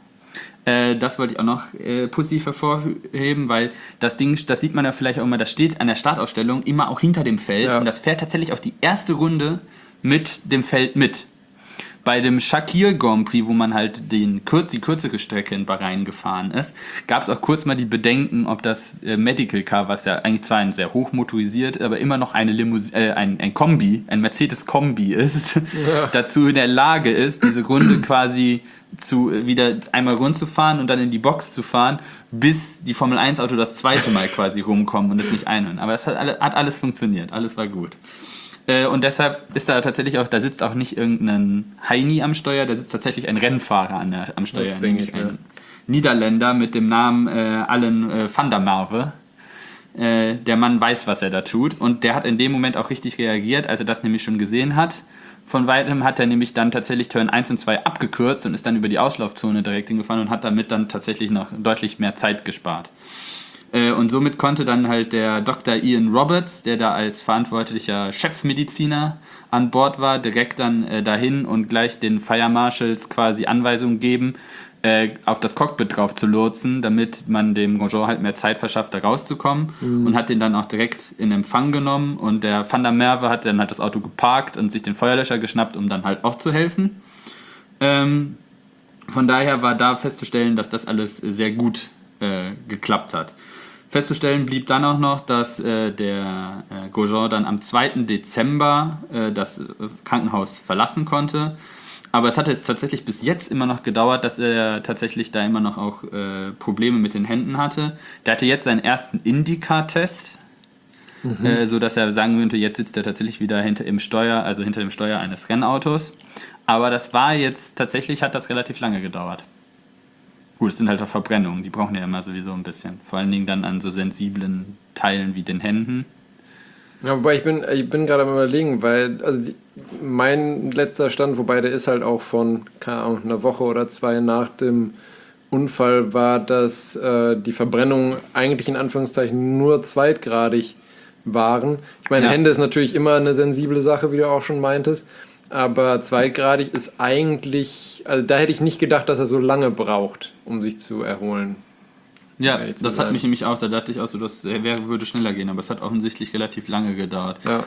Speaker 2: Das wollte ich auch noch äh, positiv hervorheben, weil das Ding, das sieht man ja vielleicht auch immer, das steht an der Startausstellung immer auch hinter dem Feld ja. und das fährt tatsächlich auch die erste Runde mit dem Feld mit. Bei dem Shakir Grand Prix, wo man halt den kurz, die kürzere Strecke in Bahrain gefahren ist, gab es auch kurz mal die Bedenken, ob das äh, Medical Car, was ja eigentlich zwar ein sehr hochmotorisiert, aber immer noch eine Limous- äh, ein, ein Kombi, ein Mercedes-Kombi ist, ja. dazu in der Lage ist, diese Runde quasi zu wieder einmal rund zu fahren und dann in die Box zu fahren, bis die Formel eins Auto das zweite Mal quasi rumkommen und es nicht einhören. Aber es hat, alle, hat alles funktioniert, alles war gut. Äh, und deshalb ist da tatsächlich auch, da sitzt auch nicht irgendein Heini am Steuer, da sitzt tatsächlich ein Rennfahrer an der, am Steuer,
Speaker 1: das
Speaker 2: nämlich
Speaker 1: ich,
Speaker 2: ein
Speaker 1: ja.
Speaker 2: Niederländer mit dem Namen äh, Allen äh, van der Merwe. Äh, der Mann weiß, was er da tut und der hat in dem Moment auch richtig reagiert, als er das nämlich schon gesehen hat. Von weitem hat er nämlich dann tatsächlich Turn eins und zwei abgekürzt und ist dann über die Auslaufzone direkt hingefahren und hat damit dann tatsächlich noch deutlich mehr Zeit gespart. Äh, und somit konnte dann halt der Doktor Ian Roberts, der da als verantwortlicher Chefmediziner an Bord war, direkt dann äh, dahin und gleich den Fire Marshals quasi Anweisungen geben, äh, auf das Cockpit drauf zu lotsen, damit man dem Grosjean halt mehr Zeit verschafft, da rauszukommen mhm. und hat den dann auch direkt in Empfang genommen und der Van der Merwe hat dann halt das Auto geparkt und sich den Feuerlöscher geschnappt, um dann halt auch zu helfen. Ähm, von daher war da festzustellen, dass das alles sehr gut äh, geklappt hat. Festzustellen blieb dann auch noch, dass äh, der äh, Grosjean dann am zweiten Dezember äh, das äh, Krankenhaus verlassen konnte. Aber es hat jetzt tatsächlich bis jetzt immer noch gedauert, dass er tatsächlich da immer noch auch äh, Probleme mit den Händen hatte. Der hatte jetzt seinen ersten IndyCar-Test mhm. äh, sodass er sagen könnte, jetzt sitzt er tatsächlich wieder hinter im Steuer, also hinter dem Steuer eines Rennautos. Aber das war jetzt, tatsächlich hat das relativ lange gedauert. Gut, es sind halt auch Verbrennungen, die brauchen ja immer sowieso ein bisschen. Vor allen Dingen dann an so sensiblen Teilen wie den Händen.
Speaker 1: Ja, wobei ich bin, ich bin gerade am Überlegen, weil also die, mein letzter Stand, wobei der ist halt auch von, keine Ahnung, einer Woche oder zwei nach dem Unfall, war, dass äh, die Verbrennungen eigentlich in Anführungszeichen nur zweitgradig waren. Ich meine,
Speaker 2: ja.
Speaker 1: Hände ist natürlich immer eine sensible Sache, wie du auch schon meintest, aber zweitgradig ist eigentlich, also da hätte ich nicht gedacht, dass er so lange braucht, um sich zu erholen.
Speaker 2: Ja, das hat mich nämlich auch, da dachte ich auch so, das wäre, würde schneller gehen, aber es hat offensichtlich relativ lange gedauert.
Speaker 1: Ja,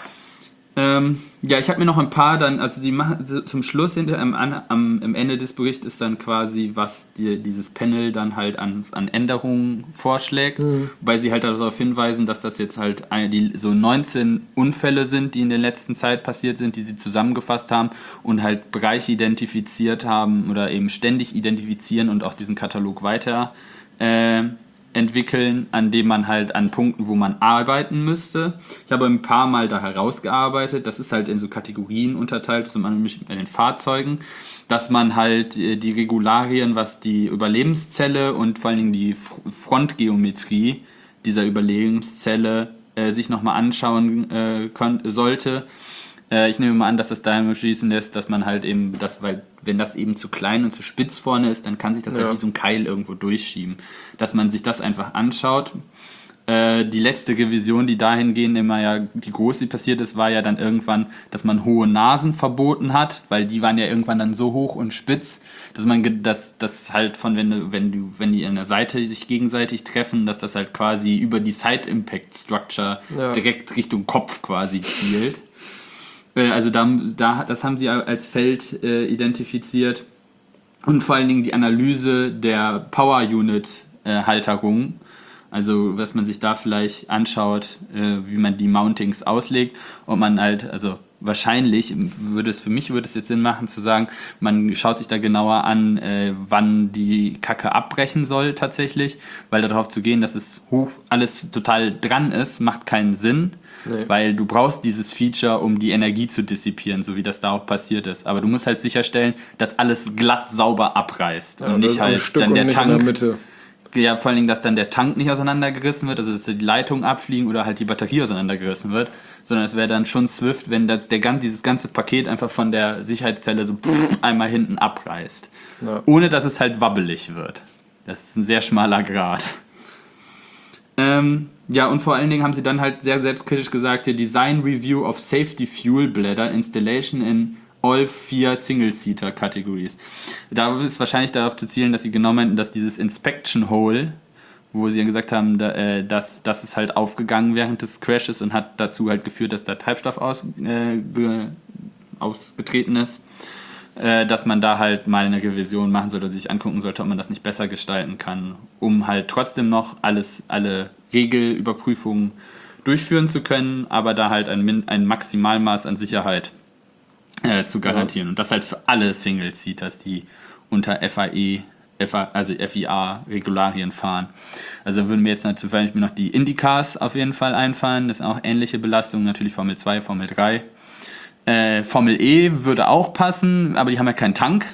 Speaker 2: ähm, ja ich habe mir noch ein paar dann, also die machen zum Schluss hinter, am, am, am Ende des Berichts ist dann quasi, was die, dieses Panel dann halt an, an Änderungen vorschlägt, mhm. weil sie halt darauf hinweisen, dass das jetzt halt eine, die, so neunzehn Unfälle sind, die in der letzten Zeit passiert sind, die sie zusammengefasst haben und halt Bereiche identifiziert haben oder eben ständig identifizieren und auch diesen Katalog weiter Äh, entwickeln, an dem man halt an Punkten, wo man arbeiten müsste. Ich habe ein paar Mal da herausgearbeitet, das ist halt in so Kategorien unterteilt, zum Beispiel bei den Fahrzeugen, dass man halt die Regularien, was die Überlebenszelle und vor allen Dingen die Frontgeometrie dieser Überlebenszelle äh, sich nochmal anschauen äh, kon- sollte. Äh, ich nehme mal an, dass das daher schließen lässt, dass man halt eben, das, weil wenn das eben zu klein und zu spitz vorne ist, dann kann sich das ja. halt wie so ein Keil irgendwo durchschieben. Dass man sich das einfach anschaut. Äh, die letzte Revision, die dahingehend immer ja, die große passiert ist, war ja dann irgendwann, dass man hohe Nasen verboten hat, weil die waren ja irgendwann dann so hoch und spitz, dass man dass das halt von, wenn du, wenn du, wenn die an der Seite sich gegenseitig treffen, dass das halt quasi über die Side Impact Structure ja. direkt Richtung Kopf quasi zielt. Also da, da, das haben sie als Feld äh, identifiziert und vor allen Dingen die Analyse der Power Unit äh, Halterung, also was man sich da vielleicht anschaut, äh, wie man die Mountings auslegt und man halt, also wahrscheinlich würde es, für mich würde es jetzt Sinn machen zu sagen, man schaut sich da genauer an, äh, wann die Kacke abbrechen soll tatsächlich, weil darauf zu gehen, dass es hoch alles total dran ist, macht keinen Sinn. Nee. Weil du brauchst dieses Feature, um die Energie zu dissipieren, so wie das da auch passiert ist. Aber du musst halt sicherstellen, dass alles glatt sauber abreißt ja, und nicht halt dann der Tank. In der Mitte. Ja, vor allen Dingen, dass dann der Tank nicht auseinandergerissen wird, also dass die Leitungen abfliegen oder halt die Batterie auseinandergerissen wird, sondern es wäre dann schon Swift, wenn das, der, dieses ganze Paket einfach von der Sicherheitszelle so einmal hinten abreißt. Ja. Ohne dass es halt wabbelig wird. Das ist ein sehr schmaler Grat. Ähm, ja, und vor allen Dingen haben sie dann halt sehr selbstkritisch gesagt, hier Design Review of Safety Fuel Bladder Installation in all vier Single-Seater Categories. Da ist wahrscheinlich darauf zu zielen, dass sie genau meinten, dass dieses Inspection Hole, wo sie ja gesagt haben, da, äh, dass das ist halt aufgegangen während des Crashes und hat dazu halt geführt, dass da Treibstoff aus, äh, ge, ausgetreten ist, äh, dass man da halt mal eine Revision machen sollte, sich angucken sollte, ob man das nicht besser gestalten kann, um halt trotzdem noch alles, alle Regelüberprüfungen durchführen zu können, aber da halt ein, Min- ein Maximalmaß an Sicherheit äh, zu garantieren. Ja. Und das halt für alle Single-Seaters, die unter F A E, F A, also F I A-Regularien fahren. Also würden mir jetzt natürlich noch die Indycars auf jeden Fall einfallen. Das sind auch ähnliche Belastungen, natürlich Formel zwei, Formel drei. Äh, Formel E würde auch passen, aber die haben ja keinen Tank.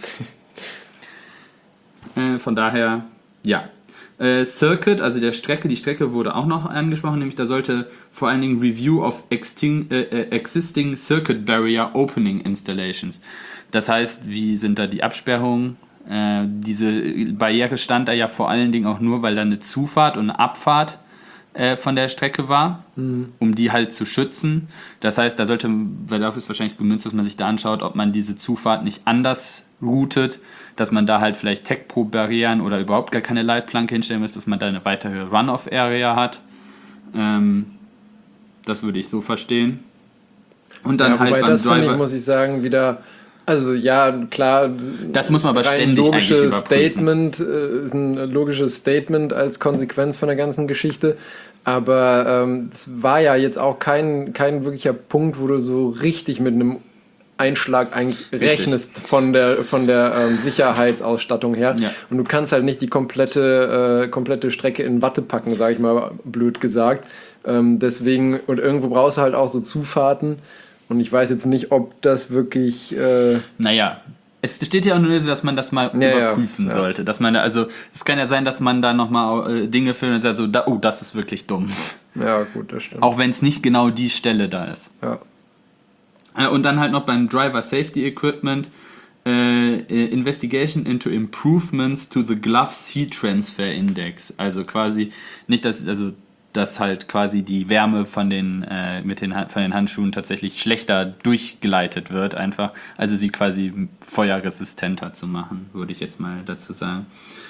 Speaker 2: äh, von daher, ja. Äh, Circuit, also der Strecke, die Strecke wurde auch noch angesprochen, nämlich da sollte vor allen Dingen Review of exting, äh, Existing Circuit Barrier Opening Installations. Das heißt, wie sind da die Absperrungen? Äh, diese Barriere stand da ja vor allen Dingen auch nur, weil da eine Zufahrt und eine Abfahrt äh, von der Strecke war, mhm. um die halt zu schützen. Das heißt, da sollte, weil dafür ist wahrscheinlich gemünzt, dass man sich da anschaut, ob man diese Zufahrt nicht anders routet, dass man da halt vielleicht Tech-Pro-Barrieren oder überhaupt gar keine Leitplanke hinstellen muss, dass man da eine weitere Run-Off-Area hat. Ähm, das würde ich so verstehen. Und dann
Speaker 1: ja,
Speaker 2: halt
Speaker 1: beim
Speaker 2: beim
Speaker 1: das
Speaker 2: Driver...
Speaker 1: finde ich, muss ich sagen, wieder... Also ja, klar,
Speaker 2: das muss man aber ständig eigentlich überprüfen.
Speaker 1: Statement, äh, ist ein logisches Statement als Konsequenz von der ganzen Geschichte, aber ähm, es war ja jetzt auch kein, kein wirklicher Punkt, wo du so richtig mit einem Einschlag eigentlich richtig rechnest von der, von der ähm, Sicherheitsausstattung her. Ja. Und du kannst halt nicht die komplette, äh, komplette Strecke in Watte packen, sage ich mal blöd gesagt, Ähm, deswegen, und irgendwo brauchst du halt auch so Zufahrten. Und ich weiß jetzt nicht, ob das wirklich. Äh
Speaker 2: Naja, es steht ja auch nur so, dass man das mal
Speaker 1: ja,
Speaker 2: überprüfen
Speaker 1: ja,
Speaker 2: sollte. Dass man da, also, es kann ja sein, dass man da nochmal äh, Dinge findet und sagt so, da, oh, das ist wirklich dumm.
Speaker 1: Ja, gut, das stimmt.
Speaker 2: Auch wenn es nicht genau die Stelle da ist.
Speaker 1: Ja.
Speaker 2: Äh, und dann halt noch beim Driver Safety Equipment äh, Investigation into Improvements to the Gloves Heat Transfer Index. Also quasi nicht, dass, also dass halt quasi die Wärme von den, äh, mit den, von den Handschuhen tatsächlich schlechter durchgeleitet wird, einfach. Also sie quasi feuerresistenter zu machen, würde ich jetzt mal dazu sagen.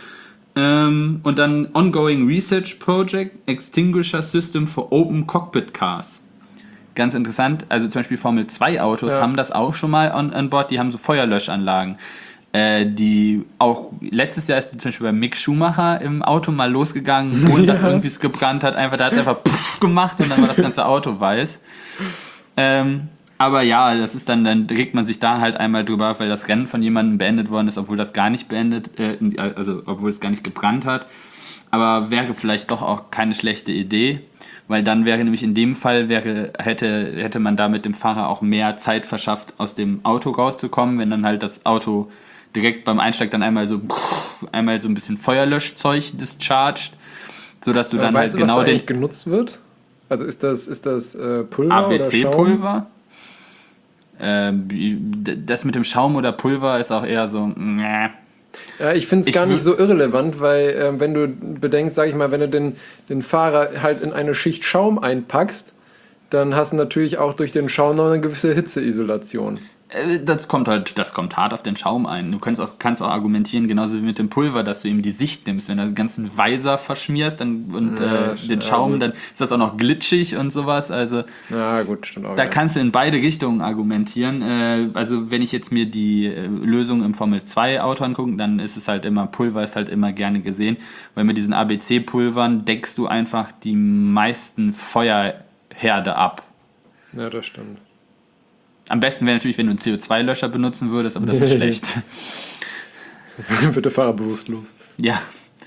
Speaker 2: Ähm, und dann Ongoing Research Project Extinguisher System for Open Cockpit Cars. Ganz interessant, also zum Beispiel Formel zwei Autos ja. haben das auch schon mal an, an Bord, die haben so Feuerlöschanlagen. Äh, die auch letztes Jahr ist die zum Beispiel bei Mick Schumacher im Auto mal losgegangen, ohne dass ja. irgendwie es gebrannt hat. Einfach, da hat es einfach puff gemacht und dann war das ganze Auto weiß. Ähm, aber ja, das ist dann, dann regt man sich da halt einmal drüber, weil das Rennen von jemandem beendet worden ist, obwohl das gar nicht beendet, äh, also obwohl es gar nicht gebrannt hat. Aber wäre vielleicht doch auch keine schlechte Idee, weil dann wäre nämlich in dem Fall wäre, hätte, hätte man damit dem Fahrer auch mehr Zeit verschafft, aus dem Auto rauszukommen, wenn dann halt das Auto direkt beim Einstieg dann einmal so einmal so ein bisschen Feuerlöschzeug discharged, sodass du dann
Speaker 1: weißt
Speaker 2: halt
Speaker 1: du,
Speaker 2: genau
Speaker 1: was da
Speaker 2: den
Speaker 1: eigentlich genutzt wird? Also ist das ist das äh, Pulver
Speaker 2: A B C-Pulver? Äh, das mit dem Schaum oder Pulver ist auch eher so. Äh.
Speaker 1: Ja, ich finde es gar nicht so irrelevant, weil äh, wenn du bedenkst, sag ich mal, wenn du den, den Fahrer halt in eine Schicht Schaum einpackst, dann hast du natürlich auch durch den Schaum noch eine gewisse Hitzeisolation.
Speaker 2: Das kommt halt, das kommt hart auf den Schaum ein. Du kannst auch, kannst auch argumentieren, genauso wie mit dem Pulver, dass du eben die Sicht nimmst. Wenn du den ganzen Weiser verschmierst dann, und ja, äh, den Schaum, ja, dann ist das auch noch glitschig und sowas. Also
Speaker 1: ja, gut, stimmt auch,
Speaker 2: da
Speaker 1: ja. kannst
Speaker 2: du in beide Richtungen argumentieren. Äh, also wenn ich jetzt mir die äh, Lösung im Formel zwei Auto angucke, dann ist es halt immer, Pulver ist halt immer gerne gesehen. Weil mit diesen A B C-Pulvern deckst du einfach die meisten Feuerherde ab.
Speaker 1: Ja, das stimmt.
Speaker 2: Am besten wäre natürlich, wenn du einen C O zwei Löscher benutzen würdest, aber das ist schlecht.
Speaker 1: Wird der Fahrer bewusstlos.
Speaker 2: Ja.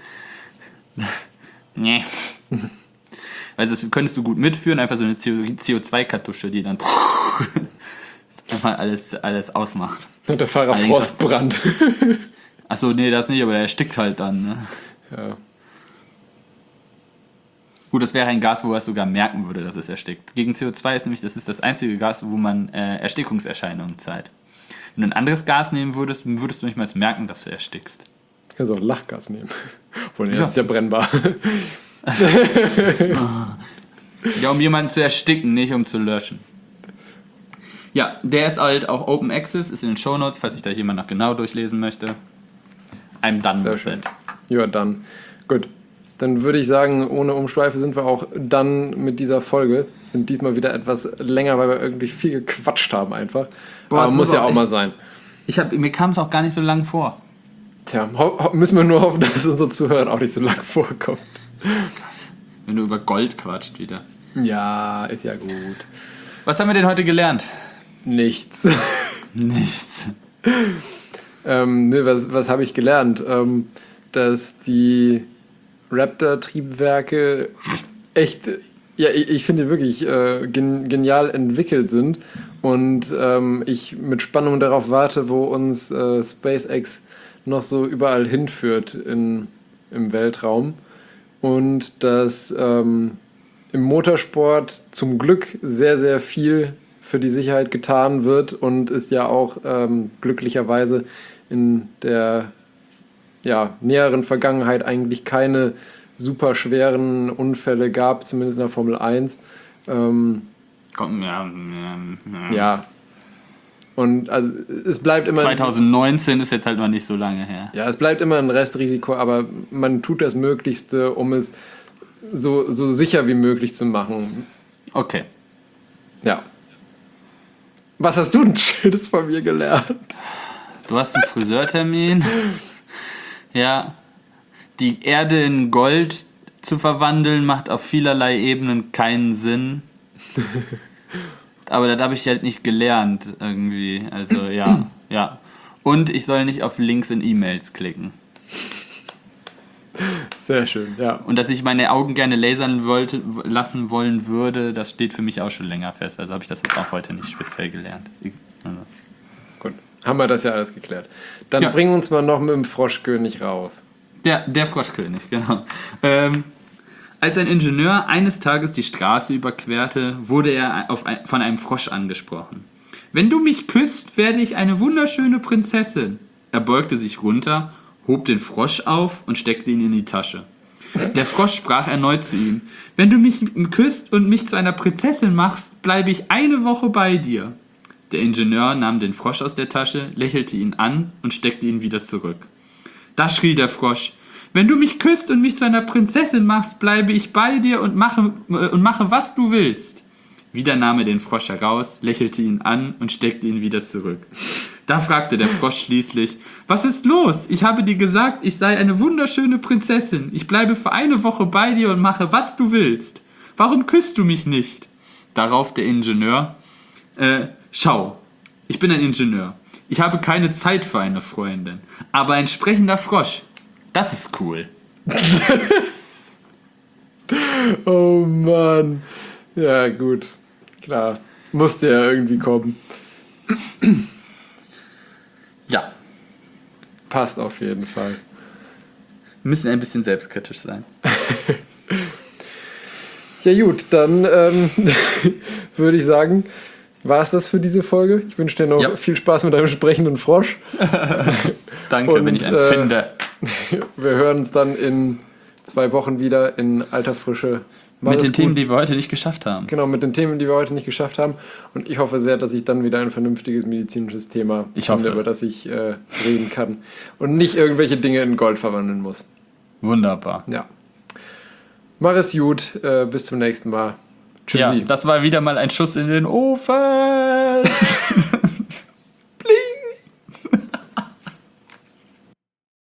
Speaker 2: Nee. Also das könntest du gut mitführen, einfach so eine C O zwei Kartusche, die dann mal alles, alles ausmacht.
Speaker 1: Und der Fahrer Allerdings Frostbrand.
Speaker 2: Achso, nee, das nicht, aber der erstickt halt dann. Ne?
Speaker 1: Ja.
Speaker 2: Gut, das wäre ein Gas, wo er es sogar merken würde, dass es erstickt. Gegen C O zwei ist nämlich, das ist das einzige Gas, wo man äh, Erstickungserscheinungen zeigt. Wenn du ein anderes Gas nehmen würdest, würdest du nicht mal merken, dass du erstickst.
Speaker 1: Du kannst auch Lachgas nehmen. Obwohl, nee, das ja. ist ja brennbar.
Speaker 2: Ja, um jemanden zu ersticken, nicht um zu löschen. Ja, der ist halt auch Open Access, ist in den Shownotes, falls sich da jemand noch genau durchlesen möchte. I'm done with it.
Speaker 1: Ja, dann. Gut. Dann würde ich sagen, ohne Umschweife sind wir auch dann mit dieser Folge. Sind diesmal wieder etwas länger, weil wir irgendwie viel gequatscht haben einfach. Boah, aber muss ja auch echt mal sein.
Speaker 2: Ich hab, mir kam es auch gar nicht so lang vor.
Speaker 1: Tja, ho- ho- müssen wir nur hoffen, dass unsere Zuhörer auch nicht so lang vorkommt.
Speaker 2: Wenn du über Gold quatscht wieder.
Speaker 1: Ja, ist ja gut.
Speaker 2: Was haben wir denn heute gelernt?
Speaker 1: Nichts.
Speaker 2: Nichts.
Speaker 1: ähm, ne, was was habe ich gelernt? Ähm, dass die Raptor-Triebwerke echt, ja, ich, ich finde wirklich äh, gen, genial entwickelt sind und ähm, ich mit Spannung darauf warte, wo uns äh, SpaceX noch so überall hinführt in, im Weltraum und dass ähm, im Motorsport zum Glück sehr, sehr viel für die Sicherheit getan wird und es ja auch ähm, glücklicherweise in der ja, näheren Vergangenheit eigentlich keine super schweren Unfälle gab, zumindest in der Formel eins. Ähm,
Speaker 2: Komm, ja, ja, ja.
Speaker 1: ja. Und also es bleibt immer...
Speaker 2: zwanzig neunzehn ist jetzt halt noch nicht so lange her.
Speaker 1: Ja, es bleibt immer ein Restrisiko, aber man tut das Möglichste, um es so, so sicher wie möglich zu machen.
Speaker 2: Okay.
Speaker 1: Ja. Was hast du denn Schönes von mir gelernt?
Speaker 2: Du hast einen Friseurtermin. Ja, die Erde in Gold zu verwandeln, macht auf vielerlei Ebenen keinen Sinn. Aber das habe ich halt nicht gelernt irgendwie. Also ja, ja. Und ich soll nicht auf Links in E-Mails klicken.
Speaker 1: Sehr schön, ja.
Speaker 2: Und dass ich meine Augen gerne lasern wollte, lassen wollen würde, das steht für mich auch schon länger fest. Also habe ich das jetzt auch heute nicht speziell gelernt. Also.
Speaker 1: Gut, haben wir das ja alles geklärt. Dann
Speaker 2: Ja.
Speaker 1: bringen wir uns mal noch mit dem Froschkönig raus.
Speaker 2: Der, der Froschkönig, genau. Ähm, als ein Ingenieur eines Tages die Straße überquerte, wurde er auf ein, von einem Frosch angesprochen. Wenn du mich küsst, werde ich eine wunderschöne Prinzessin. Er beugte sich runter, hob den Frosch auf und steckte ihn in die Tasche. Der Frosch sprach erneut zu ihm: Wenn du mich küsst und mich zu einer Prinzessin machst, bleibe ich eine Woche bei dir. Der Ingenieur nahm den Frosch aus der Tasche, lächelte ihn an und steckte ihn wieder zurück. Da schrie der Frosch: Wenn du mich küsst und mich zu einer Prinzessin machst, bleibe ich bei dir und mache, äh, und mache, was du willst. Wieder nahm er den Frosch heraus, lächelte ihn an und steckte ihn wieder zurück. Da fragte der Frosch schließlich: Was ist los? Ich habe dir gesagt, ich sei eine wunderschöne Prinzessin. Ich bleibe für eine Woche bei dir und mache, was du willst. Warum küsst du mich nicht? Darauf der Ingenieur: äh, Schau, ich bin ein Ingenieur. Ich habe keine Zeit für eine Freundin. Aber ein sprechender Frosch, das ist cool.
Speaker 1: Oh Mann. Ja, gut. Klar. Musste ja irgendwie kommen.
Speaker 2: Ja,
Speaker 1: Passt auf jeden Fall.
Speaker 2: wir müssen ein bisschen selbstkritisch sein.
Speaker 1: Ja gut, dann ähm, würde ich sagen, war es das für diese Folge. Ich wünsche dir noch
Speaker 2: Ja.
Speaker 1: viel Spaß mit deinem sprechenden Frosch.
Speaker 2: Danke,
Speaker 1: Und,
Speaker 2: wenn ich einen
Speaker 1: äh,
Speaker 2: finde.
Speaker 1: Wir hören uns dann in zwei Wochen wieder in alter Frische. Mach
Speaker 2: Mit
Speaker 1: es
Speaker 2: den
Speaker 1: gut.
Speaker 2: Themen, die wir heute nicht geschafft haben.
Speaker 1: Genau, mit den Themen, die wir heute nicht geschafft haben. Und ich hoffe sehr, dass ich dann wieder ein vernünftiges medizinisches Thema
Speaker 2: Ich hoffe
Speaker 1: finde,
Speaker 2: es.
Speaker 1: über das ich äh, reden kann. Und nicht irgendwelche Dinge in Gold verwandeln muss.
Speaker 2: Wunderbar.
Speaker 1: Ja. Mach es gut. Äh, bis zum nächsten Mal.
Speaker 2: Ja,
Speaker 1: Tschüssi.
Speaker 2: das war wieder mal ein Schuss in den Ofen.